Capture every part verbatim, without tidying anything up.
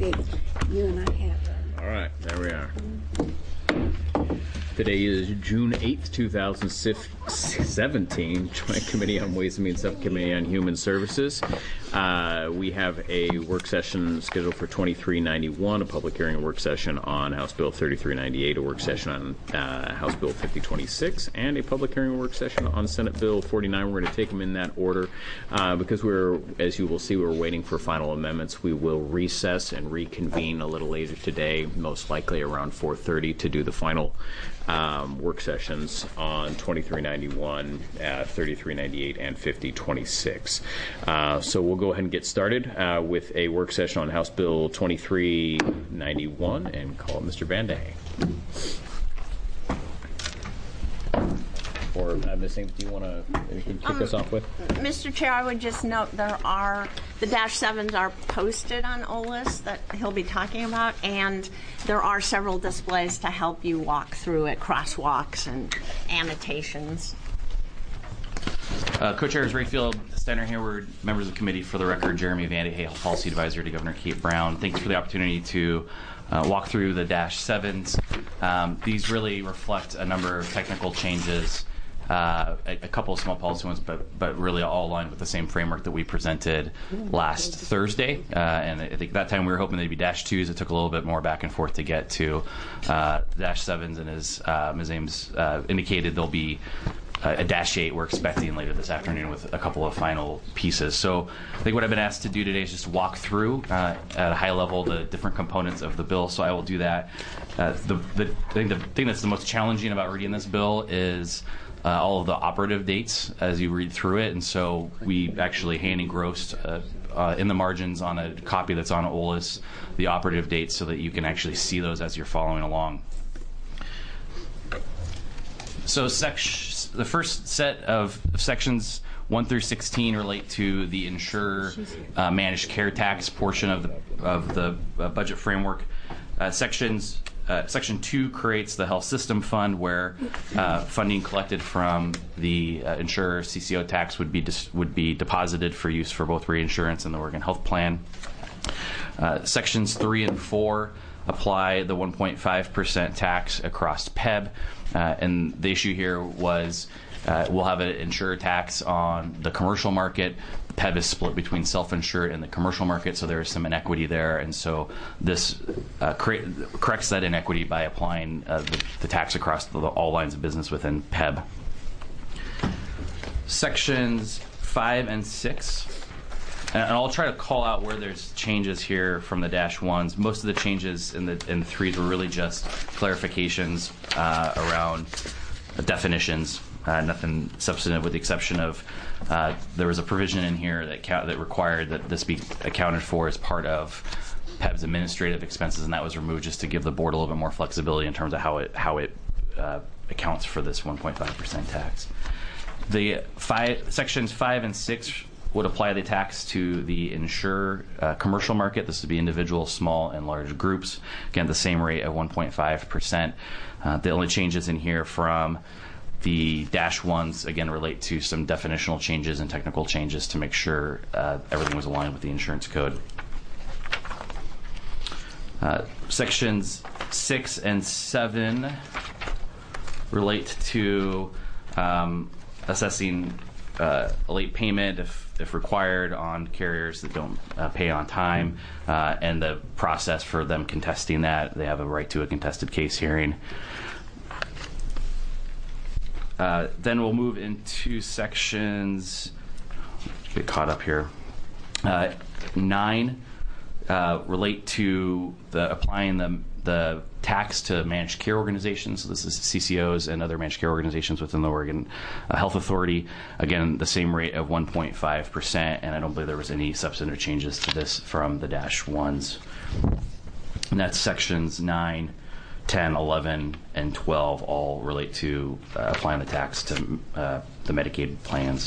Okay, you and I have that. All right, there we are. Today is June eighth, two thousand seventeen, Joint Committee on Ways and Means, Subcommittee on Human Services. Uh, we have a work session scheduled for twenty-three ninety-one, a public hearing and work session on House Bill thirty-three ninety-eight, a work session on uh, House Bill fifty twenty-six, and a public hearing and work session on Senate Bill forty-nine. We're going to take them in that order. Uh, because we're, as you will see, we're waiting for final amendments. We will recess and reconvene a little later today, most likely around four thirty, to do the final Um, work sessions on twenty-three ninety-one, uh, thirty-three ninety-eight, and fifty twenty-six. Uh, so we'll go ahead and get started uh, with a work session on House Bill twenty-three ninety-one and call Mister Vandehay. Or uh, Miz Ames, do you want to kick um, us off with? Mister Chair, I would just note there are, the dash sevens are posted on O L I S that he'll be talking about, and there are several displays to help you walk through it, crosswalks and annotations. Uh, Co-Chairs Rayfield, Steiner here. We're members of the committee. For the record, Jeremy Vandehay, Policy Advisor to Governor Kate Brown. Thanks for the opportunity to uh, walk through the dash sevens. Um, these really reflect a number of technical changes. Uh, a, a couple of small policy ones, but but really all aligned with the same framework that we presented last Thursday. Uh, and I think that time we were hoping they'd be dash twos. It took a little bit more back and forth to get to uh, dash sevens, and as uh, Miz Ames uh, indicated, there'll be a, a dash eight we're expecting later this afternoon with a couple of final pieces. So I think what I've been asked to do today is just walk through uh, at a high level the different components of the bill. So I will do that. Uh, the, the I think the thing that's the most challenging about reading this bill is Uh, all of the operative dates as you read through it, and so we actually hand engrossed uh, uh, in the margins on a copy that's on O L I S the operative dates so that you can actually see those as you're following along. So sec- the first set of sections one through sixteen relate to the insurer uh, managed care tax portion of the, of the uh, budget framework. Uh, sections Uh, Section two creates the health system fund, where uh, funding collected from the uh, insurer C C O tax would be dis- would be deposited for use for both reinsurance and the Oregon Health Plan. Uh, sections three and four apply the one point five percent tax across P E B, uh, and the issue here was uh, we'll have an insurer tax on the commercial market. P E B is split between self-insured and the commercial market, so there is some inequity there, and so this uh, cre- corrects that inequity by applying uh, the, the tax across the, all lines of business within P E B. Sections five and six, and I'll try to call out where there's changes here from the dash ones. Most of the changes in the in the threes were really just clarifications uh, around definitions. Uh, nothing substantive, with the exception of uh, there was a provision in here that ca- that required that this be accounted for as part of P E B's administrative expenses, and that was removed just to give the board a little bit more flexibility in terms of how it how it uh, accounts for this one point five percent tax. The five, sections five and six would apply the tax to the insurer uh, commercial market. This would be individual, small, and large groups. Again, the same rate of one point five percent. Uh, the only changes in here from the dash ones, again, relate to some definitional changes and technical changes to make sure uh, everything was aligned with the insurance code. Uh, sections six and seven relate to um, assessing uh, a late payment if, if required on carriers that don't uh, pay on time, uh, and the process for them contesting that. They have a right to a contested case hearing. Uh, then we'll move into sections, get caught up here, uh, nine uh, relate to the applying the, the tax to managed care organizations. So this is C C Os and other managed care organizations within the Oregon uh, Health Authority. Again, the same rate of one point five percent, and I don't believe there was any substantive changes to this from the dash ones. And that's sections nine, ten, eleven, and twelve all relate to uh, applying the tax to uh, the Medicaid plans.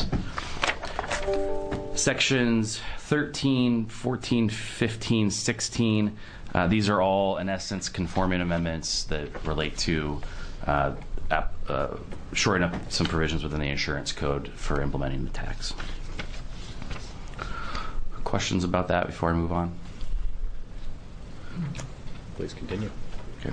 Sections thirteen, fourteen, fifteen, sixteen, uh, these are all, in essence, conforming amendments that relate to uh, ap- uh, shoring up some provisions within the insurance code for implementing the tax. Questions about that before I move on? Please continue. Okay.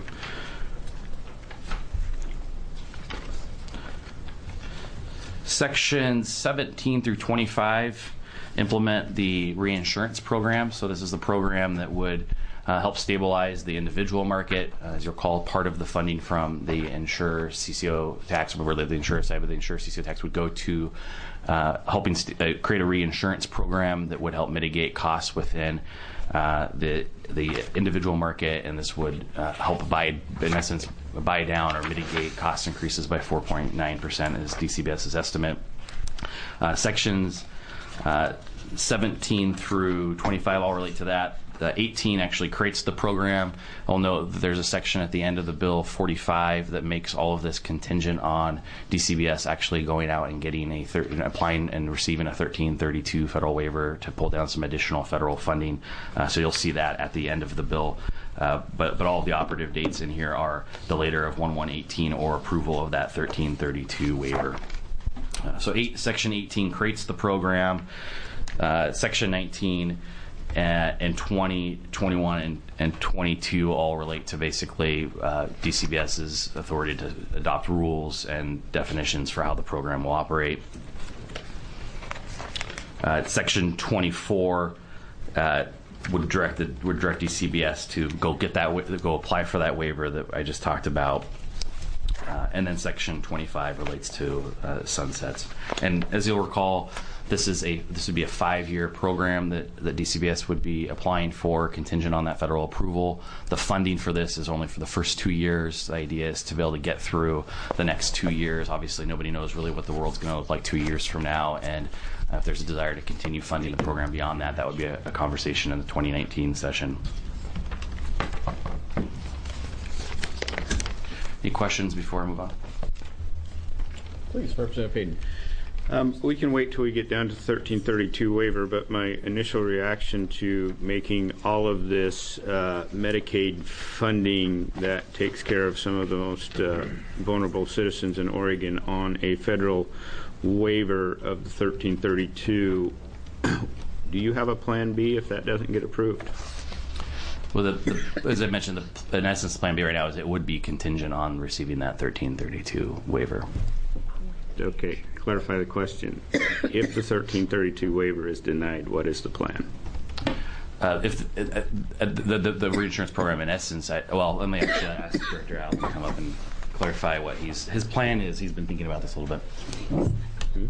Sections seventeen through twenty-five implement the reinsurance program. So this is the program that would uh, help stabilize the individual market. Uh, as you'll recall, part of the funding from the insurer C C O tax, where the insurer side, but the insurer C C O tax would go to uh, helping st- uh, create a reinsurance program that would help mitigate costs within uh, the the individual market, and this would uh, help buy, in essence, buy down or mitigate cost increases by four point nine percent is DCBS's estimate. Uh, sections uh, seventeen through twenty-five all relate to that. The eighteen actually creates the program. I'll note that there's a section at the end of the bill, forty-five, that makes all of this contingent on D C B S actually going out and getting a thir- applying and receiving a thirteen thirty-two federal waiver to pull down some additional federal funding. Uh, so you'll see that at the end of the bill. Uh, but but all of the operative dates in here are the later of one one eighteen or approval of that thirteen thirty-two waiver. Uh, so eight, Section eighteen creates the program. Uh, Section nineteen uh, and twenty, twenty-one, and, and twenty-two all relate to basically uh, DCBS's authority to adopt rules and definitions for how the program will operate. Uh, Section twenty-four uh, would direct the, would direct D C B S to go get that wa- go apply for that waiver that I just talked about. Uh, and then Section twenty-five relates to uh, sunsets. And as you'll recall, this is a this would be a five-year program that, that D C B S would be applying for, contingent on that federal approval. The funding for this is only for the first two years. The idea is to be able to get through the next two years. Obviously, nobody knows really what the world's going to look like two years from now, and uh, if there's a desire to continue funding the program beyond that, that would be a, a conversation in the twenty nineteen session. Any questions before I move on? Please, Representative Hayden. Um, we can wait till we get down to thirteen thirty-two waiver, but my initial reaction to making all of this uh, Medicaid funding that takes care of some of the most uh, vulnerable citizens in Oregon on a federal waiver of the thirteen thirty-two, do you have a plan B if that doesn't get approved? Well, the, the, as I mentioned, the, in essence, Plan B right now is it would be contingent on receiving that thirteen thirty-two waiver. Okay, clarify the question. If the thirteen thirty-two waiver is denied, what is the plan? Uh, if uh, uh, the, the the reinsurance program, in essence, I, well, let me actually ask Director Al to come up and clarify what he's his plan is. He's been thinking about this a little bit. Hmm?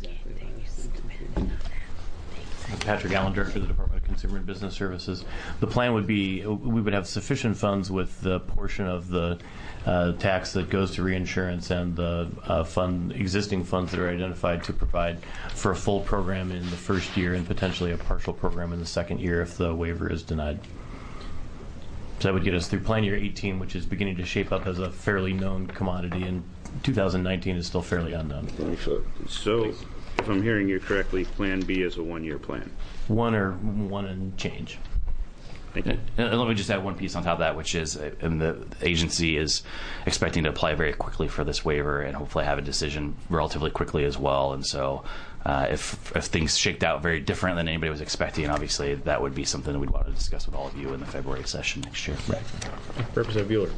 Patrick Allen, Director of the Department of Consumer and Business Services. The plan would be we would have sufficient funds with the portion of the uh, tax that goes to reinsurance and the uh, fund existing funds that are identified to provide for a full program in the first year and potentially a partial program in the second year if the waiver is denied. So that would get us through plan year eighteen, which is beginning to shape up as a fairly known commodity, and two thousand nineteen is still fairly unknown. So, if I'm hearing you correctly, Plan B is a one-year plan. One or one and change. Thank you. And, and let me just add one piece on top of that, which is uh, and the agency is expecting to apply very quickly for this waiver and hopefully have a decision relatively quickly as well. And so uh, if if things shaked out very different than anybody was expecting, obviously that would be something that we'd want to discuss with all of you in the February session next year. Right. Representative Bueller.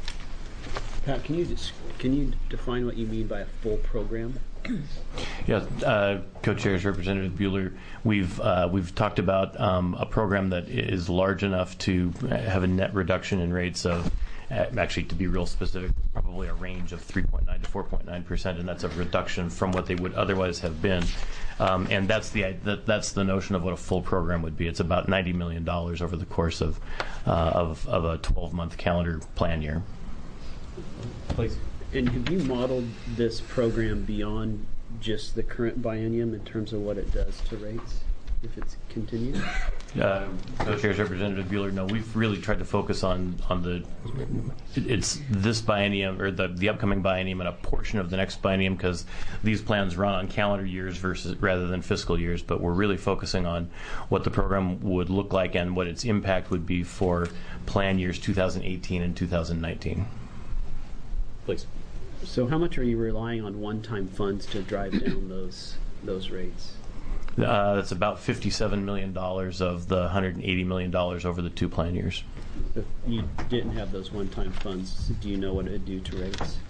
Pat, can you just, can you define what you mean by a full program? Yeah, uh, co-chairs Representative Bueller, we've uh, we've talked about um, a program that is large enough to have a net reduction in rates of, uh, actually to be real specific, probably a range of three point nine to four point nine percent, and that's a reduction from what they would otherwise have been. Um, and that's the that, that's the notion of what a full program would be. It's about ninety million dollars over the course of uh, of, of a twelve-month calendar plan year. Please. And have you modeled this program beyond just the current biennium in terms of what it does to rates if it's continued? Uh, Co-chairs Representative Bueller, no, we've really tried to focus on on the it's this biennium or the the upcoming biennium and a portion of the next biennium, because these plans run on calendar years versus rather than fiscal years. But we're really focusing on what the program would look like and what its impact would be for plan years two thousand eighteen and two thousand nineteen. Please. So how much are you relying on one-time funds to drive down those those rates? Uh, that's about fifty-seven million dollars of the one hundred eighty million dollars over the two plan years. If you didn't have those one-time funds, do you know what it would do to rates?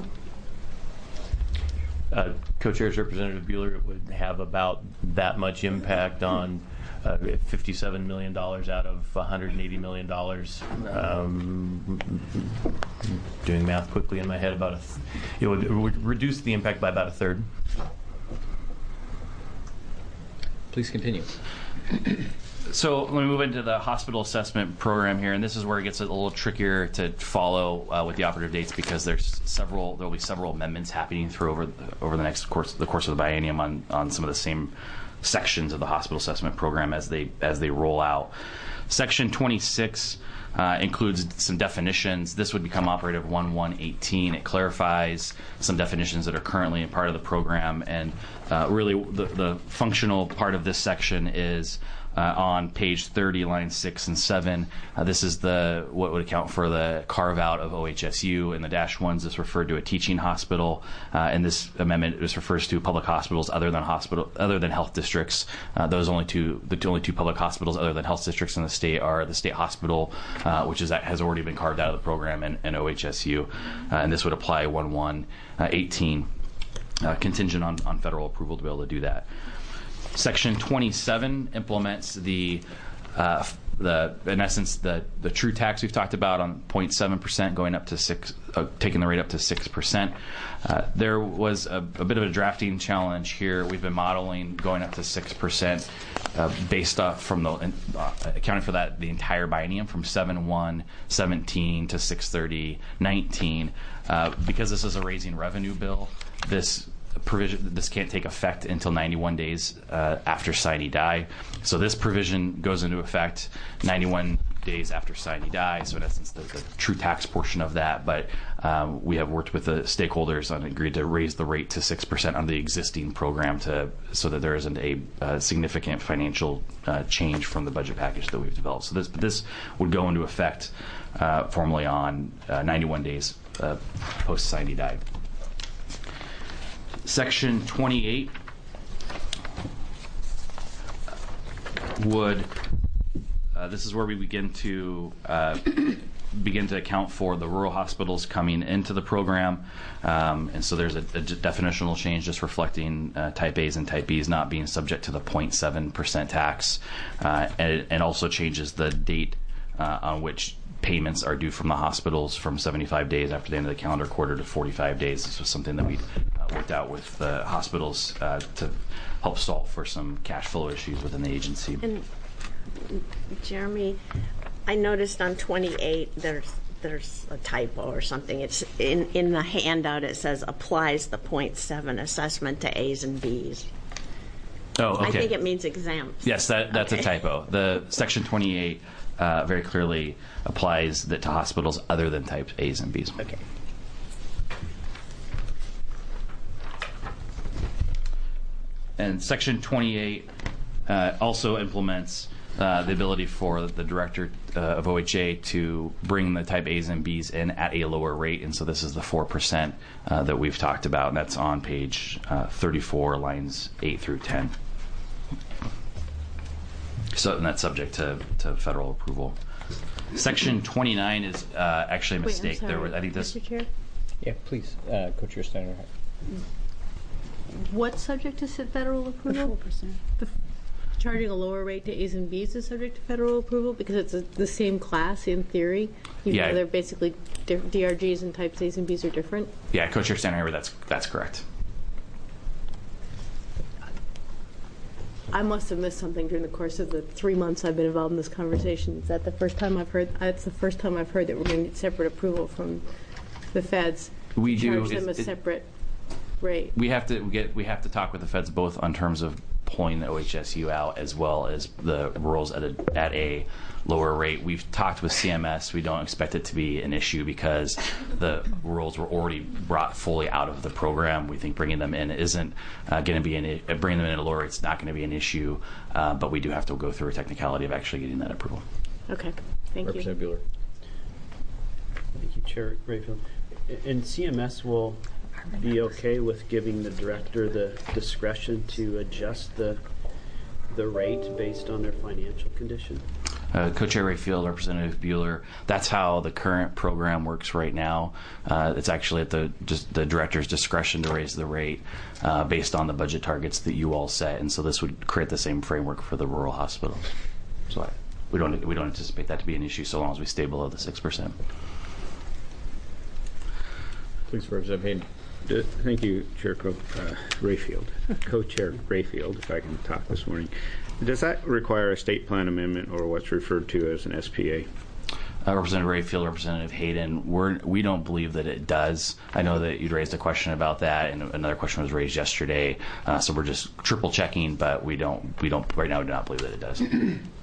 Uh, Co-Chairs Representative Bueller, it would have about that much impact on uh, fifty-seven million dollars out of one hundred eighty million dollars. Um, doing math quickly in my head, about a th- it, would, it would reduce the impact by about a third. Please continue. So let me move into the hospital assessment program here, and this is where it gets a little trickier to follow uh, with the operative dates because there's several there will be several amendments happening through over over the next course the course of the biennium on on some of the same sections of the hospital assessment program as they as they roll out. Section twenty-six uh, includes some definitions. This would become operative one one eighteen. It clarifies some definitions that are currently a part of the program, and uh, really the, the functional part of this section is Uh, on page thirty, lines six and seven. Uh, this is the what would account for the carve out of O H S U. In the dash ones, this referred to a teaching hospital. Uh, and this amendment this refers to public hospitals other than hospital other than health districts. Uh, those only two the only two public hospitals other than health districts in the state are the state hospital, uh, which is that has already been carved out of the program, and, and O H S U. Uh, and this would apply one one eighteen, uh, contingent on, on federal approval to be able to do that. Section twenty-seven implements the, uh, the in essence, the, the true tax we've talked about on zero point seven percent going up to six, uh, taking the rate up to six percent. Uh, there was a, a bit of a drafting challenge here. We've been modeling going up to six percent uh, based off from the, uh, accounting for that, the entire biennium from seven one seventeen to six thirty nineteen. Uh, because this is a raising revenue bill, this provision this can't take effect until ninety-one days uh, after sine die. So this provision goes into effect ninety-one days after sine die. So in essence, the, the true tax portion of that. But um, we have worked with the stakeholders and agreed to raise the rate to six percent on the existing program to so that there isn't a, a significant financial uh, change from the budget package that we've developed. So this this would go into effect uh, formally on uh, ninety-one days uh, post sine die. Section twenty-eight would, uh, this is where we begin to uh, begin to account for the rural hospitals coming into the program. Um, and so there's a, a definitional change just reflecting uh, type A's and type B's not being subject to the zero point seven percent tax. Uh, and, and also changes the date uh, on which payments are due from the hospitals from seventy-five days after the end of the calendar quarter to forty-five days. This was something that we uh, worked out with the hospitals uh, to help solve for some cash flow issues within the agency. And Jeremy, I noticed on twenty-eight there's there's a typo or something. It's in in the handout. It says applies the zero point seven assessment to A's and B's. Oh, okay. I think it means exempt. Yes, that, that's Okay. a typo. The section twenty-eight uh, very clearly applies that to hospitals other than types A's and B's. Okay. And section twenty-eight uh, also implements uh, the ability for the director uh, of O H A to bring the type A's and B's in at a lower rate. And so this is the four percent uh, that we've talked about. And that's on page uh, thirty-four, lines eight through ten. So and that's subject to, to federal approval. Section twenty-nine is uh, actually a Wait, I'm mistake. sorry. There was, I think this. Mister Chair, Yeah, please, uh, Co-Chair Steiner. what's subject to federal The approval? four percent. The f- charging a lower rate to A's and B's is subject to federal approval because it's a, the same class in theory. Even Yeah. though they're basically di- D R Gs and types A's and B's are different. Yeah, Co-Chair Steinheimer, that's that's correct. I must have missed something during the course of the three months I've been involved in this conversation. Is that the first time I've heard? It's the first time I've heard that we're going to get separate approval from the feds. We do. Charge them a It's- it- separate rate. We have to we get we have to talk with the feds both on terms of pulling the O H S U out as well as the rurals at a at a lower rate. We've talked with C M S. We don't expect it to be an issue because the rurals were already brought fully out of the program. We think bringing them in isn't uh, going to be an uh, bringing them in at a lower rate. It's not going to be an issue, uh, but we do have to go through a technicality of actually getting that approval. Okay, thank you. Representative Bueller. Thank you, Chair Rayfield. And C M S will be okay with giving the director the discretion to adjust the the rate based on their financial condition? Uh, Co-Chair Rayfield, Representative Bueller, that's how the current program works right now. Uh, it's actually at the just the director's discretion to raise the rate uh, based on the budget targets that you all set, and so this would create the same framework for the rural hospitals. So I, we don't we don't anticipate that to be an issue so long as we stay below the six percent. Please, Representative Hayden. Uh, Thank you, Chair Co- uh, Rayfield, Co-Chair Rayfield, if I can talk this morning. Does that require a state plan amendment or what's referred to as an S P A? Uh, Representative Rayfield, Representative Hayden, we're, we don't believe that it does. I know that you'd raised a question about that, and another question was raised yesterday. Uh, so we're just triple checking, but we don't we don't right now do not believe that it does. I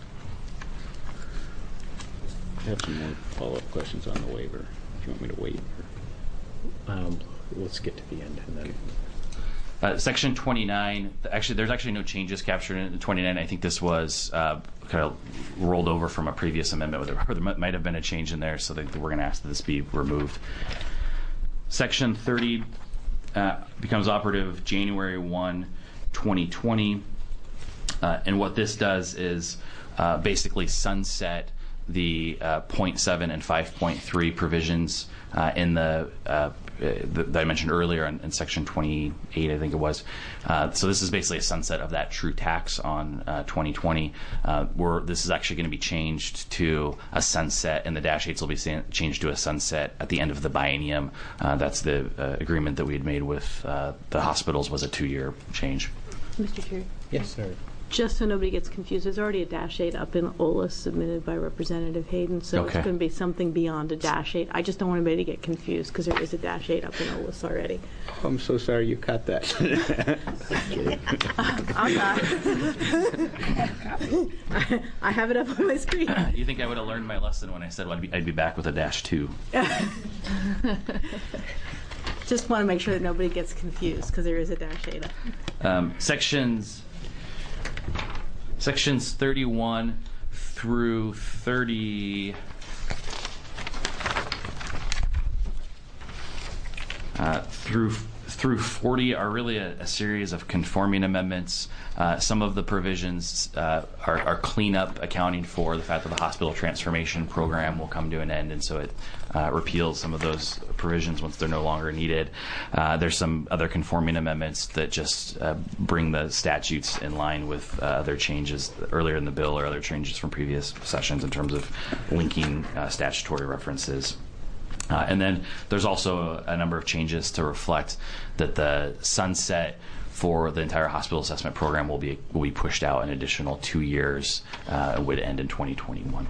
have some more follow-up questions on the waiver. If you want me to wait, or, um, let's get to the end and then. Uh, section twenty-nine, actually, there's actually no changes captured in twenty-nine. I think this was uh, kind of rolled over from a previous amendment, where there, where there might have been a change in there, so that we're going to ask that this be removed. Section thirty uh, becomes operative January first, twenty twenty, uh, and what this does is uh, basically sunset the uh, zero point seven and five point three provisions uh, in the uh, that I mentioned earlier in, in section twenty-eight, I think it was. Uh, so this is basically a sunset of that true tax on uh, twenty twenty. Uh, where this is actually going to be changed to a sunset, and the dash eights will be san- changed to a sunset at the end of the biennium. Uh, that's the uh, agreement that we had made with uh, the hospitals, was a two-year change. Mister Chair. Yes, sir. Just so nobody gets confused, there's already a dash eight up in O L A S submitted by Representative Hayden, so Okay. it's going to be something beyond a dash eight. I just don't want anybody to get confused because there is a dash eight up in O L A S already. I'm so sorry you cut that. I'm not. I have it up on my screen. You think I would have learned my lesson when I said well, I'd, be, I'd be back with a dash two? Just want to make sure that nobody gets confused because there is a dash eight up. Um, sections sections thirty-one through thirty uh, through through forty are really a, a series of conforming amendments. Uh, some of the provisions uh, are, are cleanup, accounting for the fact that the hospital transformation program will come to an end, and so it uh, repeals some of those provisions once they're no longer needed. Uh, there's some other conforming amendments that just uh, bring the statutes in line with uh, other changes earlier in the bill or other changes from previous sessions in terms of linking uh, statutory references. Uh, and then there's also a, a number of changes to reflect that the sunset for the entire hospital assessment program will be will be pushed out an additional two years uh, and would end in twenty twenty-one.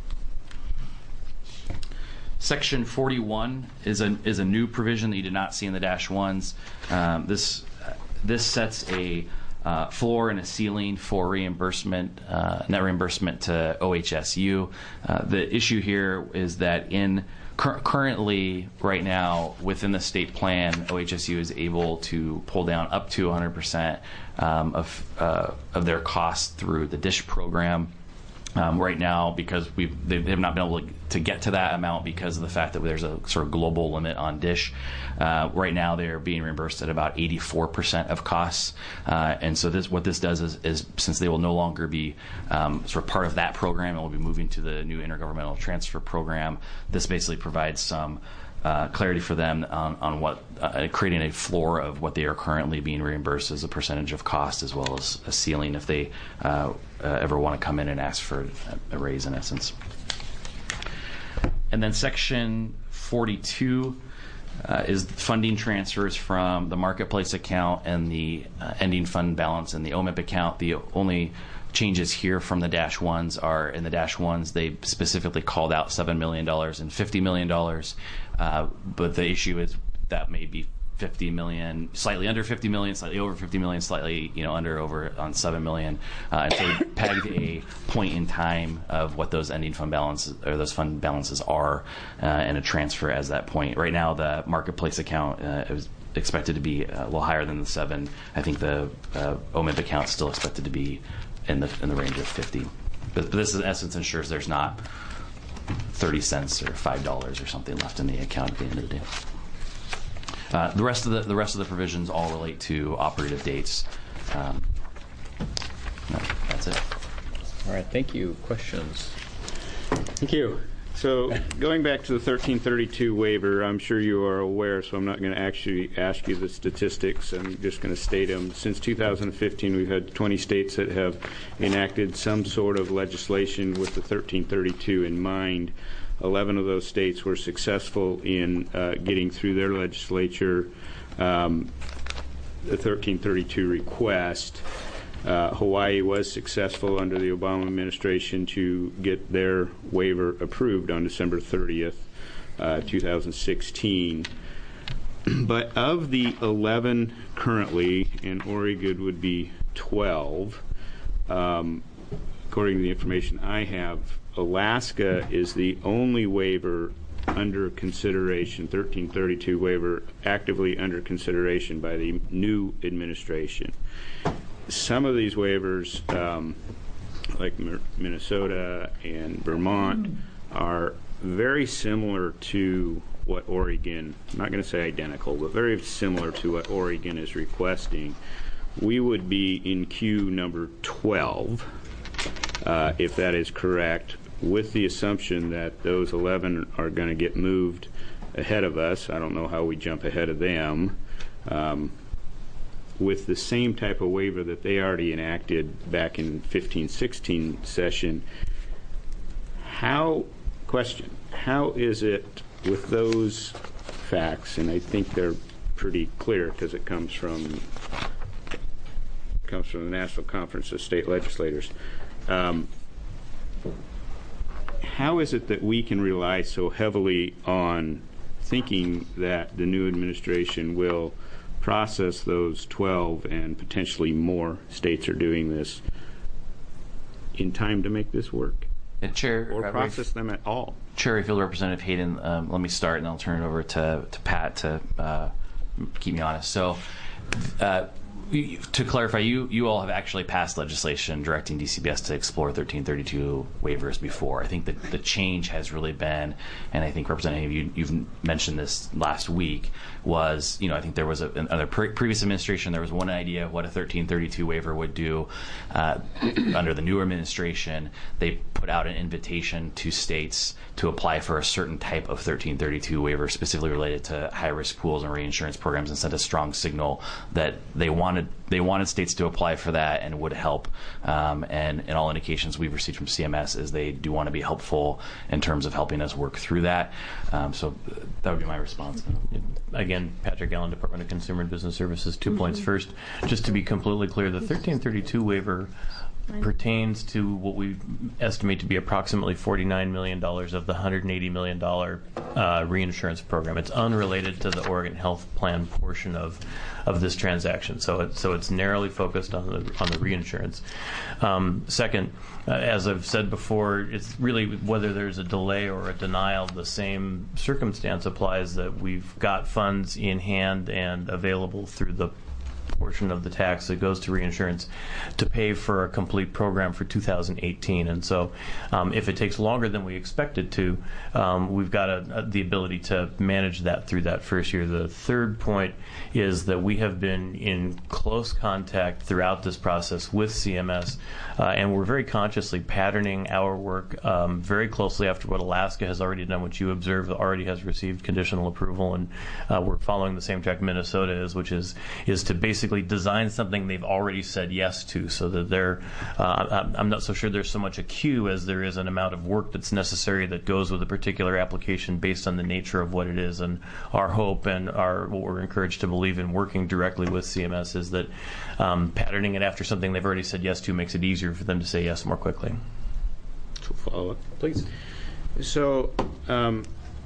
Section forty-one is a is a new provision that you did not see in the dash ones. Um, this uh, this sets a uh, floor and a ceiling for reimbursement, uh, net reimbursement to O H S U. Uh, the issue here is that in Cur- currently, right now, within the state plan, O H S U is able to pull down up to one hundred percent um, of uh, of their costs through the DISH program. Um, right now, because we've they have not been able to, to get to that amount because of the fact that there's a sort of global limit on DISH. Uh, right now, they are being reimbursed at about eighty-four percent of costs, uh, and so this what this does is, is since they will no longer be um, sort of part of that program and will be moving to the new intergovernmental transfer program, this basically provides some Uh, clarity for them on, on what uh, creating a floor of what they are currently being reimbursed as a percentage of cost, as well as a ceiling if they uh, uh, ever want to come in and ask for a, a raise in essence. And then section forty-two uh, is funding transfers from the marketplace account and the uh, ending fund balance in the O M I P account. The only changes here from the dash ones are in the dash ones they specifically called out seven million dollars and fifty million dollars, uh, but the issue is that may be fifty million, slightly under fifty million, slightly over fifty million, slightly you know under over on seven million, uh, and so we pegged a point in time of what those ending fund balances or those fund balances are, uh, and a transfer as that point. Right now, the marketplace account uh, is expected to be a little higher than the seven. I think the uh, O M I P account is still expected to be in the in the range of fifty, but, but this in essence ensures there's not thirty cents or five dollars or something left in the account at the end of the day. Uh, the rest of the the rest of the provisions all relate to operative dates. Um, no, All right, thank you. Questions? Thank you. So going back to the thirteen thirty-two waiver, I'm sure you are aware, so I'm not going to actually ask you the statistics. I'm just going to state them. Since two thousand fifteen, we've had twenty states that have enacted some sort of legislation with the thirteen thirty-two in mind. eleven of those states were successful in uh, getting through their legislature um, the thirteen thirty-two request. Uh, Hawaii was successful under the Obama administration to get their waiver approved on December thirtieth, uh, two thousand sixteen. But of the eleven currently, and Oregon would be twelve, um, according to the information I have, Alaska is the only waiver under consideration, thirteen thirty-two waiver, actively under consideration by the new administration. Some of these waivers, um, like Minnesota and Vermont, are very similar to what Oregon, I'm not going to say identical, but very similar to what Oregon is requesting. We would be in queue number twelve, uh, if that is correct, with the assumption that those eleven are going to get moved ahead of us. I don't know how we jump ahead of them. Um, with the same type of waiver that they already enacted back in fifteen sixteen session. How, question, how is it with those facts, and I think they're pretty clear because it comes from comes from the National Conference of State Legislators, um, how is it that we can rely so heavily on thinking that the new administration will process those twelve and potentially more states are doing this in time to make this work? And Chair, or uh, process them at all? Chair Field Representative Hayden, um, let me start and I'll turn it over to, to Pat to uh, keep me honest. So uh, to clarify, you, you all have actually passed legislation directing D C B S to explore thirteen thirty-two waivers before. I think that the change has really been, and I think Representative, you, you've mentioned this last week, was, you know, I think there was a, another pre- previous administration, there was one idea of what a thirteen thirty-two waiver would do. Uh, under the new administration, they put out an invitation to states to apply for a certain type of thirteen thirty-two waiver specifically related to high-risk pools and reinsurance programs, and sent a strong signal that they wanted they wanted states to apply for that and would help. Um, and, and all indications we've received from C M S is they do want to be helpful in terms of helping us work through that. Um, so that would be my response. Again, Patrick Allen, Department of Consumer and Business Services. Two Mm-hmm. points. First, just to be completely clear, the thirteen thirty-two waiver pertains to what we estimate to be approximately forty-nine million dollars of the one hundred eighty million dollars uh, reinsurance program. It's unrelated to the Oregon Health Plan portion of of this transaction. So it, so it's narrowly focused on the on the reinsurance. Um, second, uh, as I've said before, it's really whether there's a delay or a denial, the same circumstance applies, that we've got funds in hand and available through the portion of the tax that goes to reinsurance to pay for a complete program for two thousand eighteen. And so um, if it takes longer than we expect it to, um, we've got a, a, the ability to manage that through that first year. The third point is that we have been in close contact throughout this process with C M S, uh, and we're very consciously patterning our work um, very closely after what Alaska has already done, which you observed already has received conditional approval, and uh, we're following the same track Minnesota is, which is is to basically design something they've already said yes to, so that they're uh, I'm not so sure there's so much a queue as there is an amount of work that's necessary that goes with a particular application based on the nature of what it is. And our hope and our what we're encouraged to believe in working directly with C M S is that um, patterning it after something they've already said yes to makes it easier for them to say yes more quickly. So follow up, please. So um,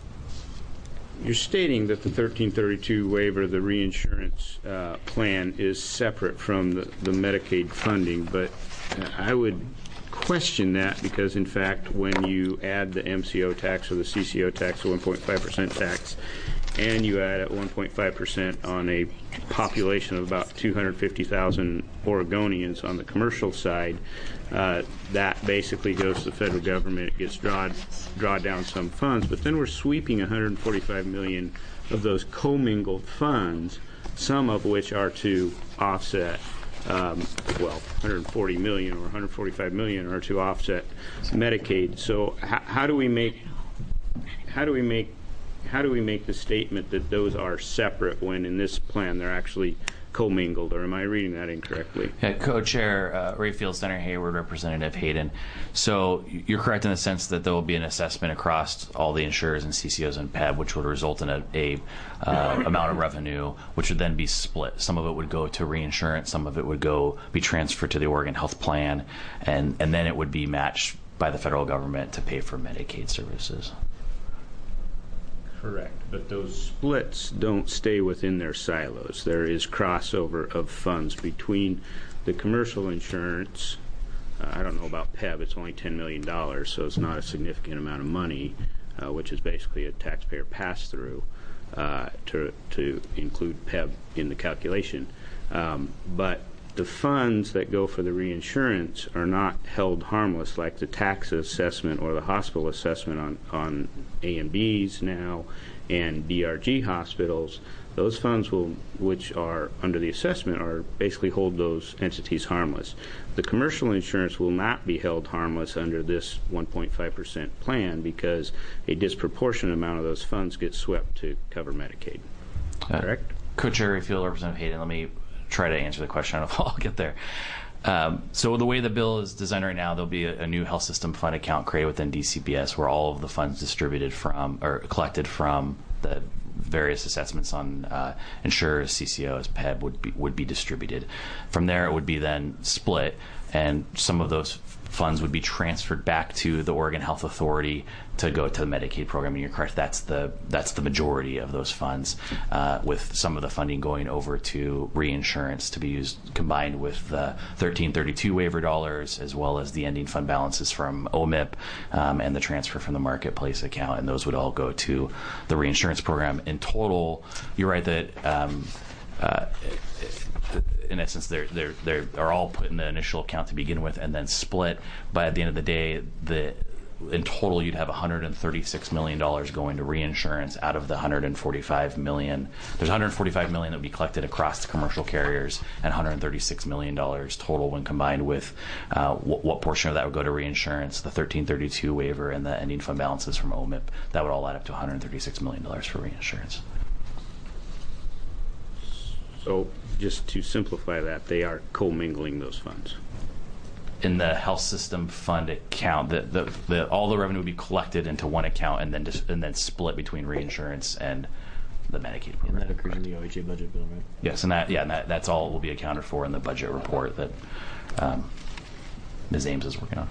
you're stating that the thirteen thirty-two waiver, the reinsurance uh, plan, is separate from the, the Medicaid funding, but uh, I would question that because, in fact, when you add the M C O tax or the C C O tax, the one point five percent tax, and you add at one point five percent on a population of about two hundred fifty thousand Oregonians on the commercial side, uh, that basically goes to the federal government. It gets draw, draw down some funds, but then we're sweeping one hundred forty-five million dollars of those commingled funds, some of which are to offset um, well, one hundred forty million or one hundred forty-five million are to offset Medicaid. So how, how do we make how do we make how do we make the statement that those are separate when in this plan they're actually commingled, or am I reading that incorrectly? Yeah, Co-Chair uh, Rayfield, Senator Hayward, Representative Hayden. So you're correct in the sense that there will be an assessment across all the insurers and C C Os and P E B, which would result in a, a uh, amount of revenue, which would then be split. Some of it would go to reinsurance, some of it would go be transferred to the Oregon Health Plan, and, and then it would be matched by the federal government to pay for Medicaid services. Correct. But those splits don't stay within their silos. There is crossover of funds between the commercial insurance. Uh, I don't know about P E B. It's only ten million dollars, so it's not a significant amount of money, uh, which is basically a taxpayer pass-through uh, to, to include P E B in the calculation. Um, but the funds that go for the reinsurance are not held harmless like the tax assessment or the hospital assessment on, on A and Bs now and D R G hospitals. Those funds will, which are under the assessment, are basically hold those entities harmless. The commercial insurance will not be held harmless under this one point five percent plan because a disproportionate amount of those funds get swept to cover Medicaid. Uh, Correct? Co-Chair Rayfield, Representative Hayden, let me try to answer the question. I don't know if I'll get there. Um, so the way the bill is designed right now, there'll be a, a new health system fund account created within D C B S where all of the funds distributed from or collected from the various assessments on uh, insurers, C C Os, P E B would be would be distributed. From there, it would be then split, and some of those funds would be transferred back to the Oregon Health Authority to go to the Medicaid program. And you're correct; that's the that's the majority of those funds, uh, with some of the funding going over to reinsurance to be used combined with the thirteen thirty-two waiver dollars, as well as the ending fund balances from O M I P um, and the transfer from the marketplace account, and those would all go to the reinsurance program. In total, you're right that. Um, uh, in essence, they're they're they are all put in the initial account to begin with, and then split. But at the end of the day, the in total you'd have one hundred thirty-six million dollars going to reinsurance out of the one hundred forty-five million dollars. There's one hundred forty-five million dollars that would be collected across the commercial carriers, and one hundred thirty-six million dollars total when combined with uh, what, what portion of that would go to reinsurance, the thirteen thirty-two waiver, and the ending fund balances from O M I P. That would all add up to one hundred thirty-six million dollars for reinsurance. So just to simplify that, they are commingling those funds. In the health system fund account, the, the, the, all the revenue would be collected into one account and then just, and then split between reinsurance and the Medicaid program. And that occurs in the O H A budget bill, right? Yes, and that yeah, and that, that's all will be accounted for in the budget report that um, Miz Ames is working on.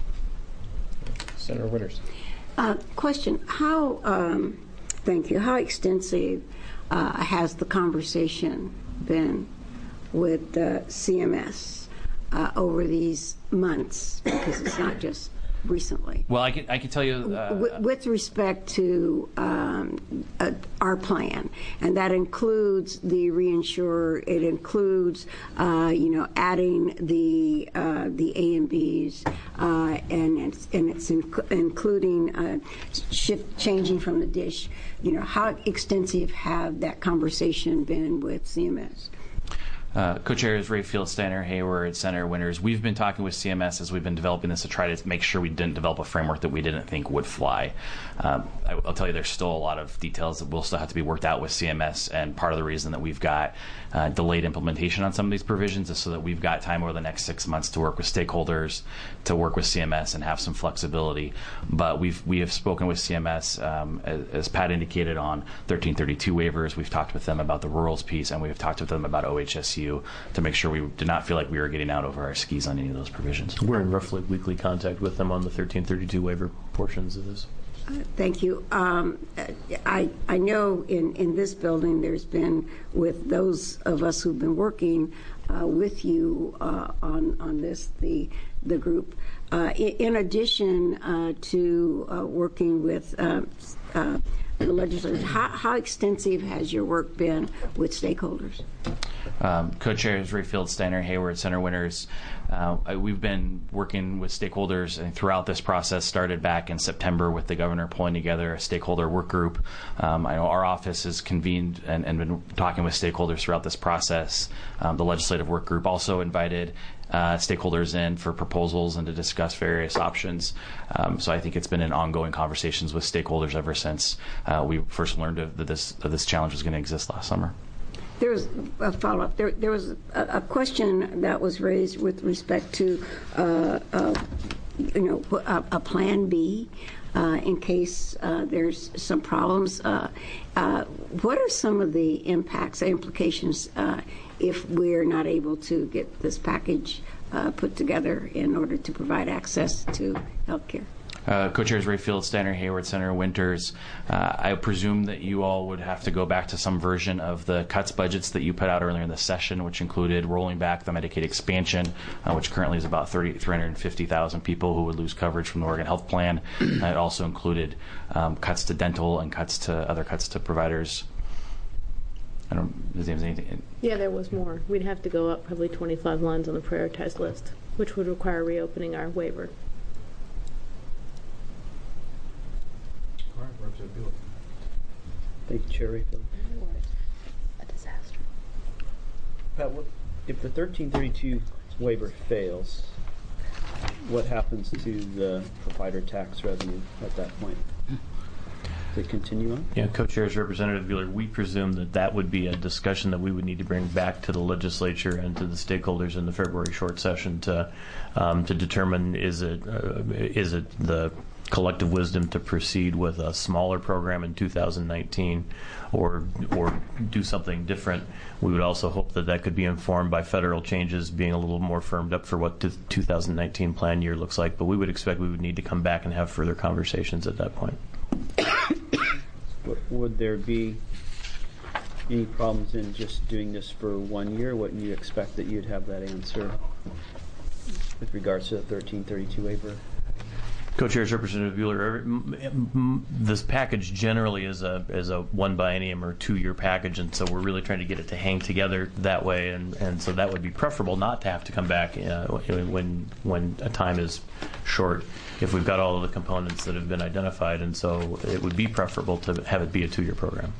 Senator Winters. Uh, question, how, um, thank you, how extensive uh, has the conversation been with uh, C M S uh, over these months? Because it's not just recently. Well, I can I can tell you uh, with, with respect to um, uh, our plan, and that includes the reinsurer. It includes, uh, you know, adding the uh, the A and Bs, uh, and it's and it's inc- including uh, shift changing from the dish. You know, how extensive have that conversation been with C M S? Uh, Co-chairs Rayfield, Steiner, Hayward, Senator Winters. We've been talking with C M S as we've been developing this to try to make sure we didn't develop a framework that we didn't think would fly. Um, I, I'll tell you, there's still a lot of details that will still have to be worked out with C M S, and part of the reason that we've got uh, delayed implementation on some of these provisions is so that we've got time over the next six months to work with stakeholders, to work with C M S, and have some flexibility. But we've we have spoken with C M S, um, as, as Pat indicated, on thirteen thirty-two waivers. We've talked with them about the rurals piece, and we've talked with them about O H S U to make sure we did not feel like we were getting out over our skis on any of those provisions. We're in roughly weekly contact with them on the thirteen thirty-two waiver portions of this. Uh, thank you. Um, I I know in, in this building there's been, with those of us who've been working uh, with you uh, on on this, the the group. Uh, in, in addition uh, to uh, working with uh, uh, the legislators, how, how extensive has your work been with stakeholders? Um, Co-chairs Rayfield, Steiner, Hayward, Senator Winters. Uh, we've been working with stakeholders and throughout this process. Started back in September with the governor pulling together a stakeholder work group. Um, I know our office has convened and, and been talking with stakeholders throughout this process. Um, the legislative work group also invited uh, stakeholders in for proposals and to discuss various options. Um, so I think it's been in ongoing conversations with stakeholders ever since uh, we first learned of, that this that this challenge was going to exist last summer. There was a follow-up. There, there was a, a question that was raised with respect to, uh, uh, you know, a, a plan B uh, in case uh, there's some problems. Uh, uh, what are some of the impacts, implications, uh, if we're not able to get this package uh, put together in order to provide access to health care? Uh, Co-chairs Rayfield, Steiner, Hayward, Senator Winters. Uh, I presume that you all would have to go back to some version of the cuts budgets that you put out earlier in the session, which included rolling back the Medicaid expansion, uh, which currently is about three hundred fifty thousand people who would lose coverage from the Oregon Health Plan. Uh, it also included um, cuts to dental and cuts to other cuts to providers. I don't. Does anyone have anything? Yeah, there was more. We'd have to go up probably twenty-five lines on the prioritized list, which would require reopening our waiver. Thank you, Chair Rayfield. A disaster. Pat, what, if the thirteen thirty-two waiver fails, what happens to the provider tax revenue at that point? Does it continue on? Yeah, Co-chairs Representative Bueller, we presume that that would be a discussion that we would need to bring back to the legislature and to the stakeholders in the February short session to um, to determine is it uh, is it the collective wisdom to proceed with a smaller program in two thousand nineteen or or do something different. We would also hope that that could be informed by federal changes being a little more firmed up for what the two thousand nineteen plan year looks like, but we would expect we would need to come back and have further conversations at that point. Would there be any problems in just doing this for one year? Wouldn't you expect that you'd have that answer with regards to the thirteen thirty-two waiver? Co-chairs Representative Bueller, this package generally is a is a one biennium or two year package, and so we're really trying to get it to hang together that way, and, and so that would be preferable not to have to come back uh, when when a time is short if we've got all of the components that have been identified, and so it would be preferable to have it be a two year program.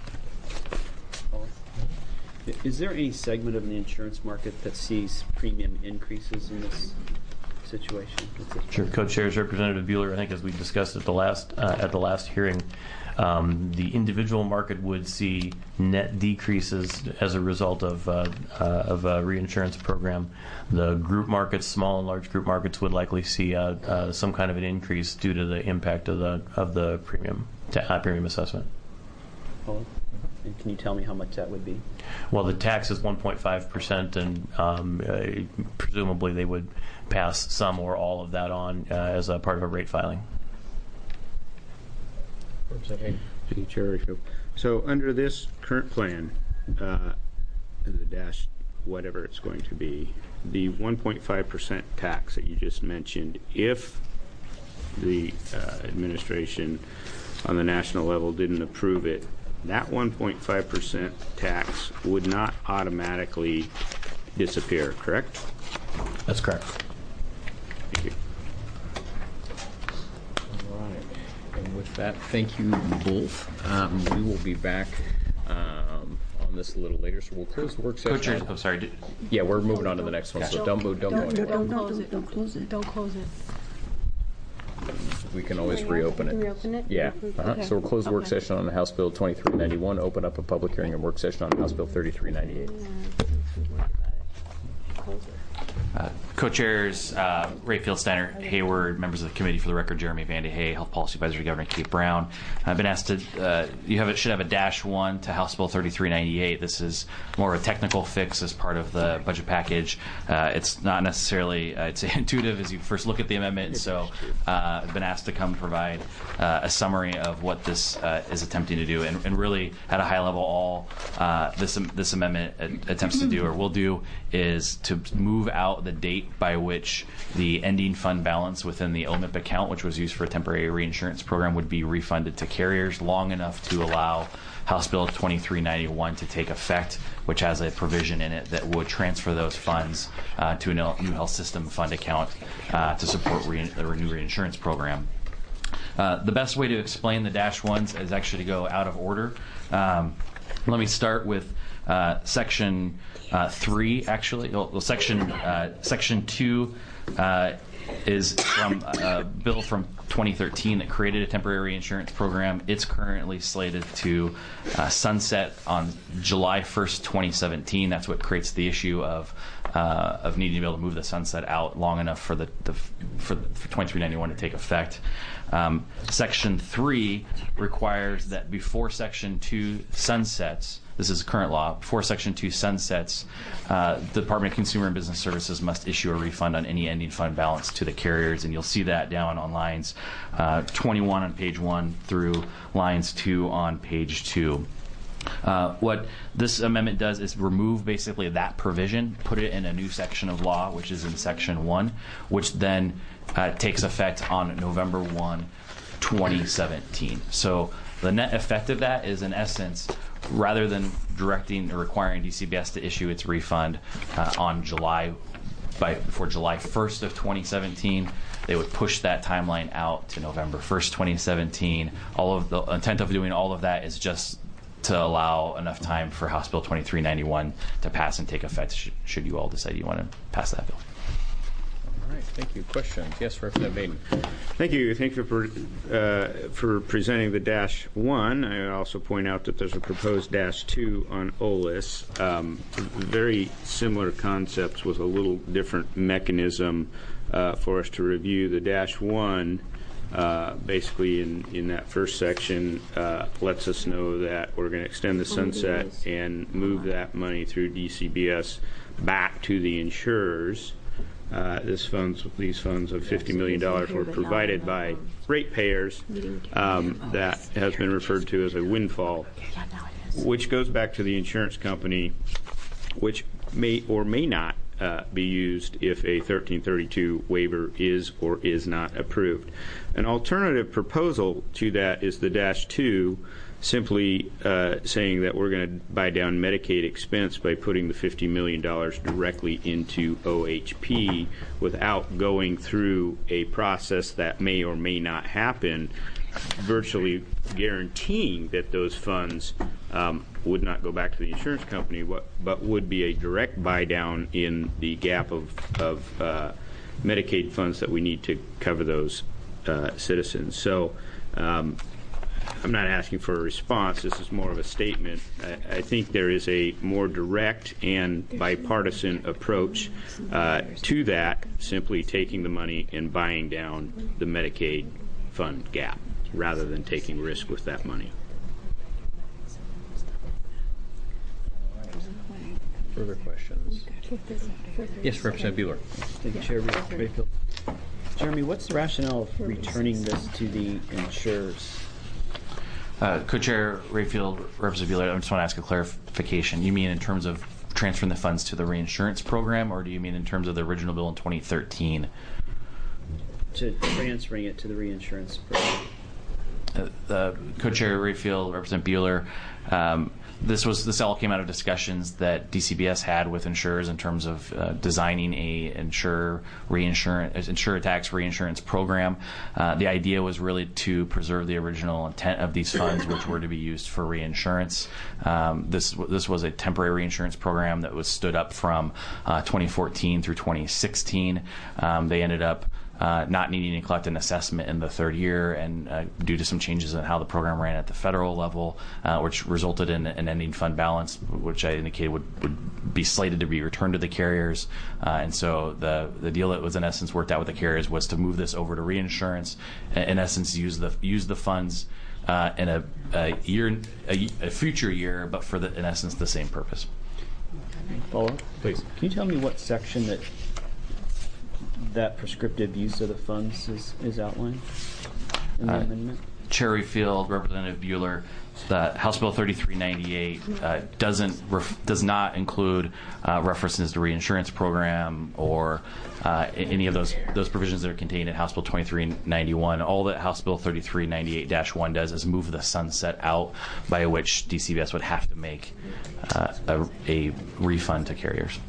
Is there any segment of the insurance market that sees premium increases in this situation? Sure, Co-chairs Representative Bueller, I think as we discussed at the last uh, at the last hearing, um, the individual market would see net decreases as a result of uh, uh, of a reinsurance program. The group markets, small and large group markets, would likely see uh, uh, some kind of an increase due to the impact of the of the premium ta- premium assessment. Oh. And can you tell me how much that would be? Well, the tax is one point five percent, and um, uh, presumably they would pass some or all of that on uh, as a part of a rate filing. Thank you, Chair Rayfield. So under this current plan, uh, the dash whatever it's going to be, the one point five percent tax that you just mentioned, if the uh, administration on the national level didn't approve it, that one point five percent tax would not automatically disappear, correct? That's correct. Thank you. All right. And with that, thank you both. Um, we will be back um, on this a little later, so we'll close the work session. Co-chairs, oh, sorry. Did, Yeah, we're moving on to the next one, so don't move, don't go anywhere. Don't, don't, don't, don't close it. Don't close it. We can always reopen it. Reopen it? Yeah. Uh-huh. Okay. So we'll close the work Okay. session on House Bill twenty-three ninety-one, open up a public hearing and work session on House Bill thirty-three ninety-eight. Uh, Co-chairs uh, Rayfield, Steiner, Hayward, members of the committee for the record, Jeremy Vande Hey, Health Policy Advisor to Governor Kate Brown. I've been asked to, uh, you have it, should have a dash one to House Bill thirty-three ninety-eight. This is more of a technical fix as part of the budget package. Uh, it's not necessarily, uh, it's intuitive as you first look at the amendment, so uh, I've been asked to come provide uh, a summary of what this uh, is attempting to do. And, and really, at a high level, all uh, this, this amendment attempts to do or will do is to move out the date by which the ending fund balance within the O M I P account, which was used for a temporary reinsurance program, would be refunded to carriers long enough to allow House Bill twenty-three ninety-one to take effect, which has a provision in it that would transfer those funds uh, to a new health system fund account uh, to support re- the new reinsurance program. Uh, the best way to explain the dash ones is actually to go out of order. Um, let me start with uh, section uh, three, actually. Well, section uh, section two uh, is from a bill from twenty thirteen that created a temporary insurance program. It's currently slated to uh, sunset on July first, twenty seventeen. That's what creates the issue of uh, of needing to be able to move the sunset out long enough for the, the for, for twenty-three ninety-one to take effect. Um, section three requires that before Section two sunsets, this is current law, before Section two sunsets, uh, the Department of Consumer and Business Services must issue a refund on any ending fund balance to the carriers, and you'll see that down on lines uh, twenty-one on page one through lines two on page two. Uh, what this amendment does is remove basically that provision, put it in a new section of law, which is in Section one, which then uh, takes effect on November first, twenty seventeen. So the net effect of that is, in essence, rather than directing or requiring D C B S to issue its refund uh, on July by before July first of twenty seventeen, they would push that timeline out to November first, twenty seventeen. All of the intent of doing all of that is just to allow enough time for House Bill twenty-three ninety-one to pass and take effect should, should you all decide you want to pass that bill. All right, thank you. Questions? Yes, Representative Baden. Thank you. Thank you for uh, for presenting the dash one. I also point out that there's a proposed dash two on O L I S. Um, very similar concepts with a little different mechanism uh, for us to review. The dash one, uh, basically in, in that first section, uh, lets us know that we're going to extend the sunset and move that money through D C B S back to the insurers. Uh, this funds, these funds of fifty million dollars were provided by ratepayers. Um, that has been referred to as a windfall, which goes back to the insurance company, which may or may not uh, be used if a thirteen thirty-two waiver is or is not approved. An alternative proposal to that is the dash two, simply uh, saying that we're going to buy down Medicaid expense by putting the fifty million dollars directly into O H P without going through a process that may or may not happen, virtually guaranteeing that those funds um, would not go back to the insurance company, but, but would be a direct buy down in the gap of, of uh, Medicaid funds that we need to cover those uh, citizens. So um, I'm not asking for a response. This is more of a statement. I, I think there is a more direct and bipartisan approach uh, to that, simply taking the money and buying down the Medicaid fund gap rather than taking risk with that money. Further questions? Yes, Representative Bueller. Thank you, Chair Rayfield. Jeremy, what's the rationale of returning this to the insurers? Uh, Co-Chair Rayfield, Representative Bueller, I just want to ask a clarification. You mean in terms of transferring the funds to the reinsurance program, or do you mean in terms of the original bill in twenty thirteen? To transferring it to the reinsurance program. Uh, uh, Co-Chair Rayfield, Representative Bueller, um, this was this all came out of discussions that D C B S had with insurers in terms of uh, designing a insure reinsurance insure tax reinsurance program. Uh, the idea was really to preserve the original intent of these funds, which were to be used for reinsurance. Um, this this was a temporary reinsurance program that was stood up from uh, twenty fourteen through twenty sixteen. Um, they ended up Uh, not needing to collect an assessment in the third year, and uh, due to some changes in how the program ran at the federal level, uh, which resulted in an ending fund balance, which I indicated would, would be slated to be returned to the carriers. Uh, and so the the deal that was in essence worked out with the carriers was to move this over to reinsurance, and in essence use the use the funds uh, in a, a year a, a future year, but for the, in essence the same purpose. Follow up? Please. Can you tell me what section that that prescriptive use of the funds is, is outlined in the Uh, amendment? Cherry Field, Representative Bueller, that House Bill thirty-three ninety-eight uh, doesn't ref- does not include uh, references to reinsurance program or uh, any of those those provisions that are contained in House Bill twenty-three ninety-one. All that House Bill thirty-three ninety-eight dash one does is move the sunset out by which D C B S would have to make uh, a, a refund to carriers.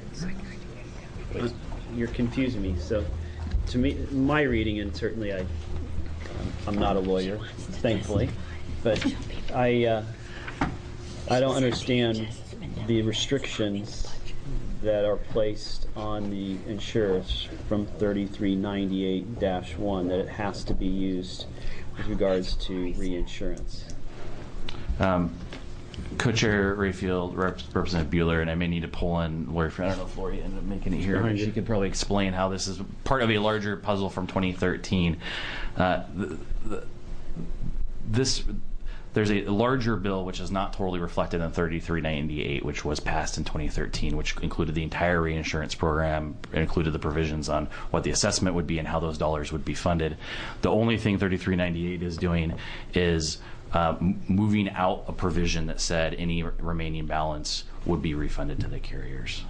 You're confusing me. So, to me, my reading, and certainly I, um, I'm not a lawyer, thankfully, but I, uh, I don't understand the restrictions that are placed on the insurers from thirty-three ninety-eight dash one that it has to be used with regards to reinsurance. Um, Co-Chair Rayfield, Rep- Representative Bueller, and I may need to pull in Lori. I don't know if Lori ended up making it here, but she could probably explain how this is part of a larger puzzle from twenty thirteen. Uh, the, the, this there's a larger bill which is not totally reflected in thirty-three ninety-eight, which was passed in twenty thirteen, which included the entire reinsurance program, included the provisions on what the assessment would be and how those dollars would be funded. The only thing thirty-three ninety-eight is doing is Uh, moving out a provision that said any r- remaining balance would be refunded to the carriers.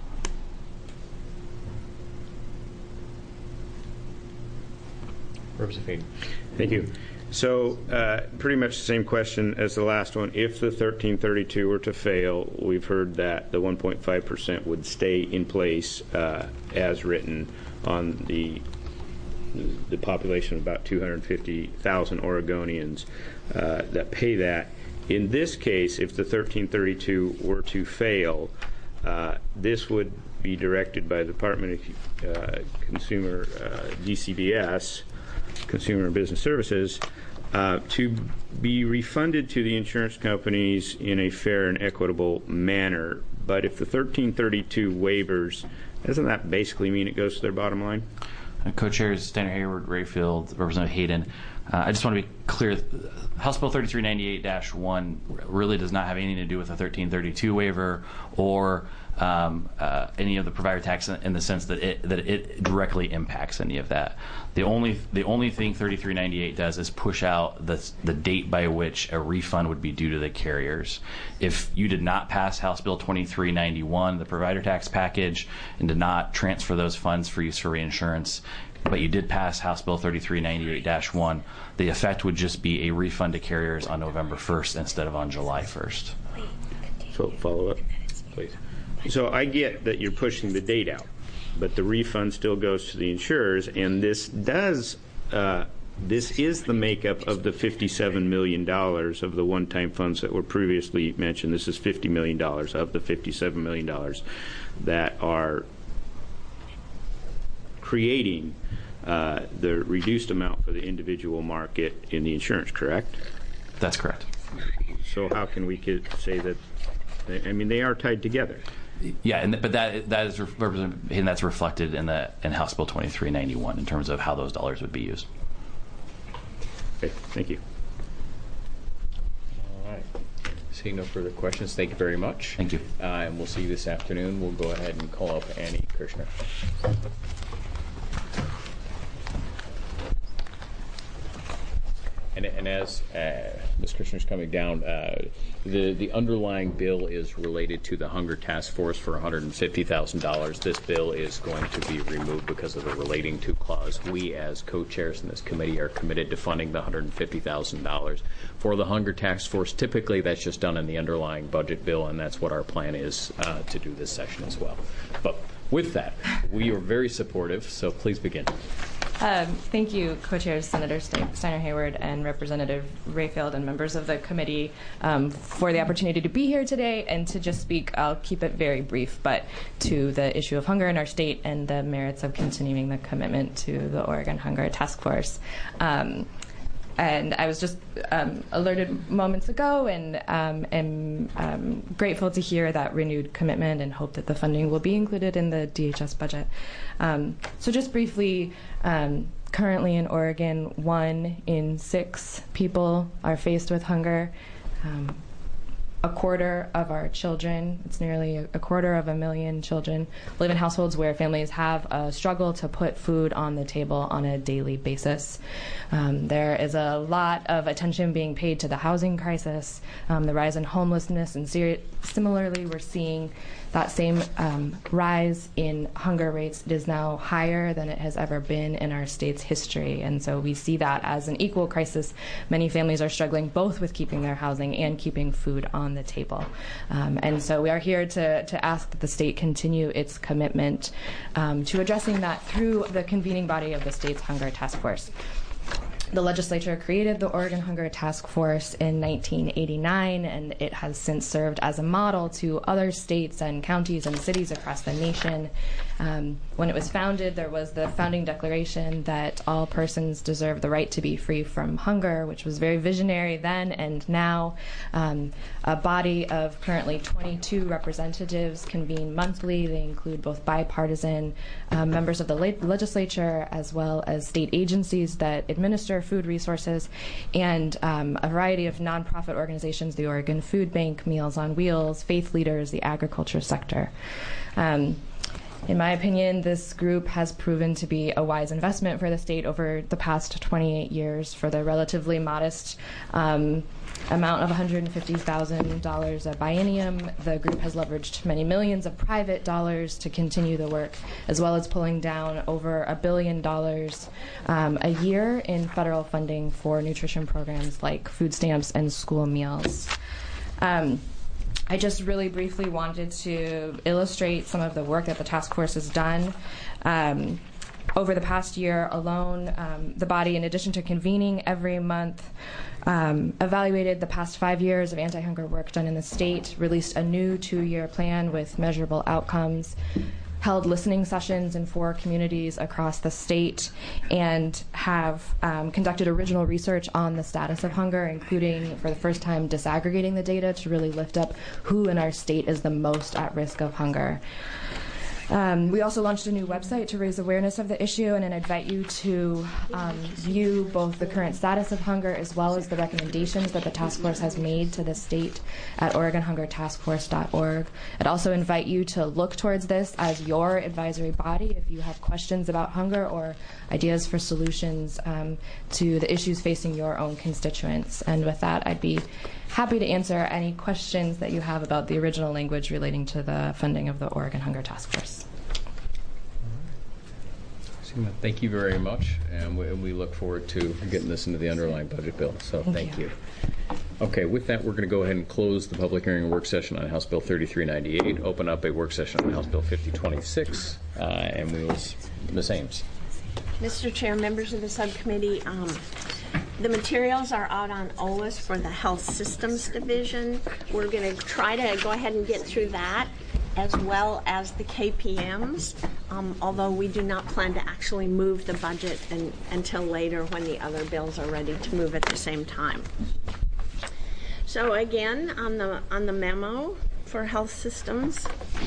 Representative Hayden. Thank you. So uh, pretty much the same question as the last one. If the thirteen thirty-two were to fail, we've heard that the one point five percent would stay in place uh, as written on the the population of about two hundred fifty thousand Oregonians uh, that pay that. In this case, if the thirteen thirty-two were to fail, uh, this would be directed by the Department of uh, Consumer, uh, D C B S, Consumer and Business Services, uh, to be refunded to the insurance companies in a fair and equitable manner. But if the thirteen thirty-two waivers, doesn't that basically mean it goes to their bottom line? Uh, Co-Chairs Steiner Hayward, Rayfield, Representative Hayden. Uh, I just want to be clear. House Bill thirty-three ninety-eight dash one really does not have anything to do with the thirteen thirty-two waiver or um, uh, any of the provider tax in the sense that it that it directly impacts any of that. The only the only thing thirty-three ninety-eight does is push out the the date by which a refund would be due to the carriers. If you did not pass House Bill twenty-three ninety-one, the provider tax package, and did not transfer those funds for use for reinsurance, but you did pass House Bill thirty-three ninety-eight dash one, the effect would just be a refund to carriers on November first instead of on July first. So follow up, please. So I get that you're pushing the date out, but the refund still goes to the insurers, and this does, uh, this is the makeup of the fifty-seven million dollars of the one-time funds that were previously mentioned. This is fifty million dollars of the fifty-seven million dollars that are creating uh, the reduced amount for the individual market in the insurance, correct? That's correct. So how can we could say that, I mean, they are tied together. Yeah, and but that that is and that's reflected in the in House Bill twenty-three ninety-one in terms of how those dollars would be used. Okay, thank you. All right. Seeing no further questions, thank you very much. Thank you. Uh, and we'll see you this afternoon. We'll go ahead and call up Annie Kirshner. And, and as uh, Miz Kirshner's coming down, uh, the, the underlying bill is related to the Hunger Task Force for one hundred fifty thousand dollars. This bill is going to be removed because of the relating to clause. We, as co-chairs in this committee, are committed to funding the one hundred fifty thousand dollars for the Hunger Task Force. Typically, that's just done in the underlying budget bill, and that's what our plan is uh, to do this session as well. But with that, we are very supportive, so please begin. Um, thank you, Co-Chairs Senator Steiner Hayward and Representative Rayfield and members of the committee um, for the opportunity to be here today and to just speak. I'll keep it very brief, but to the issue of hunger in our state and the merits of continuing the commitment to the Oregon Hunger Task Force. Um, And I was just um, alerted moments ago and um, am um, grateful to hear that renewed commitment and hope that the funding will be included in the D H S budget. Um, so just briefly, um, currently in Oregon, one in six people are faced with hunger. Um, a quarter of our children, it's nearly a quarter of a million children, live in households where families have a struggle to put food on the table on a daily basis. Um, there is a lot of attention being paid to the housing crisis, um, the rise in homelessness, and ser- similarly we're seeing that same um, rise in hunger rates. It is now higher than it has ever been in our state's history, and so we see that as an equal crisis. Many families are struggling both with keeping their housing and keeping food on the table. Um, and so we are here to, to ask that the state continue its commitment um, to addressing that through the convening body of the state's Hunger Task Force. The legislature created the Oregon Hunger Task Force in nineteen eighty-nine, and it has since served as a model to other states and counties and cities across the nation. Um, when it was founded, there was the founding declaration that all persons deserve the right to be free from hunger, which was very visionary then and now. Um, a body of currently twenty-two representatives convene monthly. They include both bipartisan uh, members of the le- legislature as well as state agencies that administer food resources, and um, a variety of nonprofit organizations, the Oregon Food Bank, Meals on Wheels, faith leaders, the agriculture sector. Um, In my opinion, this group has proven to be a wise investment for the state over the past twenty-eight years. For the relatively modest um, amount of one hundred fifty thousand dollars a biennium, the group has leveraged many millions of private dollars to continue the work, as well as pulling down over a billion dollars um, a year in federal funding for nutrition programs like food stamps and school meals. Um, I just really briefly wanted to illustrate some of the work that the task force has done. Um, over the past year alone, um, the body, in addition to convening every month, um, evaluated the past five years of anti-hunger work done in the state, released a new two-year plan with measurable outcomes, held listening sessions in four communities across the state, and have um, conducted original research on the status of hunger, including, for the first time, disaggregating the data to really lift up who in our state is the most at risk of hunger. Um, we also launched a new website to raise awareness of the issue, and I invite you to um, view both the current status of hunger as well as the recommendations that the task force has made to the state at oregon hunger task force dot org. I'd also invite you to look towards this as your advisory body if you have questions about hunger or ideas for solutions um, to the issues facing your own constituents. And with that, I'd be happy to answer any questions that you have about the original language relating to the funding of the Oregon Hunger Task Force. Thank you very much, and we, and we look forward to getting this into the underlying budget bill. So thank, thank you. you. Okay, with that, we're going to go ahead and close the public hearing and work session on House Bill thirty-three ninety-eight, open up a work session on House Bill fifty twenty-six, uh, and we will, Miz Ames. Mister Chair, members of the subcommittee, um, the materials are out on O L I S for the Health Systems Division. We're going to try to go ahead and get through that, as well as the K P Ms, um, although we do not plan to actually move the budget in, until later when the other bills are ready to move at the same time. So again, on the on the memo for health systems,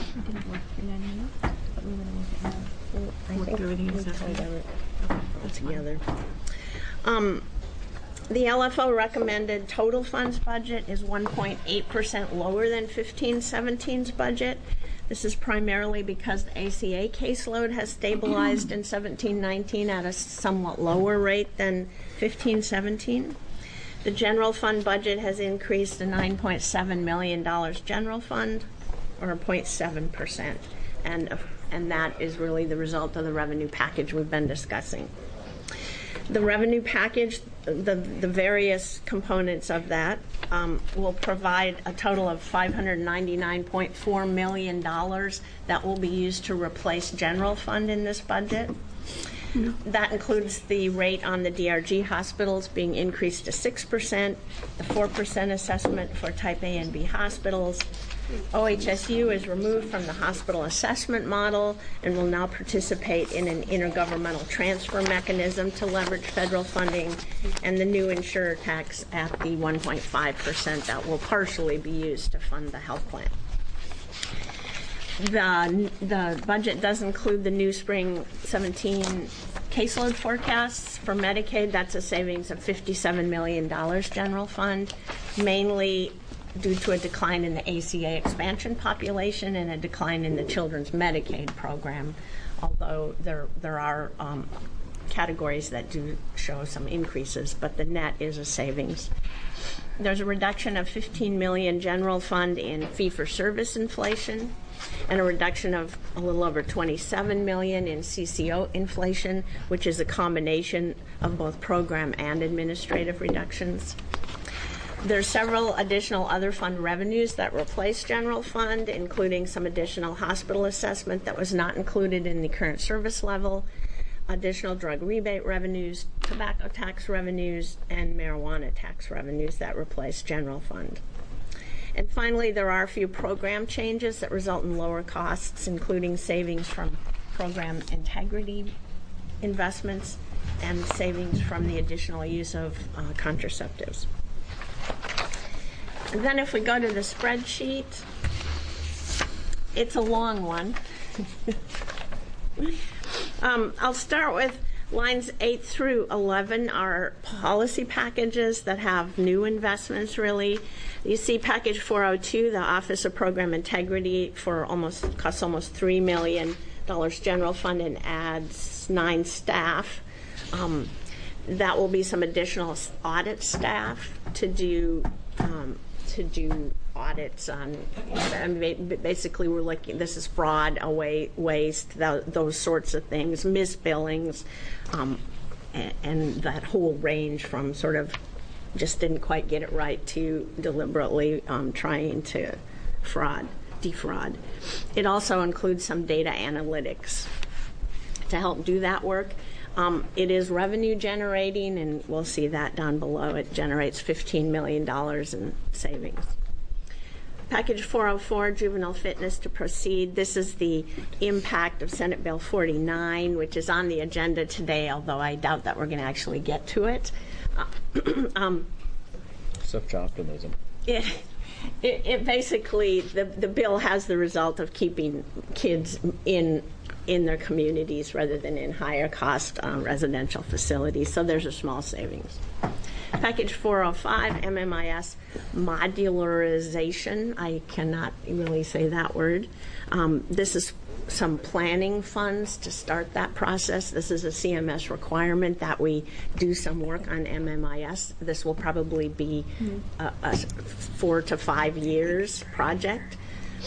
I think everything is together. Um, The L F O recommended total funds budget is one point eight percent lower than fifteen seventeen's budget. This is primarily because the A C A caseload has stabilized in seventeen nineteen at a somewhat lower rate than fifteen seventeen. The general fund budget has increased to nine point seven million dollars general fund, or zero point seven percent, and and that is really the result of the revenue package we've been discussing. The revenue package, the, the various components of that, um, will provide a total of five hundred ninety-nine point four million dollars that will be used to replace general fund in this budget. Mm-hmm. That includes the rate on the D R G hospitals being increased to six percent, the four percent assessment for type A and B hospitals. O H S U is removed from the hospital assessment model and will now participate in an intergovernmental transfer mechanism to leverage federal funding, and the new insurer tax at the one point five percent that will partially be used to fund the health plan. The, the budget does include the new spring seventeen caseload forecasts for Medicaid. That's a savings of fifty-seven million dollars general fund, mainly due to a decline in the A C A expansion population and a decline in the Children's Medicaid program, although there, there are um, categories that do show some increases, but the net is a savings. There's a reduction of fifteen million dollars general fund in fee-for-service inflation, and a reduction of a little over twenty-seven million dollars in C C O inflation, which is a combination of both program and administrative reductions. There's several additional other fund revenues that replace general fund, including some additional hospital assessment that was not included in the current service level, additional drug rebate revenues, tobacco tax revenues, and marijuana tax revenues that replace general fund. And finally, there are a few program changes that result in lower costs, including savings from program integrity investments and savings from the additional use of uh, contraceptives. And then if we go to the spreadsheet, it's a long one. um, I'll start with lines eight through eleven are policy packages that have new investments, really. You see package four oh two, the Office of Program Integrity, for almost costs almost three million dollars general fund and adds nine staff. Um, that will be some additional audit staff to do um, to do audits on. I mean, basically, we're looking. This is fraud, away, waste, th- those sorts of things, misbillings, um, and, and that whole range from sort of just didn't quite get it right to deliberately um, trying to fraud, defraud. It also includes some data analytics to help do that work. Um, it is revenue generating, and we'll see that down below. It generates fifteen million dollars in savings. Package four oh four, juvenile fitness to proceed. This is the impact of Senate Bill forty-nine, which is on the agenda today, although I doubt that we're going to actually get to it. Uh, um, Such optimism. It, it, it basically, the, the bill has the result of keeping kids in in their communities rather than in higher cost uh, residential facilities. So there's a small savings. Package four oh five, M M I S modularization. I cannot really say that word. Um, this is some planning funds to start that process. This is a C M S requirement that we do some work on M M I S. This will probably be a, a four to five years project.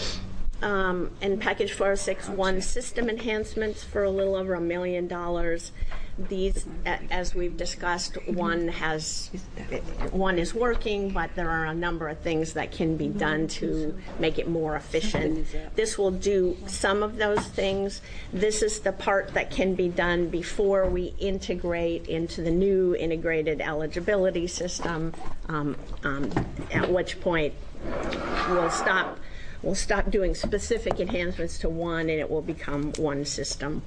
Um, and package four oh six, one system enhancements for a little over a million dollars. These, as we've discussed, one has, one is working, but there are a number of things that can be done to make it more efficient. This will do some of those things. This is the part that can be done before we integrate into the new integrated eligibility system, um, um, at which point we'll stop We'll stop doing specific enhancements to one, and it will become one system.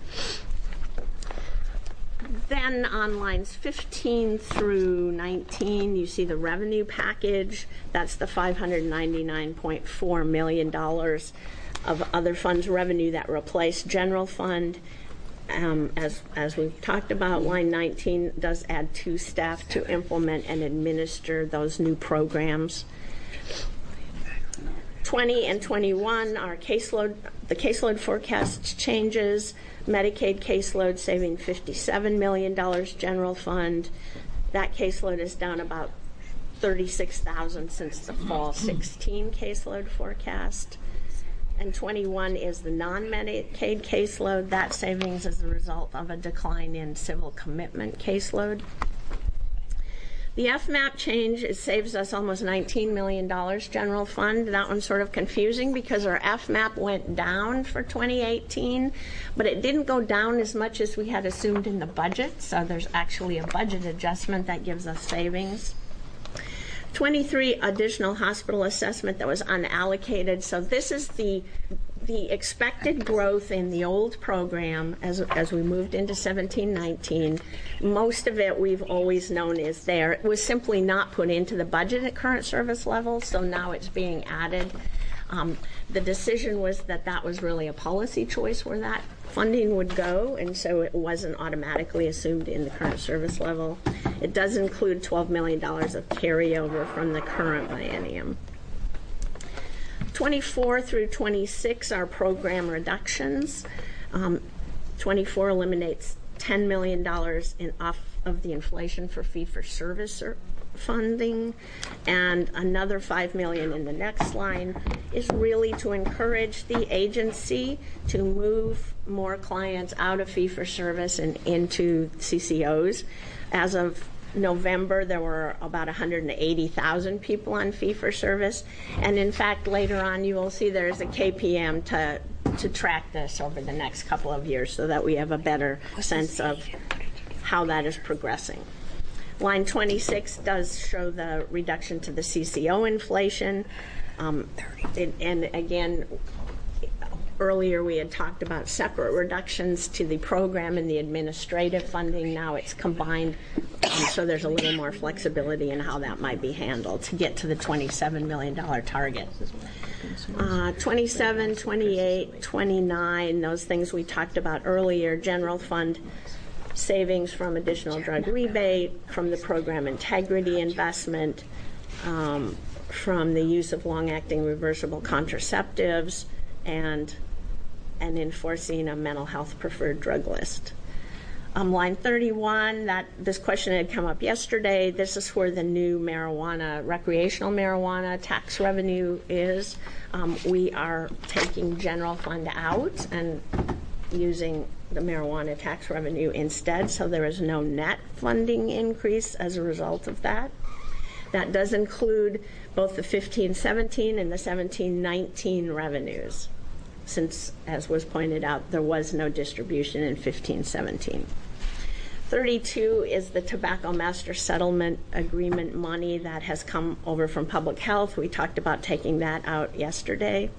Then on lines fifteen through nineteen, you see the revenue package. That's the five hundred ninety-nine point four million dollars of other funds revenue that replace general fund. Um, as, as we've talked about, line nineteen does add two staff to implement and administer those new programs. twenty and twenty-one are caseload, the caseload forecast changes, Medicaid caseload saving fifty-seven million dollars general fund. That caseload is down about thirty-six thousand since the fall sixteen caseload forecast. And twenty-one is the non-Medicaid caseload. That savings is the result of a decline in civil commitment caseload. The F MAP change, it saves us almost nineteen million dollars general fund. That one's sort of confusing because our F MAP went down for twenty eighteen, but it didn't go down as much as we had assumed in the budget, so there's actually a budget adjustment that gives us savings. twenty-three, additional hospital assessment that was unallocated. So this is the the expected growth in the old program as as we moved into seventeen nineteen. Most of it we've always known is there. It was simply not put into the budget at current service levels, so now it's being added. Um, the decision was that that was really a policy choice where that funding would go, and so it wasn't automatically assumed in the current service level. It does include twelve million dollars of carryover from the current biennium. twenty-four through twenty-six are program reductions. Um, twenty-four eliminates ten million dollars in off of the inflation for fee-for-service funding, and another five million dollars in the next line is really to encourage the agency to move more clients out of fee-for-service and into C C Os. As of November, there were about one hundred eighty thousand people on fee-for-service, and in fact, later on, you will see there's a K P M to to track this over the next couple of years so that we have a better sense of how that is progressing. Line twenty-six does show the reduction to the C C O inflation. Um, it, and again, earlier we had talked about separate reductions to the program and the administrative funding. Now it's combined, um, so there's a little more flexibility in how that might be handled to get to the twenty-seven million dollars target. Uh, twenty-seven, twenty-eight, twenty-nine, those things we talked about earlier, general fund savings from additional drug rebate, from the program integrity investment, um, from the use of long-acting reversible contraceptives, and and enforcing a mental health preferred drug list. Um, line thirty-one, that this question had come up yesterday. This is where the new marijuana, recreational marijuana tax revenue is. Um, we are taking general fund out and using the marijuana tax revenue instead, so there is no net funding increase as a result of that. That does include both the fifteen seventeen and the seventeen nineteen revenues, since, as was pointed out, there was no distribution in fifteen seventeen. thirty-two is the Tobacco Master Settlement Agreement money that has come over from Public Health. We talked about taking that out yesterday.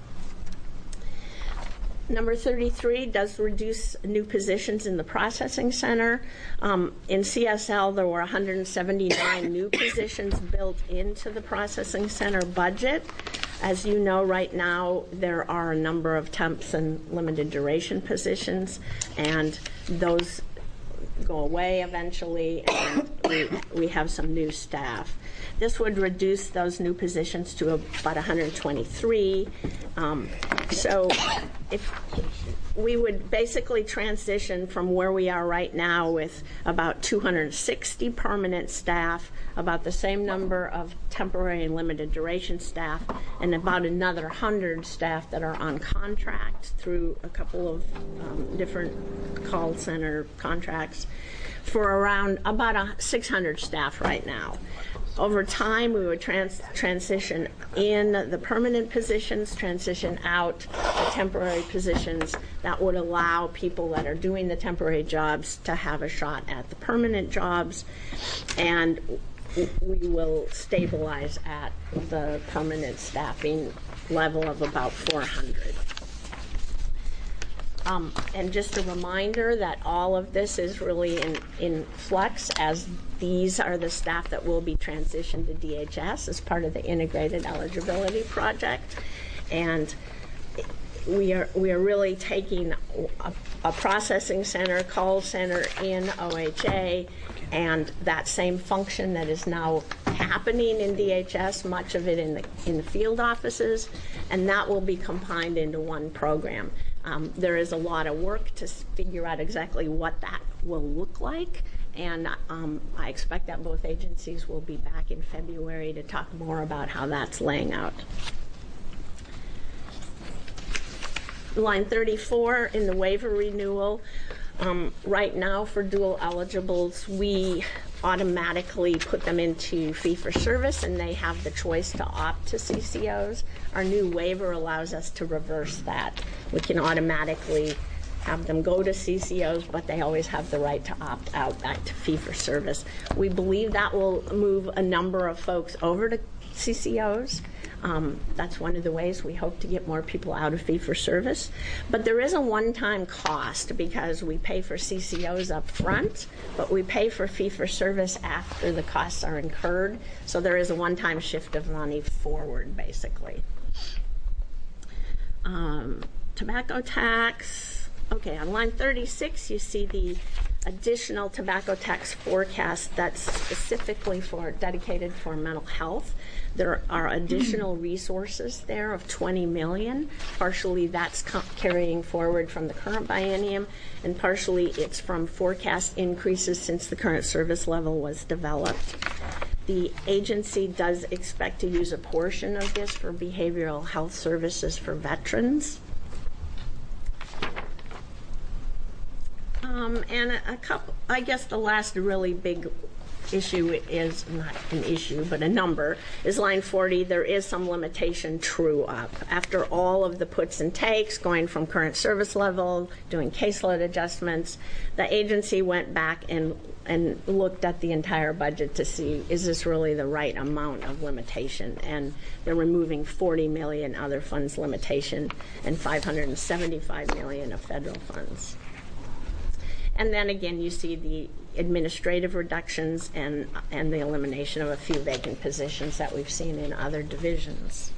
Number thirty-three does reduce new positions in the processing center. Um, in C S L, there were one hundred seventy-nine new positions built into the processing center budget. As you know, right now, there are a number of temps and limited duration positions, and those go away eventually, and we, we have some new staff. This would reduce those new positions to about one hundred twenty-three. Um, so if we would basically transition from where we are right now with about two hundred sixty permanent staff, about the same number of temporary and limited duration staff, and about another one hundred staff that are on contract through a couple of um, different call center contracts, for around about a six hundred staff right now. Over time, we would trans- transition in the permanent positions, transition out the temporary positions. That would allow people that are doing the temporary jobs to have a shot at the permanent jobs, and we will stabilize at the permanent staffing level of about four hundred. Um, and just a reminder that all of this is really in, in flux, as these are the staff that will be transitioned to D H S as part of the Integrated Eligibility Project. And we are we are really taking a, a processing center, call center in O H A, and that same function that is now happening in D H S, much of it in the in the field offices, and that will be combined into one program. Um, there is a lot of work to figure out exactly what that will look like, and um, I expect that both agencies will be back in February to talk more about how that's laying out. Line thirty-four in the waiver renewal. Um, right now for dual eligibles, we automatically put them into fee-for-service, and they have the choice to opt to C C Os. Our new waiver allows us to reverse that. We can automatically have them go to C C Os, but they always have the right to opt out back to fee-for-service. We believe that will move a number of folks over to C C Os. Um, that's one of the ways we hope to get more people out of fee-for-service. But there is a one-time cost because we pay for C C Os up front, but we pay for fee-for-service after the costs are incurred. So there is a one-time shift of money forward, basically. Um, tobacco tax. Okay, on line thirty-six, you see the additional tobacco tax forecast that's specifically for dedicated for mental health. There are additional resources there of twenty million. Partially that's co- carrying forward from the current biennium, and partially it's from forecast increases since the current service level was developed. The agency does expect to use a portion of this for behavioral health services for veterans. Um, and a, a couple, I guess the last really big issue is, not an issue, but a number, is line forty. There is some limitation true up. After all of the puts and takes, going from current service level, doing caseload adjustments, the agency went back and and looked at the entire budget to see, is this really the right amount of limitation? And they're removing forty million other funds limitation and five hundred seventy-five million of federal funds. And then again, you see the administrative reductions and and the elimination of a few vacant positions that we've seen in other divisions.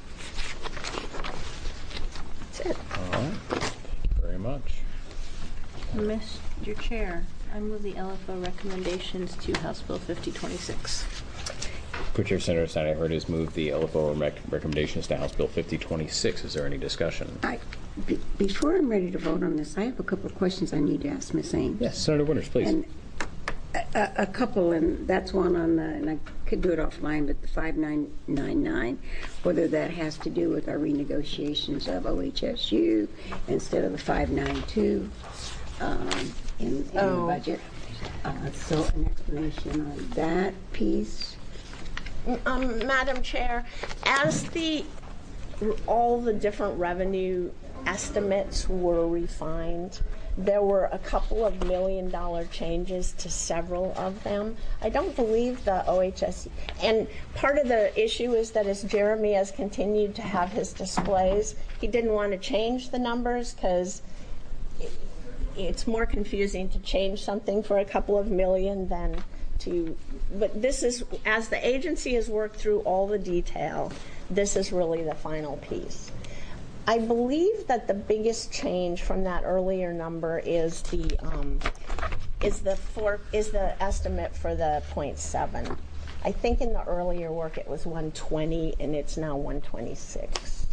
That's it. All right. Thank you very much. Mister Chair, I move the L F O recommendations to House Bill fifty twenty-six. Co-Chair Senator Steiner Hurd has moved the L F O rec- recommendations to House Bill fifty twenty-six. Is there any discussion? I, be, before I'm ready to vote on this, I have a couple of questions I need to ask Miz Ames. Yes, Senator Winters, please. And a, a couple, and that's one on the, and I could do it offline, but the five nine nine nine, whether that has to do with our renegotiations of O H S U instead of the five nine two um, in, in Oh. the budget. Uh, so an explanation on that piece. Um, Madam Chair, as the all the different revenue estimates were refined, there were a couple of million dollar changes to several of them. I don't believe the O H S, and part of the issue is that as Jeremy has continued to have his displays, he didn't want to change the numbers because it's more confusing to change something for a couple of million than to, but this is, as the agency has worked through all the detail, this is really the final piece. I believe that the biggest change from that earlier number is the um, is the for, is the estimate for the point seven. I think in the earlier work it was one twenty and it's now one twenty-six.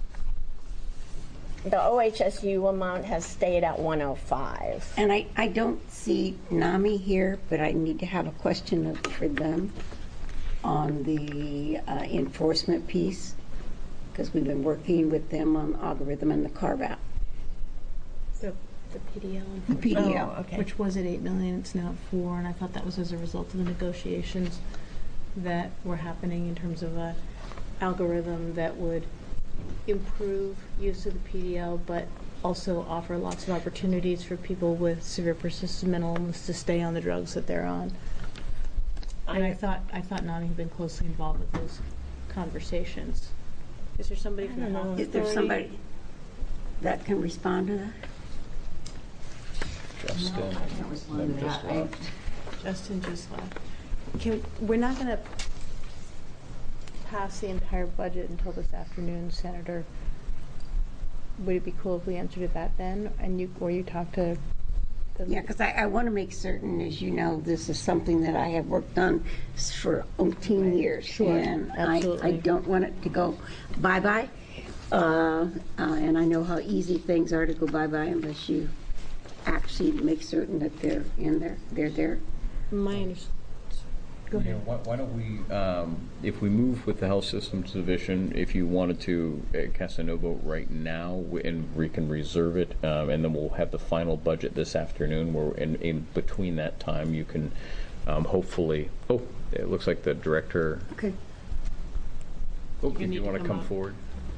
The O H S U amount has stayed at one oh five. And I, I don't see NAMI here, but I need to have a question of, for them on the uh, enforcement piece, because we've been working with them on algorithm and the carve-out. The, the P D L. The P D L. Oh, okay. Which was at eight million, it's now at four, and I thought that was as a result of the negotiations that were happening in terms of a algorithm that would improve use of the P D L, but also offer lots of opportunities for people with severe persistent mental illness to stay on the drugs that they're on. And I thought I thought NAMI had been closely involved with those conversations. Is there somebody from the health Is there authority? somebody that can respond to that? Justin. Then just left. Justin just left. Can, we're not going to pass the entire budget until this afternoon, Senator. Would it be cool if we answered that then, and you or you talk to the Yeah, because I, I want to make certain, as you know, this is something that I have worked on s- for umpteen years. Sure, And I, I absolutely. don't want it to go bye-bye. Uh, uh, and I know how easy things are to go bye-bye unless you actually make certain that they're in there, they're there. My understanding. Go Yeah, ahead. why, why don't we, um, if we move with the Health Systems Division, if you wanted to uh, cast a no vote right now, w- and we can reserve it, um, and then we'll have the final budget this afternoon, where in, in between that time, you can um, hopefully, oh, it looks like the director, Okay. oh, You if need you to want to come come up. forward.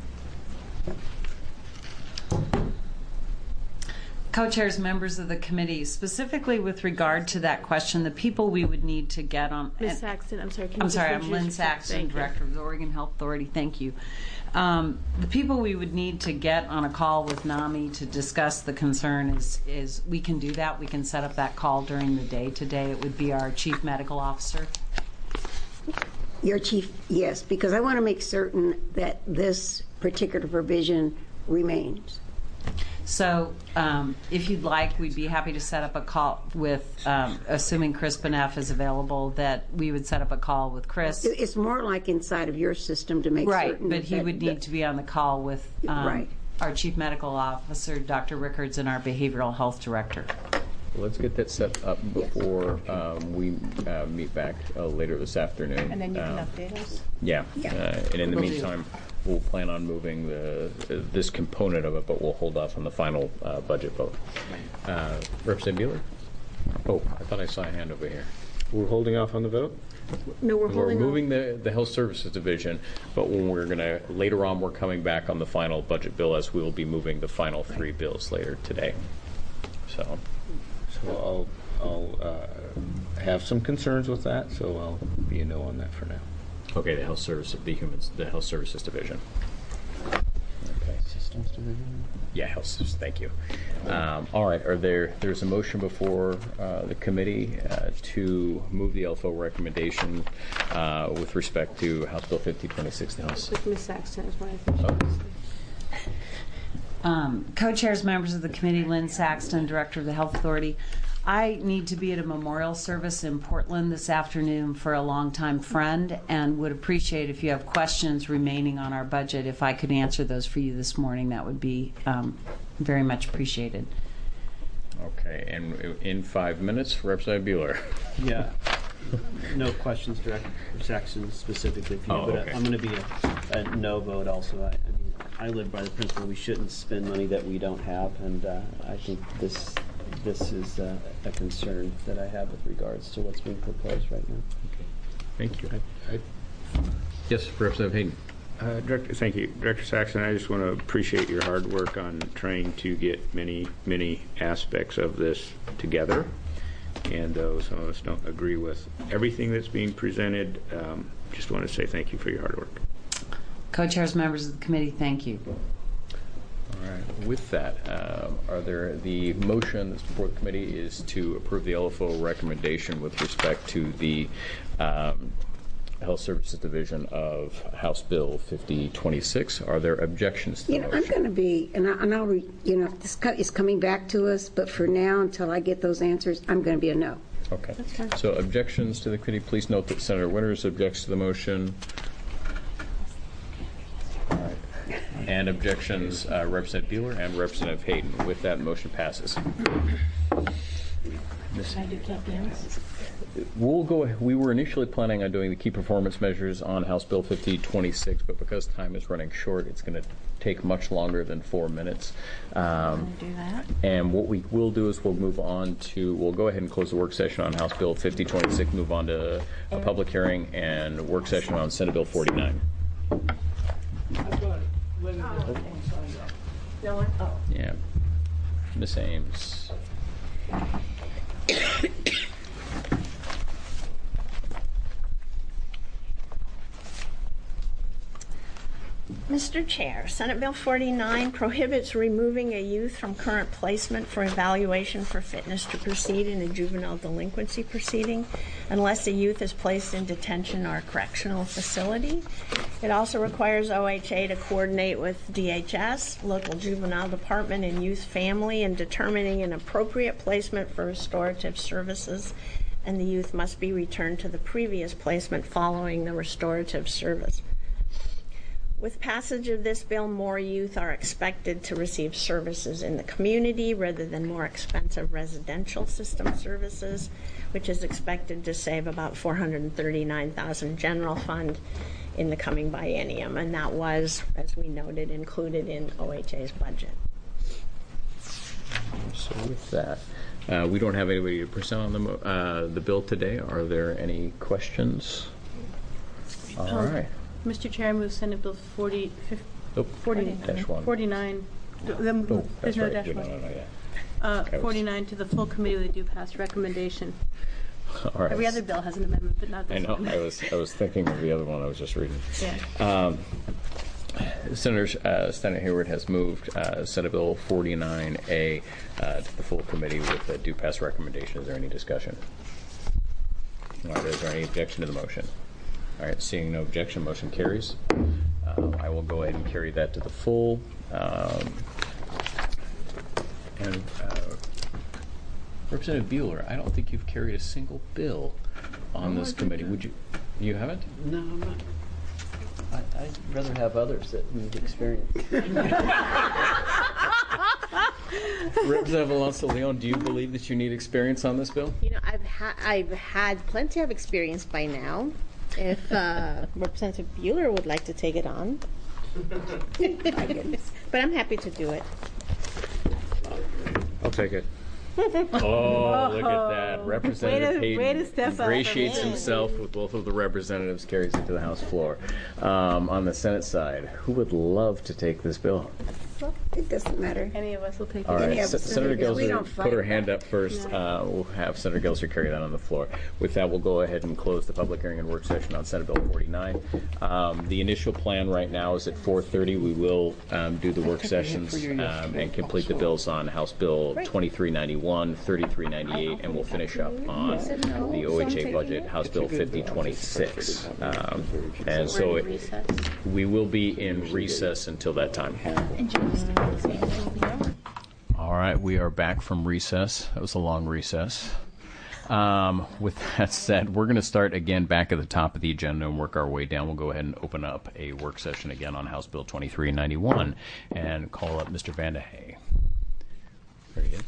Co-chairs, members of the committee, specifically with regard to that question, the people we would need to get on. Miz and- Saxton, I'm sorry. Can you I'm just sorry, I'm introduce Lynn yourself? Saxton, Thank you. Director of the Oregon Health Authority. Thank you. Um, the people we would need to get on a call with NAMI to discuss the concern is, is we can do that. We can set up that call during the day today. It would be our chief medical officer. Your chief, yes, because I want to make certain that this particular provision remains. So um, if you'd like, we'd be happy to set up a call with, um, assuming Chris Beneff is available, that we would set up a call with Chris. It's more like inside of your system to make Right, certain. but he that- would need to be on the call with um, Right. our Chief Medical Officer, Doctor Rickards, and our Behavioral Health Director. Let's get that set up before um, we uh, meet back uh, later this afternoon. And then you can Um, update us. Yeah, Yeah. Uh, and in the Will do. meantime, we'll plan on moving the, uh, this component of it, but we'll hold off on the final uh, budget vote. Uh, Representative Bueller? Oh, I thought I saw a hand over here. We're holding off on the vote? No, we're We're holding on. moving the, the Health Services Division, but when we're going to, later on, we're coming back on the final budget bill as we will be moving the final three bills later today. So, So I'll, I'll uh, have some concerns with that, so I'll be a no on that for now. okay, the Health Service, the Humans, the Health Services Division. Okay. Systems Division? Yeah, Health Services, thank you. Um, all right, are there, there's a motion before uh, the committee uh, to move the L F O recommendation uh, with respect to House Bill fifty twenty-six. The House. With Miz Saxton is what I think she Oh. wants to. Um, co-chairs, members of the committee, Lynn Saxton, Director of the Health Authority. I need to be at a memorial service in Portland this afternoon for a longtime friend, and would appreciate if you have questions remaining on our budget. If I could answer those for you this morning, that would be um, very much appreciated. Okay, and in five minutes, Representative Bueller. Yeah. No questions, Director Saxon specifically for you, Oh, but okay. I'm going to be a, a no vote also. I, I mean, I live by the principle we shouldn't spend money that we don't have, and uh, I think this this is uh, a concern that I have with regards to what's being proposed right now. Thank you. I, I, Yes, Representative Hayden. Uh, Director, thank you. Director Saxon, I just want to appreciate your hard work on trying to get many, many aspects of this together. And though some of us don't agree with everything that's being presented, um, just want to say thank you for your hard work. Co-chairs, members of the committee, thank you. All right. With that, um, are there the motion that's before the committee is to approve the L F O recommendation with respect to the um, Health Services Division of House Bill fifty twenty-six. Are there objections to You the know, I'm motion? going to be, and, I, and I'll, re, you know, this co- is coming back to us, but for now, until I get those answers, I'm going to be a no. Okay. So objections to the committee. Please note that Senator Winters objects to the motion. All right. And objections, uh, Representative Bueller and Representative Hayden. With that, motion passes. Miz- Can I do campaigns? We'll go. We were initially planning on doing the key performance measures on House Bill fifty twenty-six, but because time is running short, it's going to take much longer than four minutes. Um, Do that. and what we will do is we'll move on to. We'll go ahead and close the work session on House Bill fifty twenty-six. Move on to a public hearing and work session on Senate Bill forty-nine. No one? Oh. Yeah, Miz Ames. Mister Chair, Senate Bill forty-nine prohibits removing a youth from current placement for evaluation for fitness to proceed in a juvenile delinquency proceeding unless the youth is placed in detention or a correctional facility. It also requires O H A to coordinate with D H S, local juvenile department, and youth family in determining an appropriate placement for restorative services, and the youth must be returned to the previous placement following the restorative service. With passage of this bill, more youth are expected to receive services in the community rather than more expensive residential system services, which is expected to save about four hundred thirty-nine thousand dollars general fund in the coming biennium, and that was, as we noted, included in O H A's budget. So with that, uh, we don't have anybody to present on the mo- uh, the bill today. Are there any questions? All Um, right. Mister Chair, I move Senate Bill forty, fif- Nope. forty, Dash one. forty-nine. th- then- Oh, There's that's no right. dash No, no, one. no, yeah. Uh, I was- forty-nine to the full committee with a due pass recommendation. All right. Every other bill has an amendment, but not I this know. one. I was I was thinking of the other one I was just reading. Yeah. Um, Senator uh, Senator Hayward has moved uh, Senate Bill forty-nine A uh, to the full committee with a due pass recommendation. Is there any discussion? All right. Is there any objection to the motion? All right. Seeing no objection, motion carries. Um, I will go ahead and carry that to the full. Um, And uh, Representative Bueller, I don't think you've carried a single bill on No, this I committee. didn't. Would you? You haven't? No, I'm not. I, I'd rather have others that need experience. Representative Alonso Leon, do you believe that you need experience on this bill? You know, I've had I've had plenty of experience by now. If uh, Representative Bueller would like to take it on, my goodness. But I'm happy to do it. I'll take it. Oh, look at that. Representative Way to- way Hayden to step up. ingratiates Yeah. himself with both of the representatives, carries it to the House floor. Um, on the Senate side, who would love to take this bill? It doesn't matter. Any of us will take All it. right, Yeah, Se- but Senator Senator Gills, we Gelser don't put her fight hand up first. Uh, we'll have Senator Gelser carry that on the floor. With that, we'll go ahead and close the public hearing and work session on Senate Bill forty-nine. Um, the initial plan right now is at four thirty. We will um, do the work sessions um, and complete the bills on House Bill twenty-three ninety-one, thirty-three ninety-eight, and we'll finish up on the O H A budget, House Bill fifty twenty-six. Um, and so it, we will be in recess until that time. All right, we are back from recess. That was a long recess. Um, with that said, we're going to start again back at the top of the agenda and work our way down. We'll go ahead and open up a work session again on House Bill twenty-three ninety-one and call up Mister Vandehay. There he is.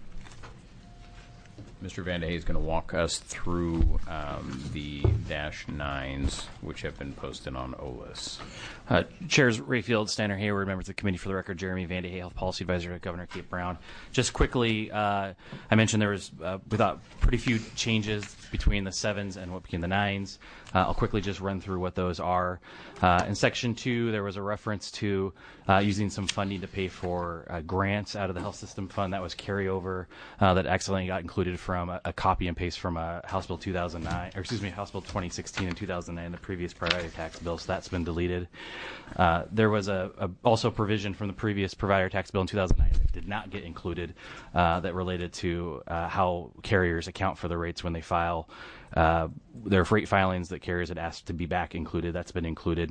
Mister Vandehay is going to walk us through um, the dash nines, which have been posted on O L I S. Uh, Chairs Rayfield, Steiner, Hayward, members of the committee for the record, Jeremy Vandehay, Health Policy Advisor to Governor Kate Brown. Just quickly, uh, I mentioned there was, uh, we thought, pretty few changes between the sevens and what became the nines. Uh, I'll quickly just run through what those are. Uh, in Section two, there was a reference to uh, using some funding to pay for uh, grants out of the health system fund. That was carryover uh, that accidentally got included from a, a copy and paste from a House Bill two thousand nine, or excuse me, House Bill twenty sixteen and two thousand nine, the previous priority tax bill, so that's been deleted. Uh, there was a, a also provision from the previous provider tax bill in two thousand nine that did not get included uh, that related to uh, how carriers account for the rates when they file uh, their rate filings that carriers had asked to be back included. That's been included.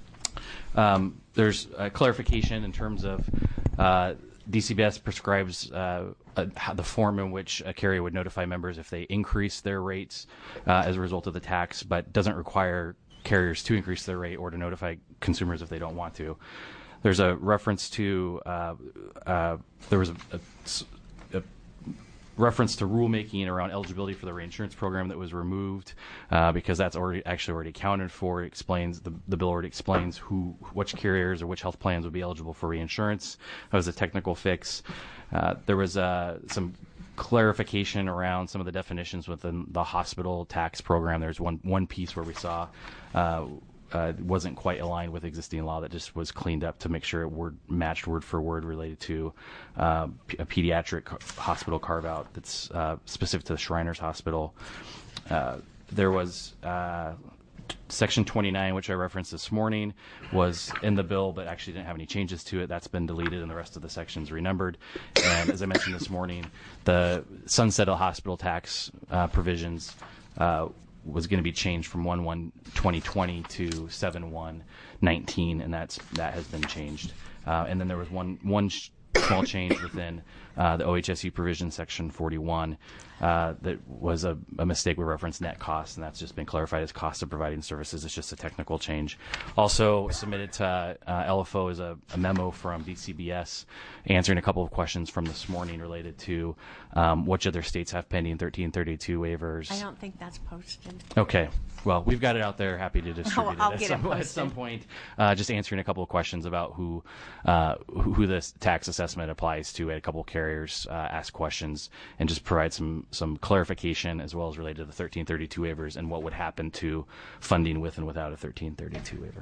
Um, there's a clarification in terms of uh, D C B S prescribes uh, a, how the form in which a carrier would notify members if they increase their rates uh, as a result of the tax, but doesn't require carriers to increase their rate or to notify consumers if they don't want to. There's a reference to uh, uh, there was a, a, a reference to rulemaking around eligibility for the reinsurance program that was removed uh, because that's already actually already accounted for. It explains the, the bill already explains who which carriers or which health plans would be eligible for reinsurance. That was a technical fix. Uh, there was uh, some clarification around some of the definitions within the hospital tax program. There's one one piece where we saw uh, uh, wasn't quite aligned with existing law that just was cleaned up to make sure it word matched word for word related to uh, p- a pediatric hospital carve out that's uh, specific to the Shriners Hospital. Uh, there was uh, Section twenty-nine, which I referenced this morning, was in the bill but actually didn't have any changes to it. That's been deleted and the rest of the sections renumbered. And as I mentioned this morning, the sunset of hospital tax uh, provisions uh, was going to be changed from one one twenty twenty to seven one nineteen, and that's that has been changed. Uh, and then there was one one sh- small change within uh, the O H S U provision, Section forty-one, uh, that was a, a mistake. We referenced net cost, and that's just been clarified as cost of providing services. It's just a technical change. Also submitted to uh, L F O is a, a memo from D C B S answering a couple of questions from this morning related to um, which other states have pending thirteen thirty-two waivers. I don't think that's posted. Okay. Well, we've got it out there. Happy to distribute I'll it, at, get it some, at posted. some point. Uh, just answering a couple of questions about who uh, who, who this tax assessment applies to. A couple of carriers uh, asked questions and just provide some some clarification as well as related to the thirteen thirty-two waivers and what would happen to funding with and without a thirteen thirty-two waiver.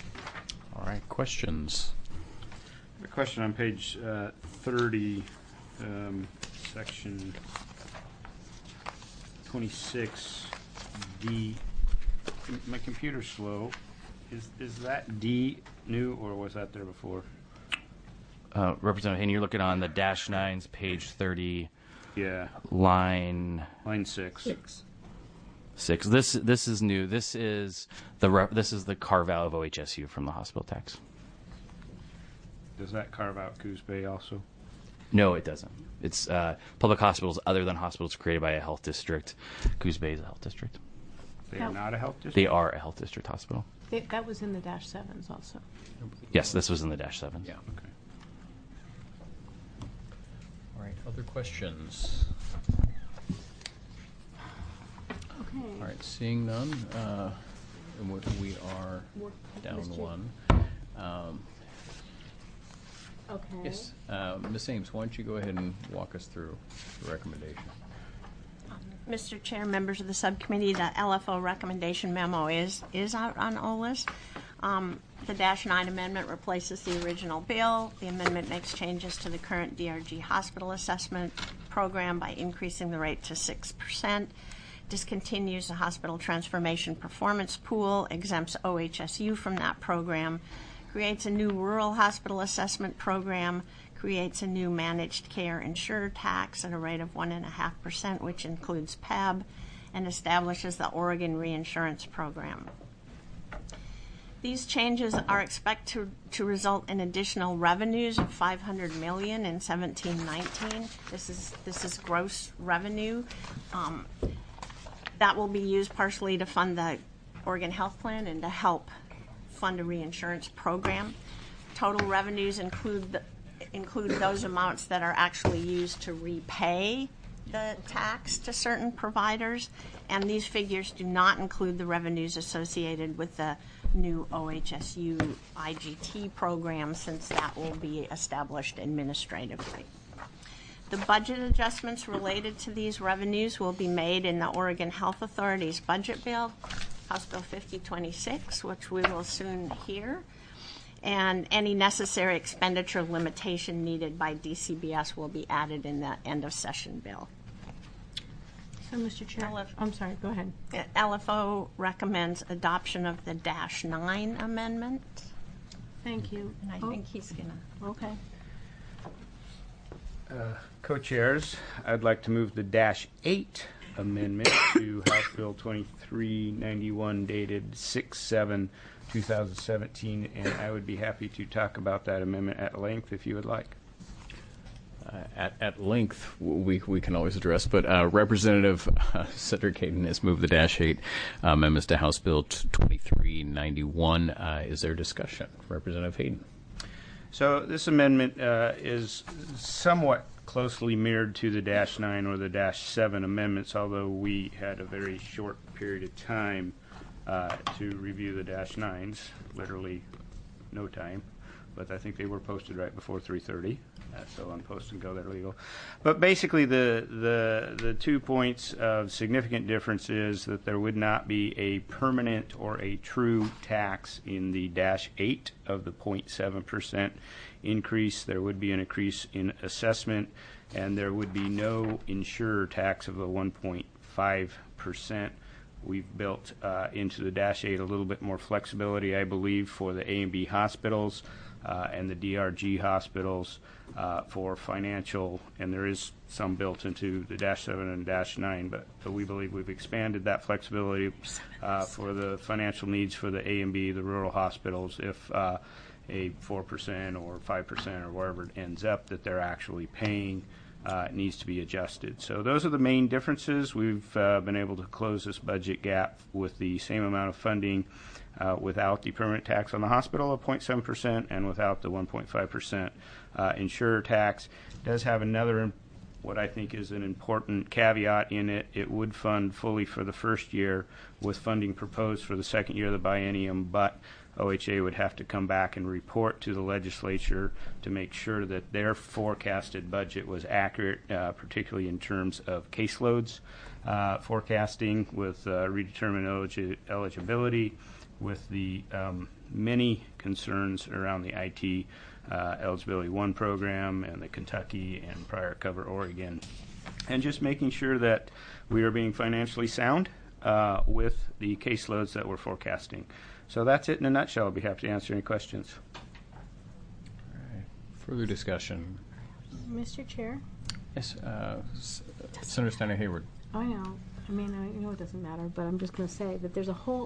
All right, questions? A question on page uh, thirty, um, section twenty-six D. My computer's slow. Is is that D new or was that there before? Uh, Representative Haney, you're looking on the dash nines, page thirty, Yeah, line line six. Six. six. This this is new. This is the re- this is the carve out of O H S U from the hospital tax. Does that carve out Coos Bay also? No, it doesn't. It's uh, public hospitals other than hospitals created by a health district. Coos Bay is a health district. They are not a health district? They are a health district hospital. They, that was in the dash sevens also. Yes, this was in the dash seven. Yeah. Okay. All right. Other questions? Okay. All right. Seeing none, uh, and we, we are down Mister one. Um, Okay. yes, uh, Miz Ames, why don't you go ahead and walk us through the recommendation? Mister Chair, members of the subcommittee, the L F O recommendation memo is is out on O L I S. Um, the Dash nine amendment replaces the original bill. The amendment makes changes to the current D R G hospital assessment program by increasing the rate to six percent, discontinues the hospital transformation performance pool, exempts O H S U from that program, creates a new rural hospital assessment program, creates a new managed care insurer tax at a rate of one point five percent, which includes P A B, and establishes the Oregon Reinsurance Program. These changes are expected to, to result in additional revenues of five hundred million dollars in seventeen nineteen. This is, this is gross revenue. Um, that will be used partially to fund the Oregon Health Plan and to help fund a reinsurance program. Total revenues include the, include those amounts that are actually used to repay the tax to certain providers, and these figures do not include the revenues associated with the new O H S U I G T program, since that will be established administratively. The budget adjustments related to these revenues will be made in the Oregon Health Authority's budget bill, House Bill fifty twenty-six, which we will soon hear, and any necessary expenditure limitation needed by D C B S will be added in the end of session bill. So, Mister Chair, L F- I'm sorry, go ahead. L F O recommends adoption of the Dash nine amendment, Thank you. and I Oh, think he's gonna. okay. Uh, Co-chairs, I'd like to move the Dash eight amendment to House Bill twenty-three ninety-one dated six seven twenty seventeen, and I would be happy to talk about that amendment at length if you would like. Uh, at, at length, we, we can always address, but uh, Representative uh, Cedric Hayden has moved the Dash eight uh, amendments to House Bill twenty-three ninety-one. Uh, is there discussion? Representative Hayden. So this amendment uh, is somewhat closely mirrored to the Dash nine or the Dash seven amendments, although we had a very short period of time uh, to review the Dash nines, literally no time, but I think they were posted right before three thirty. Uh, so on Post and Go, they're legal. But basically, the, the the two points of significant difference is that there would not be a permanent or a true tax in the Dash eight of the zero point seven percent increase. There would be an increase in assessment, and there would be no insurer tax of the one point five percent. We've built uh, into the Dash eight a little bit more flexibility, I believe, for the A and B hospitals uh, and the D R G hospitals uh, for financial, and there is some built into the Dash seven and Dash nine, but, but we believe we've expanded that flexibility uh, for the financial needs for the A and B, the rural hospitals, if uh, a four percent or five percent or wherever it ends up that they're actually paying Uh, it needs to be adjusted. So those are the main differences. We've uh, been able to close this budget gap with the same amount of funding uh, without the permanent tax on the hospital of zero point seven percent and without the one point five percent uh, insurer tax. It does have another, what I think is an important caveat in it. It would fund fully for the first year with funding proposed for the second year of the biennium, but O H A would have to come back and report to the legislature to make sure that their forecasted budget was accurate, uh, particularly in terms of caseloads uh, forecasting with uh, redetermined eligi- eligibility, with the um, many concerns around the I T uh, Eligibility One program and the Kentucky and Prior Cover Oregon, and just making sure that we are being financially sound uh, with the caseloads that we're forecasting. So that's it in a nutshell. I'll be happy to answer any questions. All right. Further discussion? Mister Chair? Yes, uh, S- Senator Steiner Hayward. I know. I mean, I know it doesn't matter, but I'm just going to say that there's a whole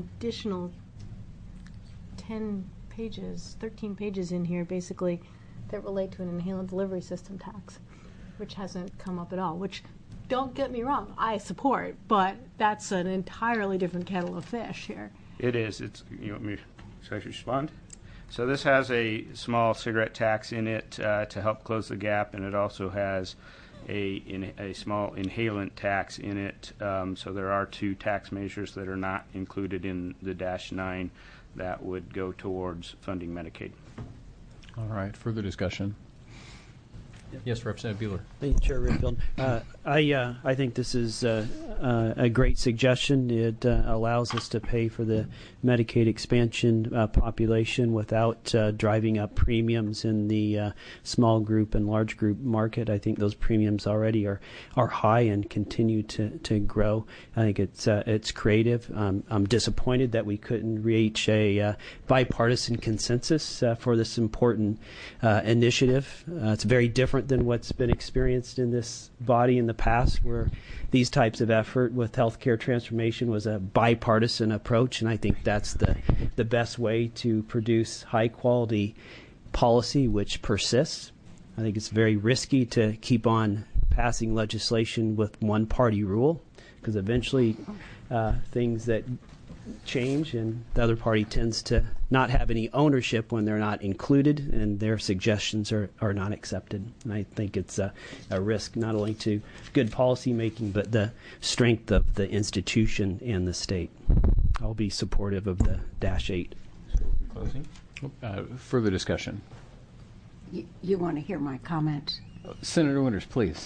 additional ten pages, thirteen pages in here, basically, that relate to an inhalant delivery system tax, which hasn't come up at all, which, don't get me wrong, I support, but that's an entirely different kettle of fish here. It is. It's. You want me? Should I respond? So this has a small cigarette tax in it uh, to help close the gap, and it also has a in, a small inhalant tax in it. Um, so there are two tax measures that are not included in the Dash nine that would go towards funding Medicaid. All right. Further discussion. Yes, Representative Bueller. Thank you, Chair Redfield. Uh, I uh, I think this is uh, uh, a great suggestion. It uh, allows us to pay for the Medicaid expansion uh, population without uh, driving up premiums in the uh, small group and large group market. I think those premiums already are, are high and continue to, to grow. I think it's uh, it's creative. Um, I'm disappointed that we couldn't reach a uh, bipartisan consensus uh, for this important uh, initiative. Uh, it's very different than what's been experienced in this body in the past, where these types of effort with healthcare transformation was a bipartisan approach, and I think that's the the best way to produce high quality policy which persists. I think it's very risky to keep on passing legislation with one party rule, because eventually uh, things that change and the other party tends to not have any ownership when they're not included and their suggestions are, are not accepted. And I think it's a, a risk not only to good policy making but the strength of the institution and the state. I'll be supportive of the Dash eight. Closing. Uh, further discussion. You, you want to hear my comment? Senator Winters, please.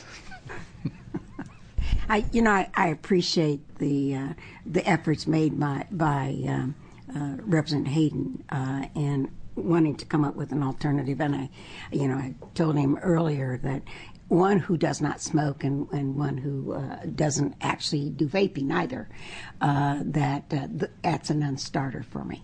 I, you know, I, I appreciate the uh, the efforts made by by um, uh, Representative Hayden uh, and wanting to come up with an alternative. And I, you know, I told him earlier that one who does not smoke and, and one who uh, doesn't actually do vaping either, uh, that uh, th- that's a non-starter for me.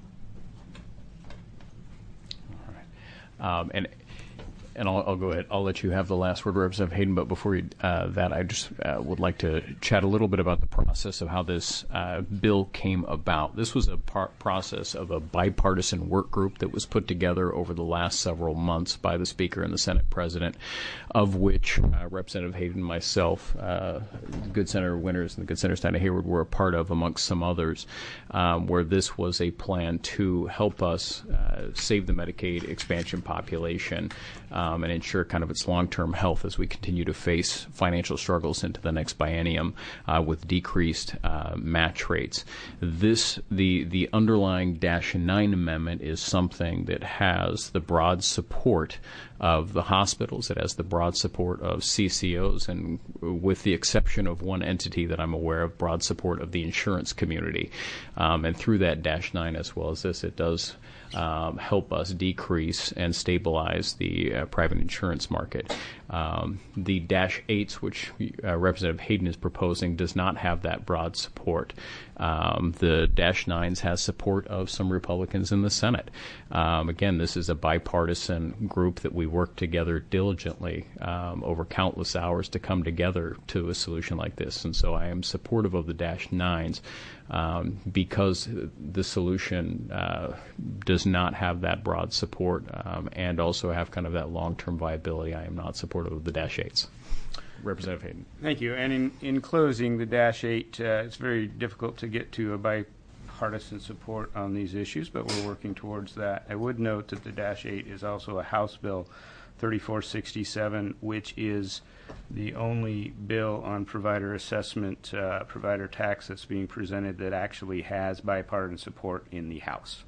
All right, um, and. And I'll, I'll go ahead. I'll let you have the last word, Representative Hayden. But before you, uh, that, I just uh, would like to chat a little bit about the process of how this uh, bill came about. This was a par- process of a bipartisan work group that was put together over the last several months by the Speaker and the Senate President, of which uh, Representative Hayden, myself, uh, good Senator Winters, and the good Senator Steiner Hayward were a part of, amongst some others, um, where this was a plan to help us uh, save the Medicaid expansion population. Um, and ensure kind of its long-term health as we continue to face financial struggles into the next biennium uh, with decreased uh, match rates. This, the the underlying Dash nine amendment is something that has the broad support of the hospitals. It has the broad support of C C Os, and with the exception of one entity that I'm aware of, broad support of the insurance community. Um, and through that Dash nine as well as this, it does Um, help us decrease and stabilize the uh, private insurance market. Um, the Dash eights, which uh, Representative Hayden is proposing, does not have that broad support. Um, the Dash nines has support of some Republicans in the Senate. Um, again, this is a bipartisan group that we work together diligently um, over countless hours to come together to a solution like this. And so I am supportive of the Dash nines. Um, because the solution uh, does not have that broad support um, and also have kind of that long-term viability, I am not supportive of the Dash eights. Representative Hayden. Thank you. And in, in closing, the Dash eight, uh, it's very difficult to get to a bipartisan support on these issues, but we're working towards that. I would note that the Dash eight is also a House Bill thirty-four sixty-seven, which is the only bill on provider assessment, uh, provider tax that's being presented that actually has bipartisan support in the House.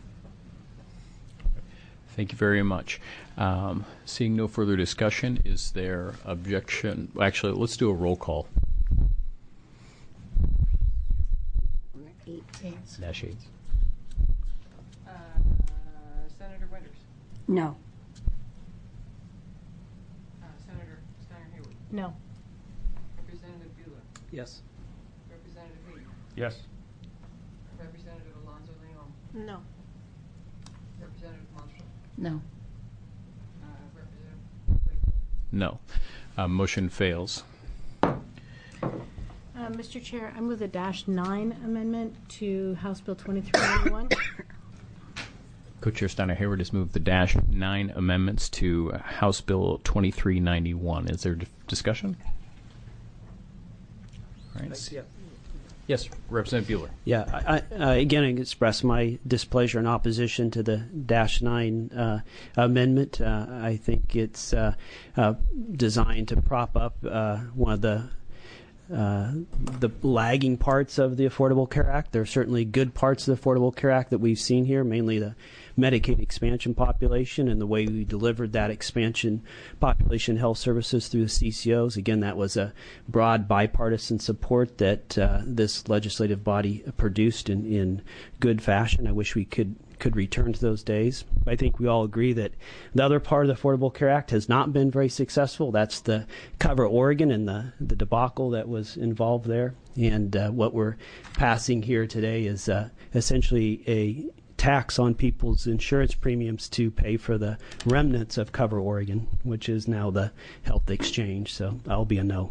Thank you very much. Um, seeing no further discussion, is there objection? Actually, let's do a roll call. Eight. Dash eights. Uh, Senator Winters. No. Uh, Senator Steiner Hayward. No. Representative Bueller. Yes. Representative Hayden. Yes. Representative Alonzo Leon. No. Representative Marshall. No. Uh, Representative Rayfield. No. Uh, motion fails. Uh, Mister Chair, I move the Dash nine amendment to House Bill twenty-three ninety-one. Co-Chair Steiner Hayward has moved the Dash nine amendments to House Bill twenty-three ninety-one. Is there d- discussion? All right. Yeah. Yes, Representative Bueller. Yeah, I, I, again, I express my displeasure and opposition to the Dash nine uh, amendment. Uh, I think it's uh, uh, designed to prop up uh, one of the uh, the lagging parts of the Affordable Care Act. There are certainly good parts of the Affordable Care Act that we've seen here, mainly the Medicaid expansion population and the way we delivered that expansion population health services through the C C Os. Again, that was a broad bipartisan support that uh, this legislative body produced in, in good fashion. I wish we could could return to those days. I think we all agree that the other part of the Affordable Care Act has not been very successful. That's the Cover Oregon and the, the debacle that was involved there. And uh, what we're passing here today is uh, essentially a tax on people's insurance premiums to pay for the remnants of Cover Oregon, which is now the health exchange. So I'll be a no.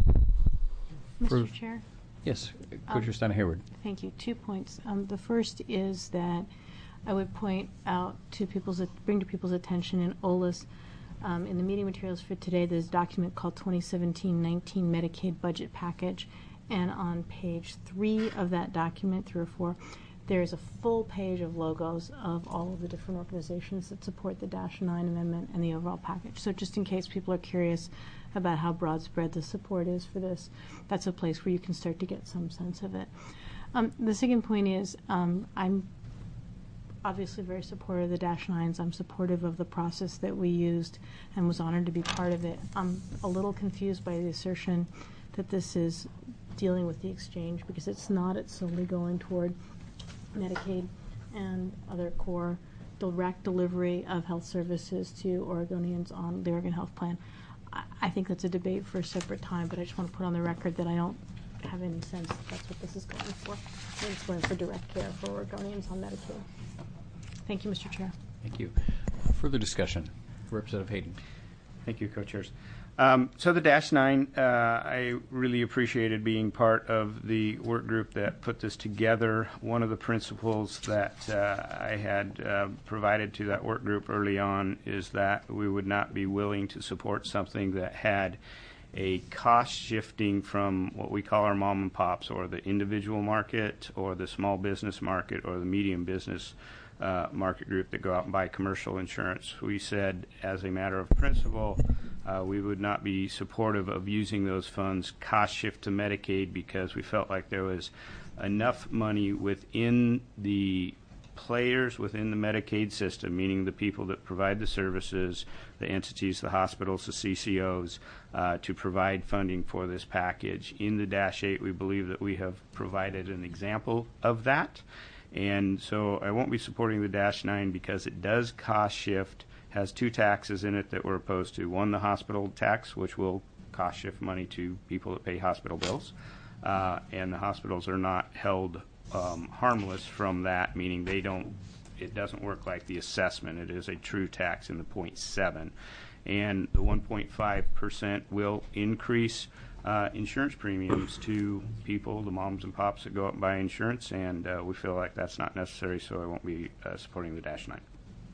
Mister For- Chair? Yes, Co-Chair Steiner Hayward. Thank you. Two points. Um, the first is that I would point out to people's, bring to people's attention in O L A S, um, in the meeting materials for today, there's a document called twenty seventeen nineteen Medicaid Budget Package. And on page three of that document, three or four, there's a full page of logos of all of the different organizations that support the Dash nine amendment and the overall package. So just in case people are curious about how broad spread the support is for this, that's a place where you can start to get some sense of it. Um, the second point is um, I'm obviously very supportive of the Dash nines. I'm supportive of the process that we used and was honored to be part of it. I'm a little confused by the assertion that this is dealing with the exchange, because it's not. It's solely going toward Medicaid and other core direct delivery of health services to Oregonians on the Oregon Health Plan. I, I think that's a debate for a separate time, but I just want to put on the record that I don't have any sense that that's what this is going for. It's going for direct care for Oregonians on Medicaid. Thank you, Mister Chair. Thank you. Further discussion. Representative Hayden. Thank you, co-chairs. Um, so the Dash nine, uh, I really appreciated being part of the work group that put this together. One of the principles that uh, I had uh, provided to that work group early on is that we would not be willing to support something that had a cost shifting from what we call our mom and pops, or the individual market, or the small business market, or the medium business Uh, market group that go out and buy commercial insurance. We said, as a matter of principle, uh, we would not be supportive of using those funds cost shift to Medicaid, because we felt like there was enough money within the players within the Medicaid system, meaning the people that provide the services, the entities, the hospitals, the C C Os, uh, to provide funding for this package. In the Dash eight, we believe that we have provided an example of that. And so I won't be supporting the Dash nine because it does cost shift, has two taxes in it that we're opposed to. One, the hospital tax, which will cost shift money to people that pay hospital bills. Uh, and the hospitals are not held um, harmless from that, meaning they don't, it doesn't work like the assessment. It is a true tax in the zero point seven. And the one point five percent will increase Uh, insurance premiums to people, the moms and pops that go out and buy insurance, and uh, we feel like that's not necessary, so I won't be uh, supporting the Dash nine.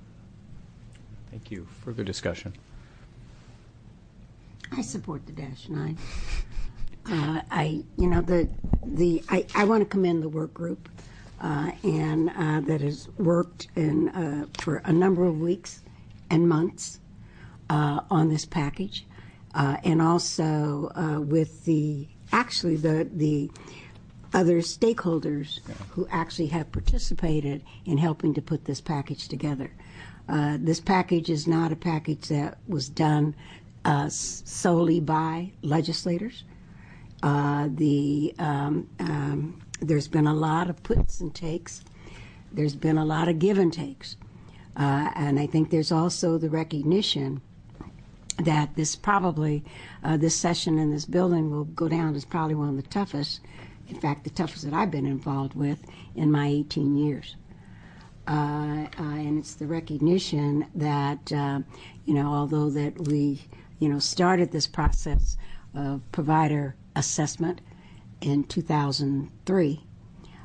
Thank you. Further discussion. I support the Dash nine. Uh, I, you know, the the I, I want to commend the work group, uh, and uh, that has worked in uh, for a number of weeks and months uh, on this package. Uh, and also uh, with the actually the the other stakeholders who actually have participated in helping to put this package together. Uh, this package is not a package that was done uh, solely by legislators. Uh, the um, um, there's been a lot of puts and takes. There's been a lot of give and takes, uh, and I think there's also the recognition that this probably, uh, this session in this building will go down as probably one of the toughest, in fact, the toughest that I've been involved with in my eighteen years. Uh, uh, and it's the recognition that, uh, you know, although that we, you know, started this process of provider assessment in two thousand three,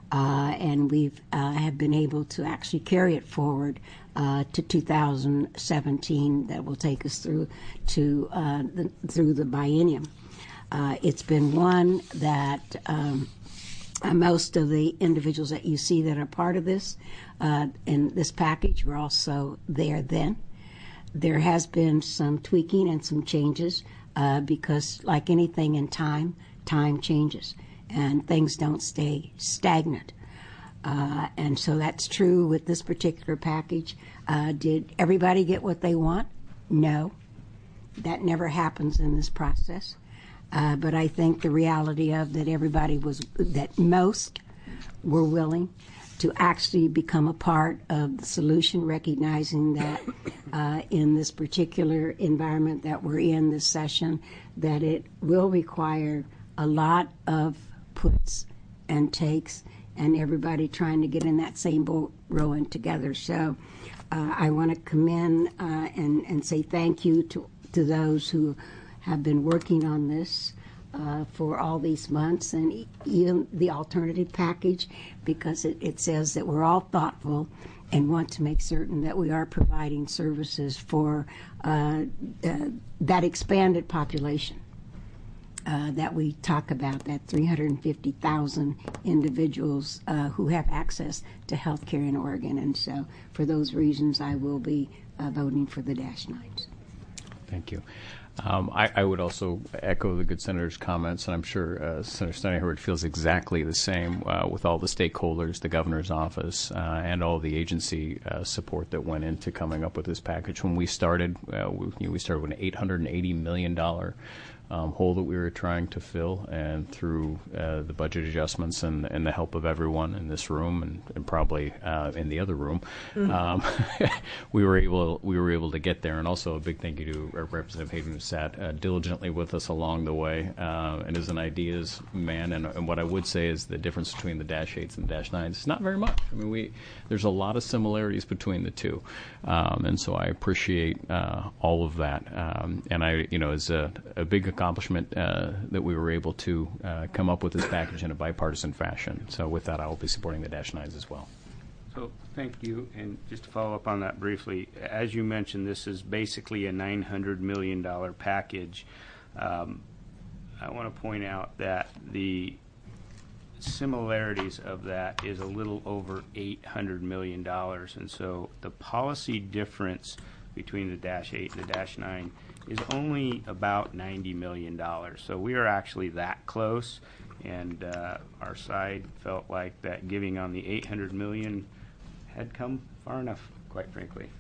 uh, and we've uh, have been able to actually carry it forward uh, to two thousand seventeen. That will take us through to uh, the, through the biennium. Uh, it's been one that um, uh, most of the individuals that you see that are part of this uh, in this package were also there then. There has been some tweaking and some changes uh, because, like anything in time, time changes and things don't stay stagnant. Uh, and so that's true with this particular package. Uh, did everybody get what they want? No. That never happens in this process. Uh, but I think the reality of that everybody was, that most were willing to actually become a part of the solution, recognizing that uh, in this particular environment that we're in this session, that it will require a lot of puts and takes and everybody trying to get in that same boat rowing together. So uh, I want to commend uh, and, and say thank you to, to those who have been working on this Uh, for all these months, and even the alternative package, because it, it says that we're all thoughtful and want to make certain that we are providing services for uh, uh, that expanded population uh, that we talk about, that three hundred fifty thousand individuals uh, who have access to health care in Oregon. And so for those reasons, I will be uh, voting for the dash nines. Thank you. Um, I, I would also echo the good senator's comments, and I'm sure uh, Senator Steiner-Hayward feels exactly the same uh, with all the stakeholders, the governor's office, uh, and all the agency uh, support that went into coming up with this package. When we started, uh, we, you know, we started with an eight hundred eighty million dollars um, hole that we were trying to fill, and through uh, the budget adjustments and, and the help of everyone in this room and, and probably uh, in the other room, mm-hmm. um, we were able we were able to get there. And also a big thank you to Representative Hayden, who sat uh, diligently with us along the way uh, and is an ideas man. And, and what I would say is the difference between the dash eights and the dash nines is not very much. I mean, we there's a lot of similarities between the two, um, and so I appreciate uh, all of that. Um, and I, you know, as a, a big accomplishment uh, that we were able to uh, come up with this package in a bipartisan fashion. So with that, I will be supporting the dash nines as well. So thank you. And just to follow up on that briefly, as you mentioned, this is basically a nine hundred million dollars package. Um, I want to point out that the similarities of that is a little over eight hundred million dollars. And so the policy difference between the dash eight and the dash nine is only about ninety million dollars. So we are actually that close, and uh, our side felt like that giving on the eight hundred million dollars had come far enough, quite frankly.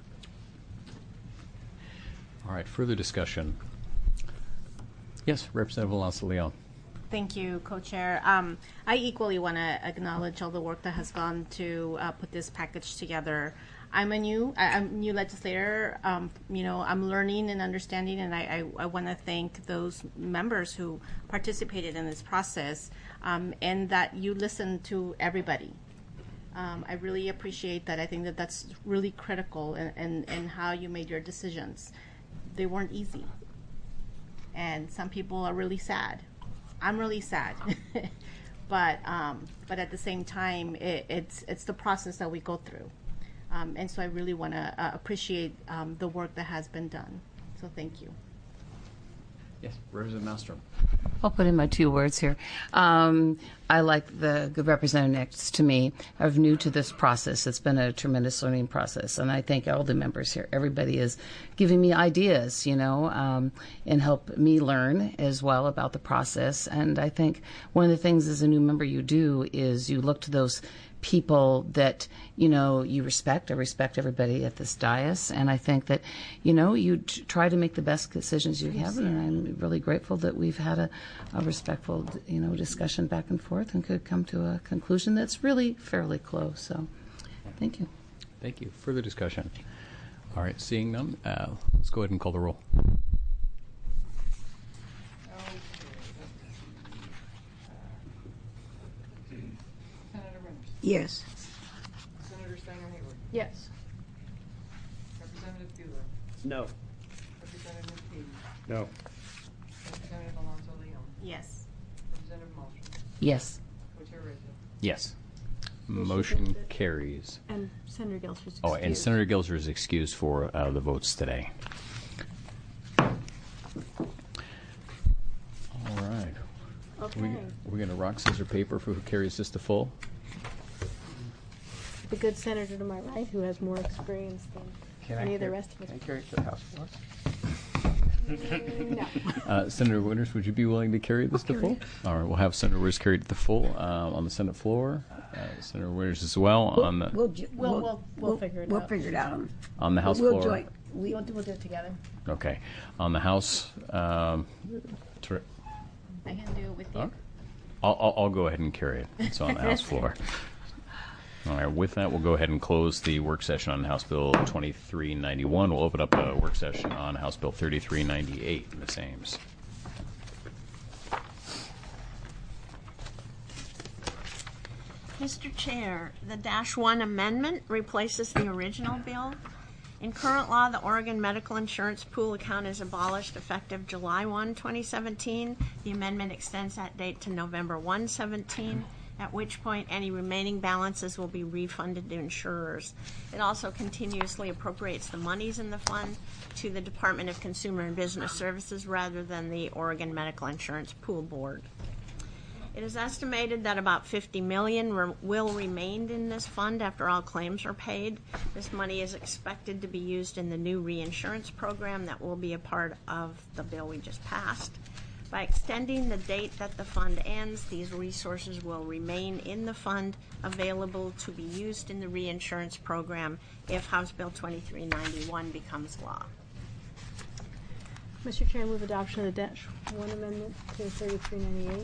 All right, further discussion. Yes, Representative Alonso-Leon. Thank you, Co-Chair. Um, I equally want to acknowledge all the work that has gone to uh, put this package together. I'm a new, I, I'm a new legislator. Um, you know, I'm learning and understanding, and I, I, I want to thank those members who participated in this process, um, and that you listened to everybody. Um, I really appreciate that. I think that that's really critical in, in, in how you made your decisions. They weren't easy, and some people are really sad. I'm really sad, but um, but at the same time, it, it's it's the process that we go through. Um, and so I really want to uh, appreciate um, the work that has been done. So thank you. Yes, Representative Malmstrom. I'll put in my two words here. Um, I like the good representative next to me. I'm new to this process. It's been a tremendous learning process, and I thank all the members here. Everybody is giving me ideas, you know, um, and help me learn as well about the process. And I think one of the things as a new member you do is you look to those people that, you know, you respect. I respect everybody at this dais, and I think that, you know, you t- try to make the best decisions you have, and I'm really grateful that we've had a, a respectful, you know, discussion back and forth and could come to a conclusion that's really fairly close. So thank you. Thank you. Further discussion? All right, seeing none, uh, let's go ahead and call the roll. Yes. Senator Steiner-Hayward. Yes. Representative Bueller. No. Representative Peden. No. Representative Alonso-Leon. Yes. Representative Malmstrom. Yes. Co-Chair Rayfield. Yes. Motion carries. And Senator Gilser's Oh, and Senator Gilser is excused for uh, the votes today. All right. Okay. We, we're going to rock, scissors, paper for who carries this to full. The good senator to my right, who has more experience than Can any I of the carry- rest of us. Can I carry it to the House floor? No. Uh, Senator Winters, would you be willing to carry this to full? All right, we'll have Senator Winters carry it to the full uh, on the Senate floor. Uh, Senator Winters as well on the We'll, ju- We'll- we'll- we'll figure it We'll out. figure it out. on the House We'll floor. join. We, We'll do, we'll do it together. Okay, on the House. Um, ter- I can do it with you. I'll, I'll, I'll go ahead and carry it. It's on the House floor. All right, with that, we'll go ahead and close the work session on House Bill twenty-three ninety-one. We'll open up a work session on House Bill thirty-three ninety-eight. Miz Ames. Mister Chair, the Dash One Amendment replaces the original bill. In current law, the Oregon Medical Insurance Pool account is abolished effective July first, twenty seventeen. The amendment extends that date to November first, seventeen, at which point any remaining balances will be refunded to insurers. It also continuously appropriates the monies in the fund to the Department of Consumer and Business Services rather than the Oregon Medical Insurance Pool Board. It is estimated that about fifty million dollars re- will remain in this fund after all claims are paid. This money is expected to be used in the new reinsurance program that will be a part of the bill we just passed. By extending the date that the fund ends, these resources will remain in the fund, available to be used in the reinsurance program if House Bill twenty-three ninety-one becomes law. Mister Chair, I move adoption of the Dash One Amendment to thirty-three ninety-eight.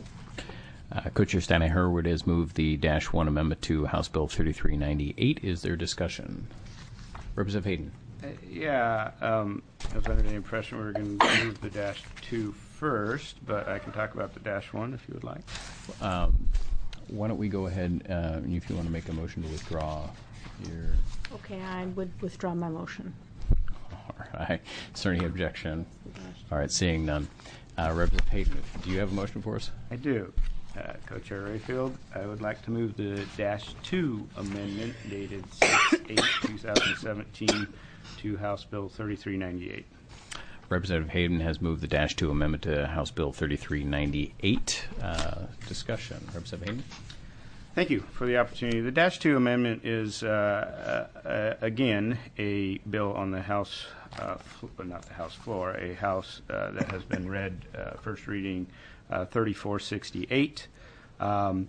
Uh, Co-Chair Stanley Hurwood has moved the Dash One Amendment to House Bill thirty-three ninety-eight. Is there discussion? Representative Hayden. Uh, yeah, um, I was under the impression we were going to move the dash two first, but I can talk about the dash one if you would like. Um, why don't we go ahead, uh, if you want to make a motion to withdraw your... Okay, I would withdraw my motion. All right. Is there any objection? All right, seeing none. Uh, Representative Hayden, do you have a motion for us? I do. Uh, Co-Chair Rayfield, I would like to move the dash two amendment dated six eight twenty seventeen to House Bill thirty-three ninety-eight. Representative Hayden has moved the Dash two Amendment to House Bill thirty-three ninety-eight. Uh, discussion. Representative Hayden. Thank you for the opportunity. The Dash two Amendment is, uh, uh, uh, again, a bill on the House, uh, fl- not the House floor, a House uh, that has been read, uh, first reading, uh, thirty-four sixty-eight. Um,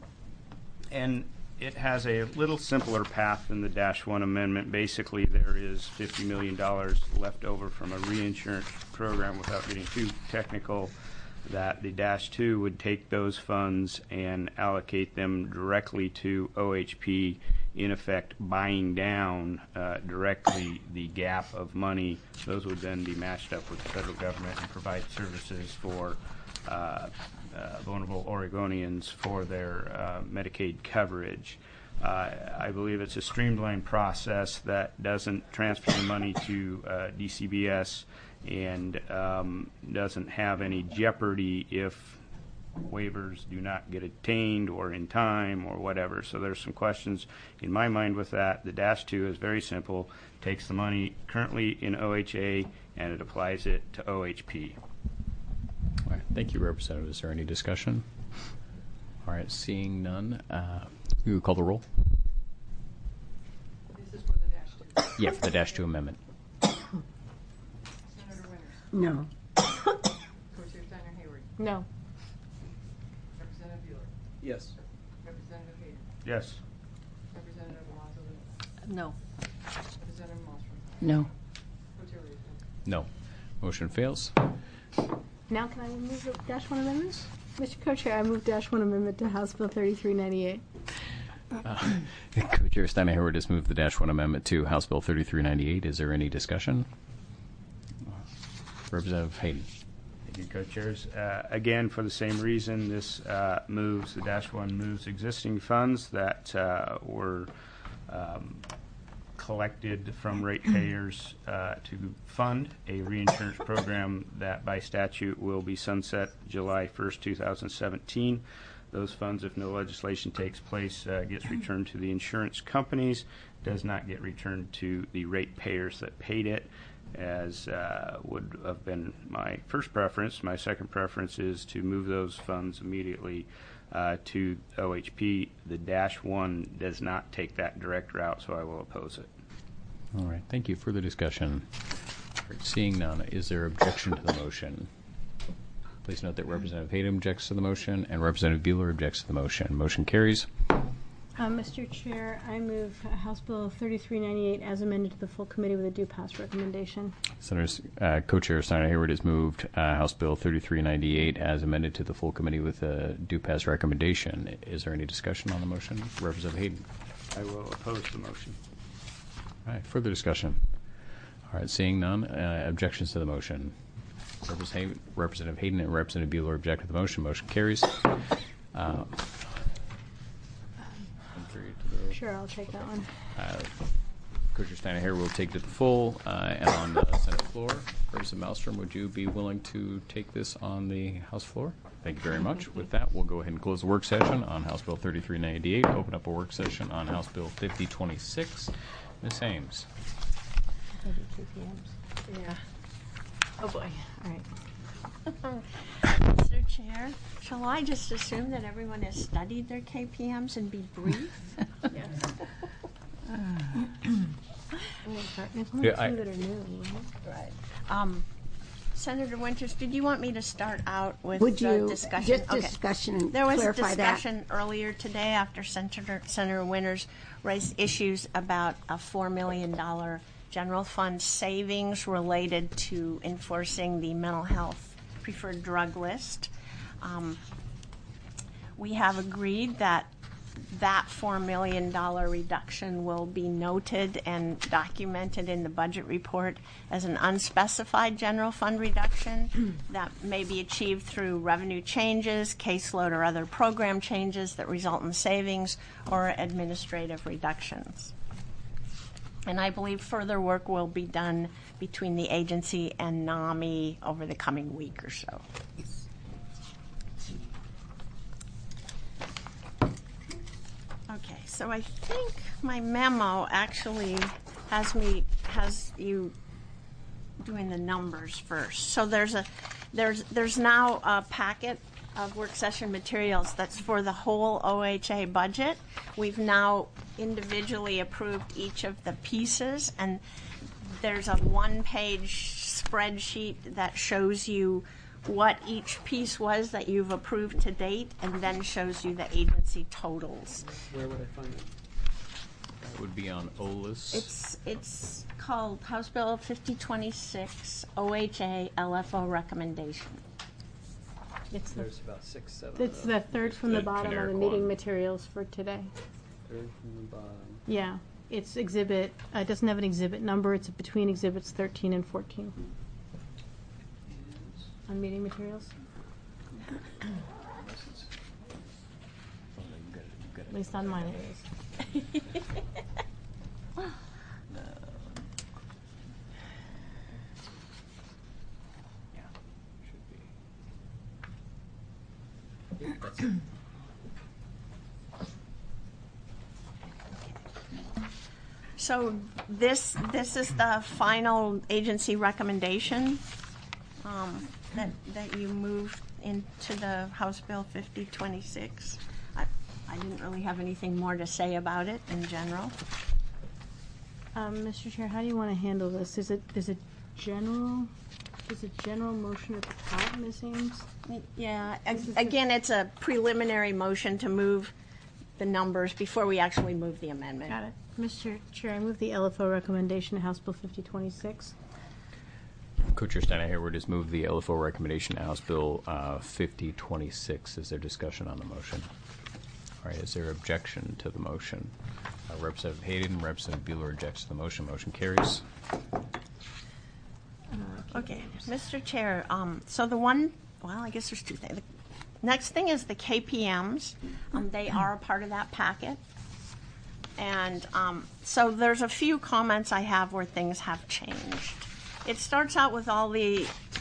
and it has a little simpler path than the Dash one Amendment. Basically, there is fifty million dollars left over from a reinsurance program, without getting too technical, that the Dash two would take those funds and allocate them directly to O H P, in effect buying down uh, directly the gap of money. Those would then be matched up with the federal government and provide services for uh, uh, vulnerable Oregonians for their uh, Medicaid coverage. Uh, I believe it's a streamlined process that doesn't transfer the money to uh, D C B S and um, doesn't have any jeopardy if waivers do not get attained or in time or whatever. So there's some questions in my mind with that. The Dash two is very simple, takes the money currently in O H A and it applies it to O H P. All right. Thank you, Representative. Is there any discussion? All right. Seeing none, uh, you would call the roll? This is for the dash two. Yeah, for the Dash two Amendment. Senator Winters. No. Co-Chair Steiner Hayward. No. Representative Bueller. Yes. Representative Hayden. Yes. Representative Alonso. No. Representative Mostrom. No. Co-Chair Rayfield. No. Motion fails. Now can I move the Dash One Amendment? Mister Co-Chair, I move Dash One Amendment to House Bill thirty-three ninety-eight. Uh, Co-Chair Steiner Hayward has moved the Dash one Amendment to House Bill thirty-three ninety-eight. Is there any discussion? Representative Hayden. Thank you, co-chairs. Uh, again, for the same reason, this uh, moves, the Dash one moves existing funds that uh, were um, collected from ratepayers uh, to fund a reinsurance program that by statute will be sunset July first, two thousand seventeen. Those funds, if no legislation takes place, uh, gets returned to the insurance companies, does not get returned to the ratepayers that paid it, as uh, would have been my first preference. My second preference is to move those funds immediately uh, to O H P. The dash one does not take that direct route, so I will oppose it. All right, thank you. Further discussion? All right, seeing none, is there objection to the motion? Please note that Representative Hayden objects to the motion and Representative Bueller objects to the motion. Motion carries. Uh, Mister Chair, I move House Bill thirty-three ninety-eight as amended to the full committee with a due pass recommendation. Senators, uh, Co-Chair Steiner Hayward has moved uh, House Bill thirty-three ninety-eight as amended to the full committee with a due pass recommendation. Is there any discussion on the motion? Representative Hayden. I will oppose the motion. All right, further discussion. All right, seeing none, uh, objections to the motion. Representative, Representative Hayden and Representative Bueller object to the motion. Motion carries. Uh, Sure, I'll take that one. Uh, Co-Chair Steiner here will take it to the full uh, and on the Senate floor. Representative Malmstrom, would you be willing to take this on the House floor? Thank you very much. With that, we'll go ahead and close the work session on House Bill thirty-three ninety-eight. Open up a work session on House Bill fifty twenty-six. Miz Ames. Yeah. Oh boy. All right. Mister Chair, shall I just assume that everyone has studied their K P Ms and be brief? Yes. There's only Yeah, two I- that are new, right? Right. Um, Senator Winters, did you want me to start out with Would the you discussion? just discussion and There was clarify that? discussion earlier today after Senator, Senator Winters raised issues about a four million dollars general fund savings related to enforcing the mental health preferred drug list. Um, we have agreed that that four million dollars reduction will be noted and documented in the budget report as an unspecified general fund reduction that may be achieved through revenue changes, caseload, or other program changes that result in savings or administrative reductions. And I believe further work will be done between the agency and NAMI over the coming week or so. Okay, so I think my memo actually has me has you doing the numbers first. So there's a there's there's now a packet of work session materials that's for the whole O H A budget. We've now individually approved each of the pieces, and there's a one-page spreadsheet that shows you what each piece was that you've approved to date, and then shows you the agency totals. Where would I find it? That would be on O L I S. It's it's called House Bill fifty twenty-six O H A L F O recommendation. It's the, There's about six, seven. it's of the them. third from the The bottom of generic the meeting one. materials for today. Third from the bottom. Yeah, it's exhibit, uh, it doesn't have an exhibit number, it's between exhibits thirteen and fourteen on meeting materials. At least on mine it is. So this this is the final agency recommendation um, that that you moved into the House Bill fifty twenty-six. I, I didn't really have anything more to say about it in general. Um, Mister Chair, how do you want to handle this? Is it, is a general, is a general motion at the top, Miz Ames? Yeah, This is ag- the- again, it's a preliminary motion to move the numbers before we actually move the amendment. Got it. Mister Chair, I move the L F O recommendation, House Bill fifty twenty-six. Co-Chair Steiner Hayward has moved the L F O recommendation to House Bill uh, fifty twenty-six. Is there discussion on the motion? All right, is there objection to the motion? Uh, Representative Hayden and Representative Bueller objects to the motion. Motion carries. Okay, Mister Chair, um, so the one, well, I guess there's two things. The next thing is the K P Ms. Um, they are a part of that packet. And um, so there's a few comments I have where things have changed. It starts out with all the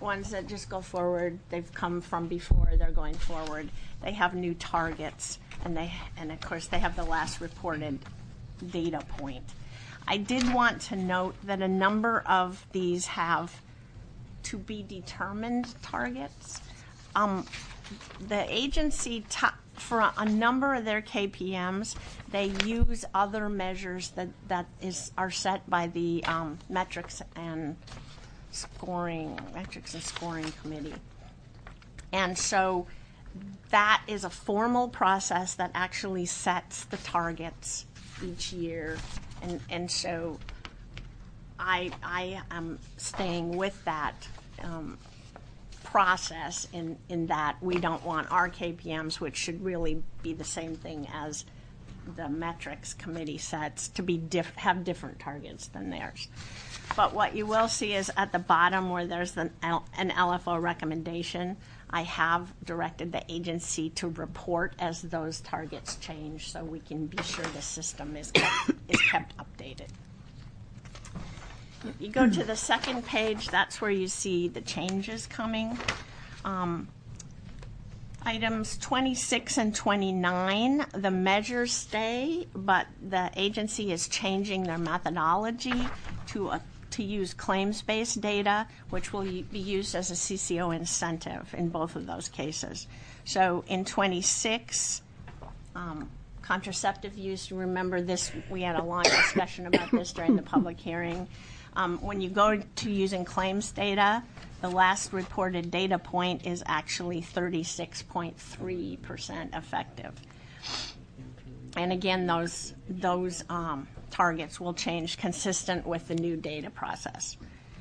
ones that just go forward, they've come from before, they're going forward. They have new targets, and they and of course they have the last reported data point. I did want to note that a number of these have to be determined targets. Um, the agency, t- for a number of their K P Ms, they use other measures that, that is are set by the um, metrics and scoring metrics and scoring committee. And so that is a formal process that actually sets the targets each year. And, and so I, I am staying with that um, process in, in that we don't want our K P Ms, which should really be the same thing as the metrics committee sets, to be diff- have different targets than theirs. But what you will see is at the bottom where there's an, L- an L F O recommendation, I have directed the agency to report as those targets change so we can be sure the system is kept, is kept updated. If you go to the second page, that's where you see the changes coming. Um, items twenty-six and twenty-nine, the measures stay, but the agency is changing their methodology to a to use claims-based data, which will be used as a C C O incentive in both of those cases. So in twenty-six, um, contraceptive use, remember this, we had a long discussion about this during the public hearing. Um, when you go to using claims data, the last reported data point is actually thirty-six point three percent effective. And again, those those um, targets will change consistent with the new data process.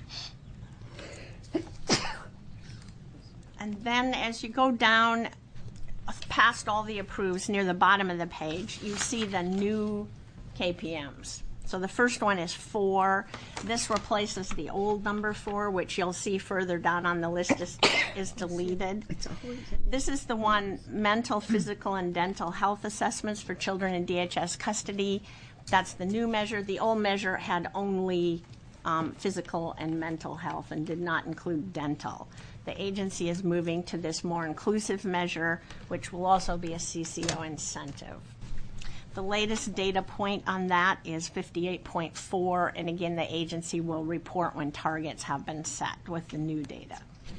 And then as you go down past all the approves near the bottom of the page, you see the new K P Ms. So the first one is four. This replaces the old number four, which you'll see further down on the list is, is deleted. This is the one, mental, physical, and dental health assessments for children in D H S custody. That's the new measure. The old measure had only um, physical and mental health and did not include dental. The agency is moving to this more inclusive measure, which will also be a C C O incentive. The latest data point on that is fifty-eight point four, and again, the agency will report when targets have been set with the new data.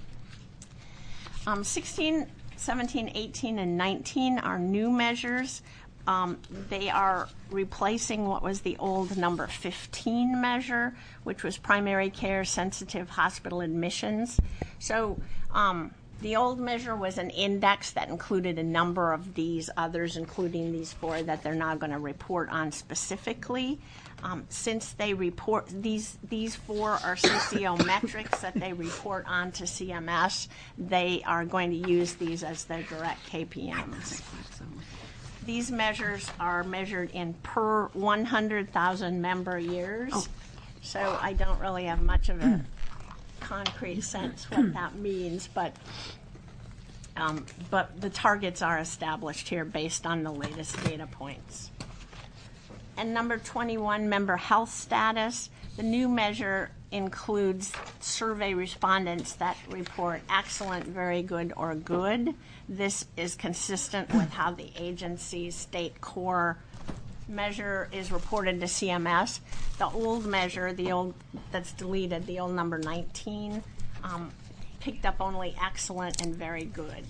Um, sixteen, seventeen, eighteen, and nineteen are new measures. Um, they are replacing what was the old number fifteen measure, which was primary care sensitive hospital admissions. So um, the old measure was an index that included a number of these others, including these four that they're now going to report on specifically. Um, since they report, these these four are C C O metrics that they report on to C M S, they are going to use these as their direct K P Ms. These measures are measured in per one hundred thousand member years, oh. So I don't really have much of a concrete sense what that means, but um, but the targets are established here based on the latest data points. And number twenty-one, member health status. The new measure includes survey respondents that report excellent, very good, or good. This is consistent with how the agency's state core measure is reported to C M S. The old measure, the old that's deleted, the old number nineteen, um, picked up only excellent and very good.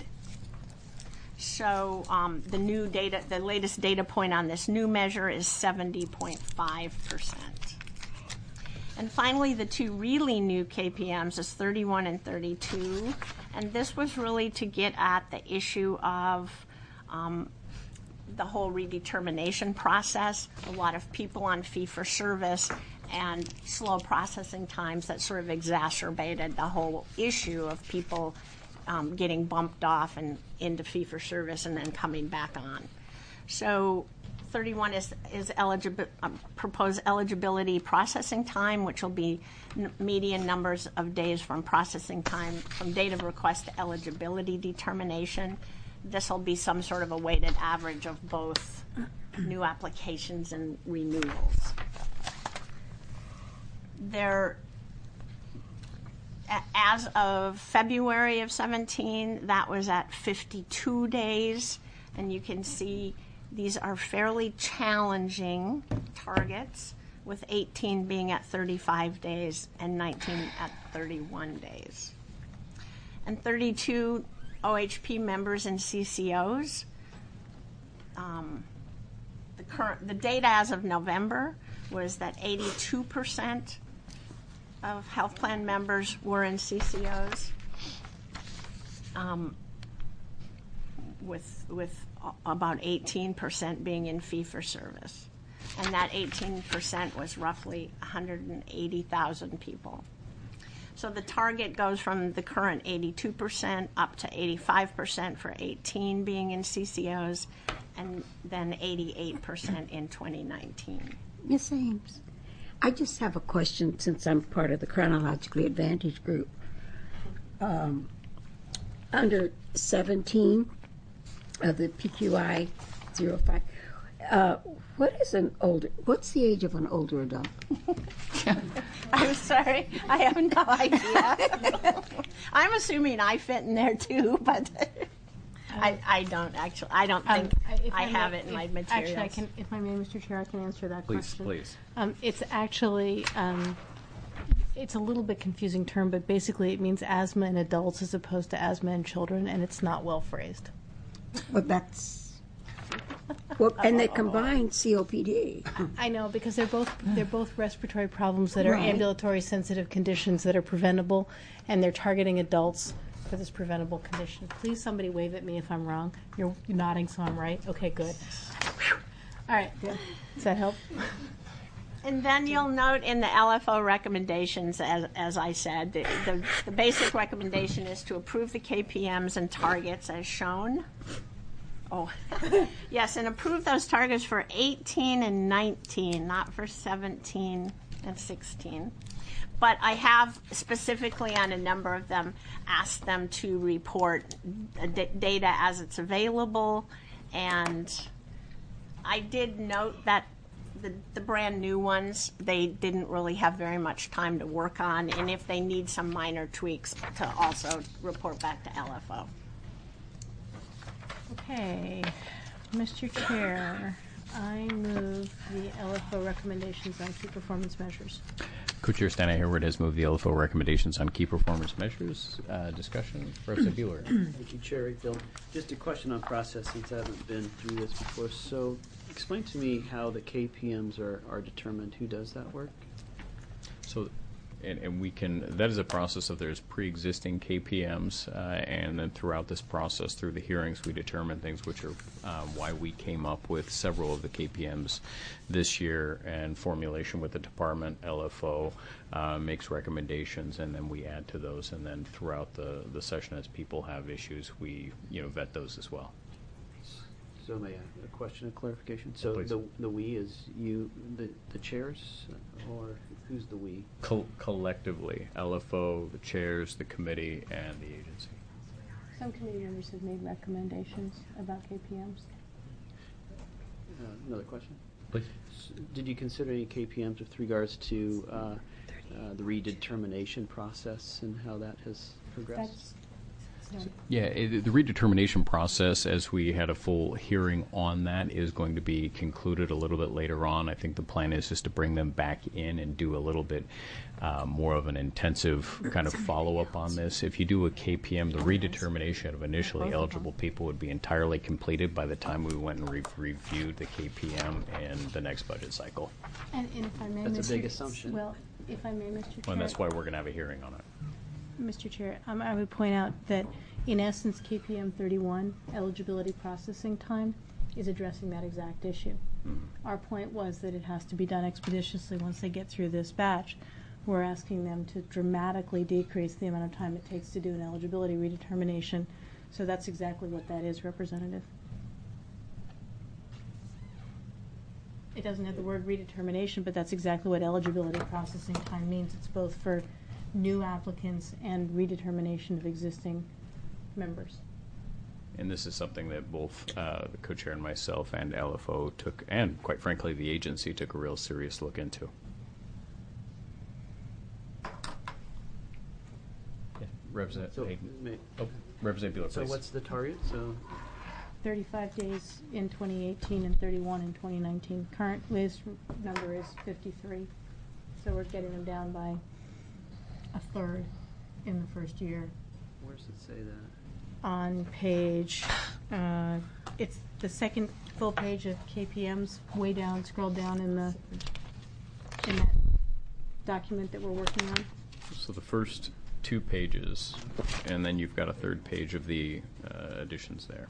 So um, the new data, the latest data point on this new measure is seventy point five percent. And finally, the two really new K P Ms is thirty-one and thirty-two. And this was really to get at the issue of um, the whole redetermination process. A lot of people on fee-for-service and slow processing times that sort of exacerbated the whole issue of people um, getting bumped off and into fee-for-service and then coming back on. So thirty-one is, is eligible, um, proposed eligibility processing time, which will be n- median numbers of days from processing time from date of request to eligibility determination. This will be some sort of a weighted average of both new applications and renewals. There, a- as of February of seventeen, that was at fifty-two days. And you can see these are fairly challenging targets, with eighteen being at thirty-five days and nineteen at thirty-one days. And thirty-two O H P members and C C Os. Um, the current, the data as of November was that eighty-two percent of health plan members were in C C Os, um, with with about eighteen percent being in fee-for-service. And that eighteen percent was roughly one hundred eighty thousand people. So the target goes from the current eighty-two percent up to eighty-five percent for eighteen being in C C Os, and then eighty-eight percent in twenty nineteen. Miz Ames, I just have a question since I'm part of the chronologically advantaged group. Um, under seventeen of the P Q I zero five, uh, what is an older, what's the age of an older adult? I'm sorry, I have no idea. I'm assuming I fit in there too, but I, I don't actually, I don't think Um, if I may- have it in if- my materials. Actually, I can, if I may, Mister Chair, I can answer that Please, question. please. Um, it's actually, um, it's a little bit confusing term, but basically it means asthma in adults as opposed to asthma in children, and it's not well phrased. Well, that's, well, and they combine C O P D. I know, because they're both they're both respiratory problems that are Right. ambulatory sensitive conditions that are preventable, and they're targeting adults for this preventable condition. Please, somebody wave at me if I'm wrong. You're nodding, so I'm right. Okay, good. All right, does that help? And then you'll note in the L F O recommendations, as, as I said, the, the, the basic recommendation is to approve the K P Ms and targets as shown. Oh, yes, and approve those targets for eighteen and nineteen, not for seventeen and sixteen. But I have specifically on a number of them asked them to report d- data as it's available. And I did note that the, the brand new ones, they didn't really have very much time to work on. And if they need some minor tweaks, to also report back to L F O. Okay, Mister Chair, I move the L F O recommendations on key performance measures. Co-Chair Stana Hayward has moved the L F O recommendations on key performance measures. Uh, discussion, Representative Bueller. Thank you, Chair Rayfield. Just a question on process, since I haven't been through this before. So explain to me how the K P Ms are, are determined. Who does that work? So, and, and we can, that is a process of there's pre-existing K P Ms, uh, and then throughout this process, through the hearings, we determine things, which are um, why we came up with several of the K P Ms this year, and formulation with the department. L F O uh, makes recommendations, and then we add to those, and then throughout the, the session, as people have issues, we, you know, vet those as well. So may I, a question of clarification? So Please. the, the we is you, the, the chairs, or who's the we? Col- collectively, L F O, the chairs, the committee, and the agency. Some committee members have made recommendations about K P Ms. Uh, another question? Please. S- Did you consider any K P Ms with regards to uh, uh, the redetermination process and how that has progressed? That's, Yeah, it, the redetermination process, as we had a full hearing on that, is going to be concluded a little bit later on. I think the plan is just to bring them back in and do a little bit uh, more of an intensive kind of follow-up on this. If you do a K P M, the redetermination of initially eligible people would be entirely completed by the time we went and re- reviewed the K P M in the next budget cycle. and, and if I may, That's a Mister big assumption. Well, if I may, Mister Chair. And that's why we're going to have a hearing on it. Mister Chair, um, I would point out that, in essence, K P M thirty-one, eligibility processing time, is addressing that exact issue. Mm-hmm. Our point was that it has to be done expeditiously once they get through this batch. We're asking them to dramatically decrease the amount of time it takes to do an eligibility redetermination. So that's exactly what that is, Representative. It doesn't have the word redetermination, but that's exactly what eligibility processing time means. It's both for new applicants and redetermination of existing members. And this is something that both uh, the co-chair and myself and L F O took, and quite frankly, the agency took a real serious look into. Representative So, Hayden. may- Oh, Representative Bueller, So please. what's the target? So thirty-five days in twenty eighteen and thirty-one in twenty nineteen. Current list number is fifty-three. So we're getting them down by a third in the first year. where does it say that? On page, uh, it's the second full page of K P Ms, way down, scroll down in the, in that document that we're working on. So the first two pages, and then you've got a third page of the uh, additions there.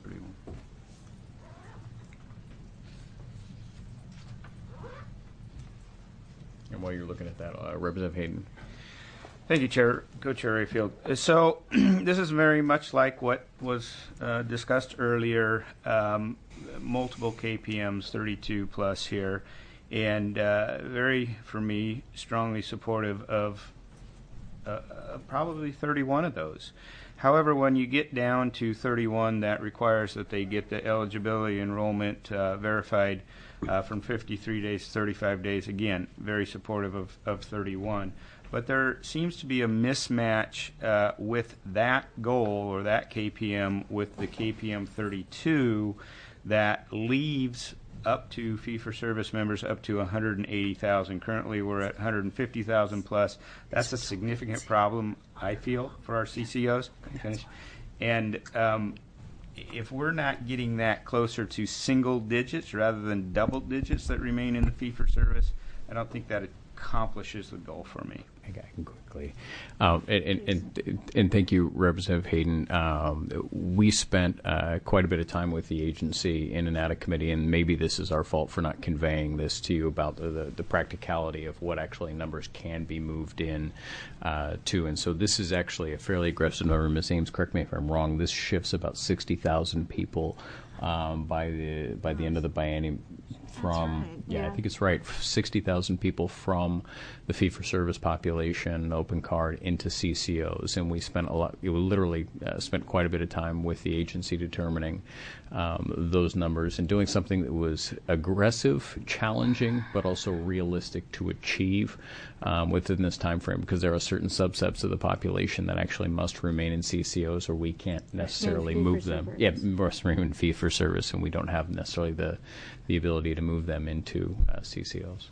And while you're looking at that, uh, Representative Hayden. Thank you, Chair, Co-Chair Rayfield. Uh, So this is very much like what was uh, discussed earlier, um, multiple K P Ms, thirty-two plus here, and uh, very, for me, strongly supportive of uh, uh, probably thirty-one of those. However, when you get down to thirty-one, that requires that they get the eligibility enrollment uh, verified uh, from fifty-three days to thirty-five days. Again, very supportive of, of thirty-one. But there seems to be a mismatch uh, with that goal or that K P M with the K P M thirty-two that leaves up to fee-for-service members up to one hundred eighty thousand. Currently, we're at one hundred fifty thousand plus. That's a significant problem, I feel, for our C C Os. Can I finish? And um, if we're not getting that closer to single digits rather than double digits that remain in the fee-for-service, I don't think that accomplishes the goal for me. I can quickly. Um, and, and, and, and thank you, Representative Hayden. Um, we spent uh, quite a bit of time with the agency in and out of committee, and maybe this is our fault for not conveying this to you about the, the, the practicality of what actually numbers can be moved in uh, to. And so this is actually a fairly aggressive number. Miz Ames, correct me if I'm wrong, this shifts about sixty thousand people um, by the by the end of the biennium from, right, yeah, yeah. I think it's right, sixty thousand people from the fee-for-service population, open card, into C C Os. And we spent a lot, we literally uh, spent quite a bit of time with the agency determining um, those numbers and doing something that was aggressive, challenging, but also realistic to achieve um, within this time frame, because there are certain subsets of the population that actually must remain in C C Os, or we can't necessarily move them. Yeah, must remain in fee-for-service, and we don't have necessarily the, the ability to move them into uh, C C Os.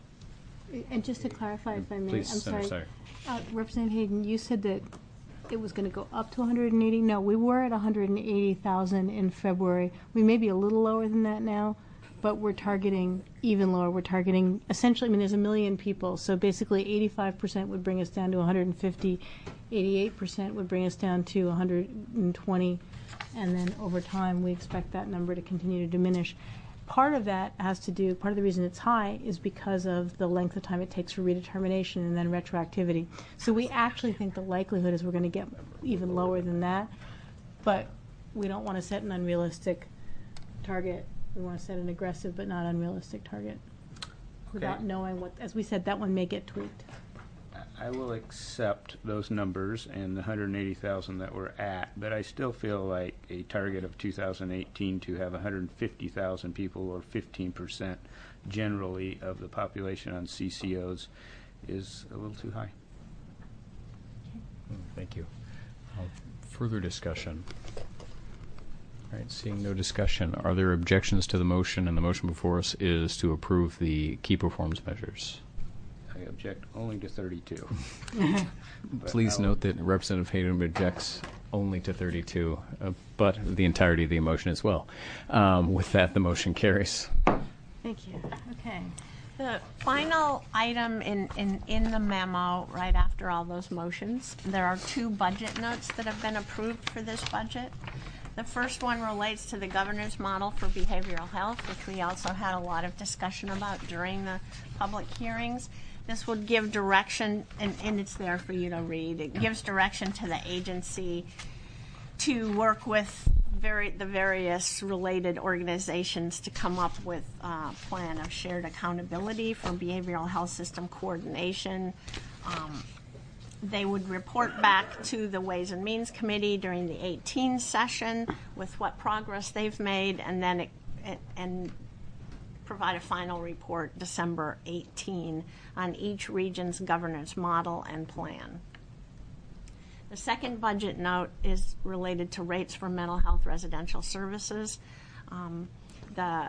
And just to clarify, if I may, Please, I'm Senator sorry. Steyer. Uh, Representative Hayden, you said that it was going to go up to one hundred eighty. No, we were at one hundred eighty thousand in February. We may be a little lower than that now, but we're targeting even lower. We're targeting essentially, I mean, there's a million people, so basically eighty-five percent would bring us down to one hundred fifty, eighty-eight percent would bring us down to one hundred twenty, and then over time we expect that number to continue to diminish. Part of that has to do, part of the reason it's high is because of the length of time it takes for redetermination and then retroactivity. So we actually think the likelihood is we're going to get even lower than that, but we don't want to set an unrealistic target. We want to set an aggressive but not unrealistic target without knowing what, as we said, that one may get tweaked. I will accept those numbers and the one hundred eighty thousand that we're at, but I still feel like a target of two thousand eighteen to have one hundred fifty thousand people, or fifteen percent generally of the population on C C Os, is a little too high. Thank you. Uh, further discussion? All right, seeing no discussion, are there objections to the motion? And the motion before us is to approve the key performance measures. I object only to thirty-two. But Please I will- note that Representative Hayden objects only to thirty-two, uh, but the entirety of the motion as well. Um, with that, the motion carries. Thank you. Okay. The final item in, in, in the memo, right after all those motions, there are two budget notes that have been approved for this budget. The first one relates to the governor's model for behavioral health, which we also had a lot of discussion about during the public hearings. This would give direction, and, and it's there for you to read. It gives direction to the agency to work with very, the various related organizations to come up with a plan of shared accountability for behavioral health system coordination. Um, They would report back to the Ways and Means Committee during the eighteen session with what progress they've made, and then it, it, and provide a final report December eighteenth on each region's governance model and plan. The second budget note is related to rates for mental health residential services. Um, the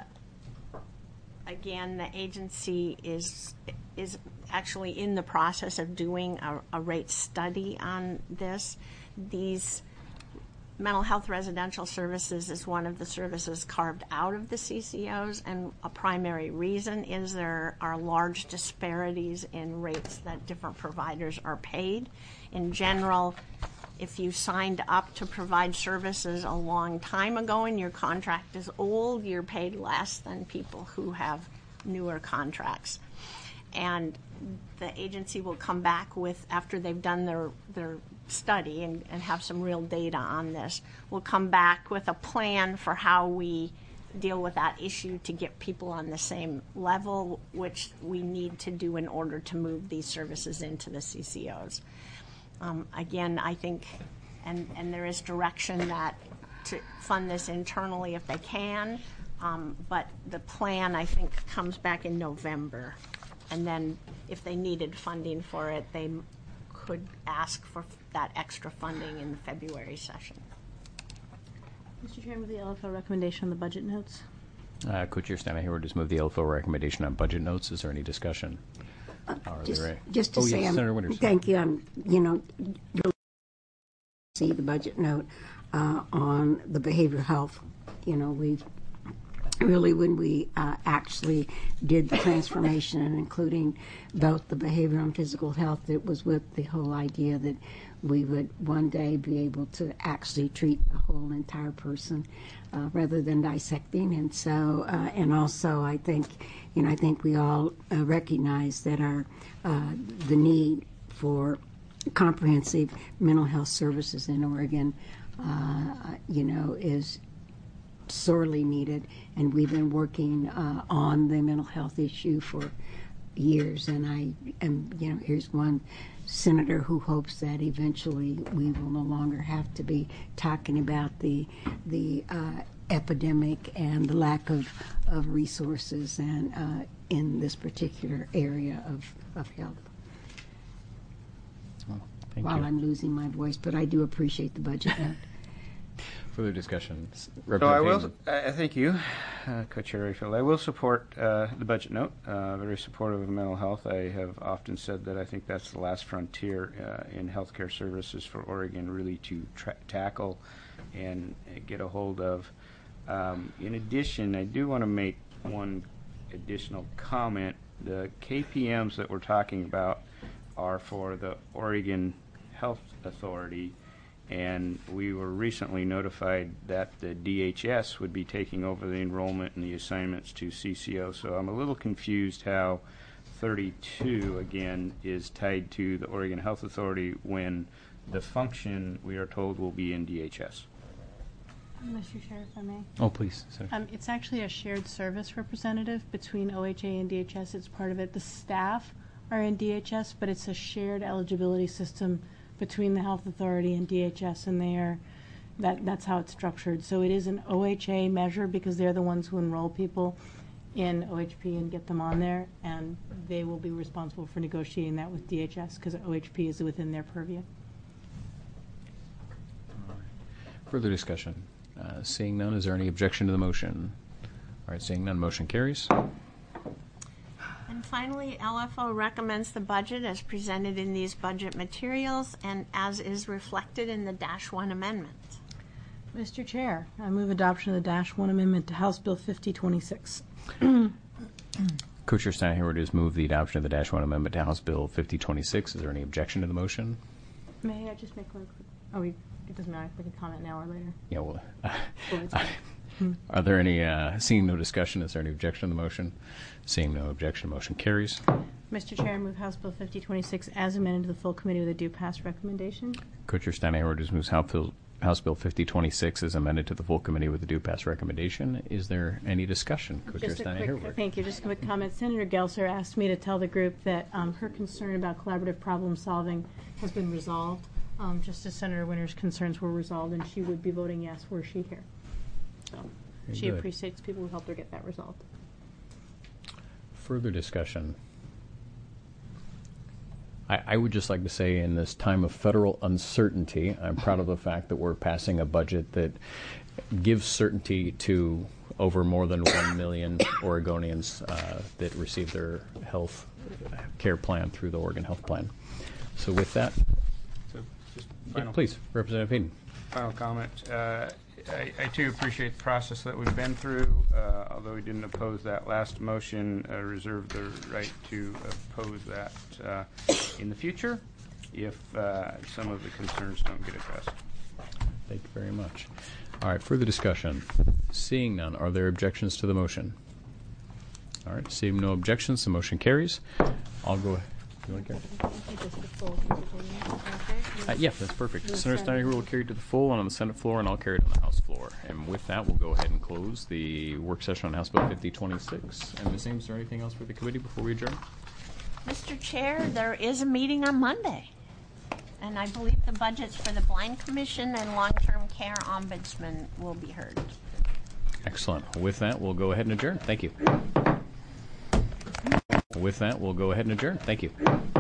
again, the agency is is actually in the process of doing a, a rate study on this. These mental health residential services is one of the services carved out of the C C Os, and a primary reason is there are large disparities in rates that different providers are paid. In general, if you signed up to provide services a long time ago and your contract is old, you're paid less than people who have newer contracts. And the agency will come back with, after they've done their, their study and, and have some real data on this, will come back with a plan for how we deal with that issue to get people on the same level, which we need to do in order to move these services into the C C Os. Um, again, I think, and, and there is direction that to fund this internally if they can, um, but the plan, I think, comes back in November. And then if they needed funding for it, they could ask for that extra funding in the February session. Mister Chairman, the L F O recommendation on the budget notes. Uh, Co-Chair Stana Hayward just moved the L F O recommendation on budget notes. Is there any discussion? Are Just, there any? just to oh, say, yes, I'm, Senator Winters. thank you. I'm, you know, really see the budget note uh, on the behavioral health. You know, we really, when we uh, actually did the transformation, and including both the behavioral and physical health, it was with the whole idea that we would one day be able to actually treat the whole entire person uh, rather than dissecting. And so, uh, and also, I think, you know, I think we all uh, recognize that our uh, the need for comprehensive mental health services in Oregon, uh, you know, is sorely needed, and we've been working uh, on the mental health issue for years. And I am, you know, here's one senator who hopes that eventually we will no longer have to be talking about the the uh, epidemic and the lack of of resources and uh, in this particular area of of health. Well, thank While you. I'm losing my voice, but I do appreciate the budget note. Further discussion. So I Representative will, Hayward. uh, thank you, uh, Co-Chair Rayfield. I will support uh, the budget note. Uh, very supportive of mental health. I have often said that I think that's the last frontier uh, in healthcare services for Oregon, really to tra- tackle and uh, get a hold of. Um, in addition, I do want to make one additional comment. The K P Ms that we're talking about are for the Oregon Health Authority. And we were recently notified that the D H S would be taking over the enrollment and the assignments to C C O. So I'm a little confused how thirty-two, again, is tied to the Oregon Health Authority when the function, we are told, will be in D H S. Mister Chair, if I may. Oh, please. Senator. Um, it's actually a shared service representative between O H A and D H S. It's part of it. The staff are in D H S, but it's a shared eligibility system between the health authority and D H S, and they are that that's how it's structured. So it is an O H A measure because they're the ones who enroll people in O H P and get them on there, and they will be responsible for negotiating that with D H S because O H P is within their purview. Further discussion. Uh, seeing none, is there any objection to the motion? All right, seeing none, motion carries. And finally, L F O recommends the budget as presented in these budget materials and as is reflected in the Dash one amendment. Mister Chair, I move adoption of the Dash one amendment to House Bill fifty twenty-six. Co-Chair Stana Hayward has moved the adoption of the Dash one amendment to House Bill fifty twenty-six. Is there any objection to the motion? May I just make one quick? Oh, we, it doesn't matter. We can comment now or later. Yeah, well, Well, it's fine. are there any, uh, seeing no discussion, is there any objection to the motion? Seeing no objection, motion carries. Mister Chair, I move House Bill fifty twenty-six as amended to the full committee with a due pass recommendation. Co-Chair Stana Hayward has moved House Bill, House Bill fifty twenty-six as amended to the full committee with a due pass recommendation. Is there any discussion? Co-Chair Just a Stana quick, Hayward. thank you. Just a quick comment. Senator Gelser asked me to tell the group that um, her concern about collaborative problem solving has been resolved, um, just as Senator Winter's concerns were resolved, and she would be voting yes were she here. So Very she good. appreciates people who helped her get that resolved. Further discussion. I, I would just like to say, in this time of federal uncertainty, I'm proud of the fact that we're passing a budget that gives certainty to over more than one million Oregonians uh, that receive their health care plan through the Oregon Health Plan. So with that, So just yeah, final, please, Representative Hayden. final comment. Uh, I, I too appreciate the process that we've been through. Uh, although we didn't oppose that last motion, uh, reserve the right to oppose that uh, in the future if uh, some of the concerns don't get addressed. Thank you very much. All right, further discussion. Seeing none, are there objections to the motion? All right, seeing no objections, the motion carries. I'll go ahead. You want to carry? Uh, yeah, that's perfect. Senator Steiner will carry it to the full and on the Senate floor, and I'll carry it on the House floor. And with that, we'll go ahead and close the work session on House Bill fifty twenty-six. And Miz Ames, is there anything else for the committee before we adjourn? Mister Chair, there is a meeting on Monday. And I believe the budgets for the Blind Commission and Long-Term Care Ombudsman will be heard. Excellent. With that, we'll go ahead and adjourn. Thank you. With that, we'll go ahead and adjourn. Thank you.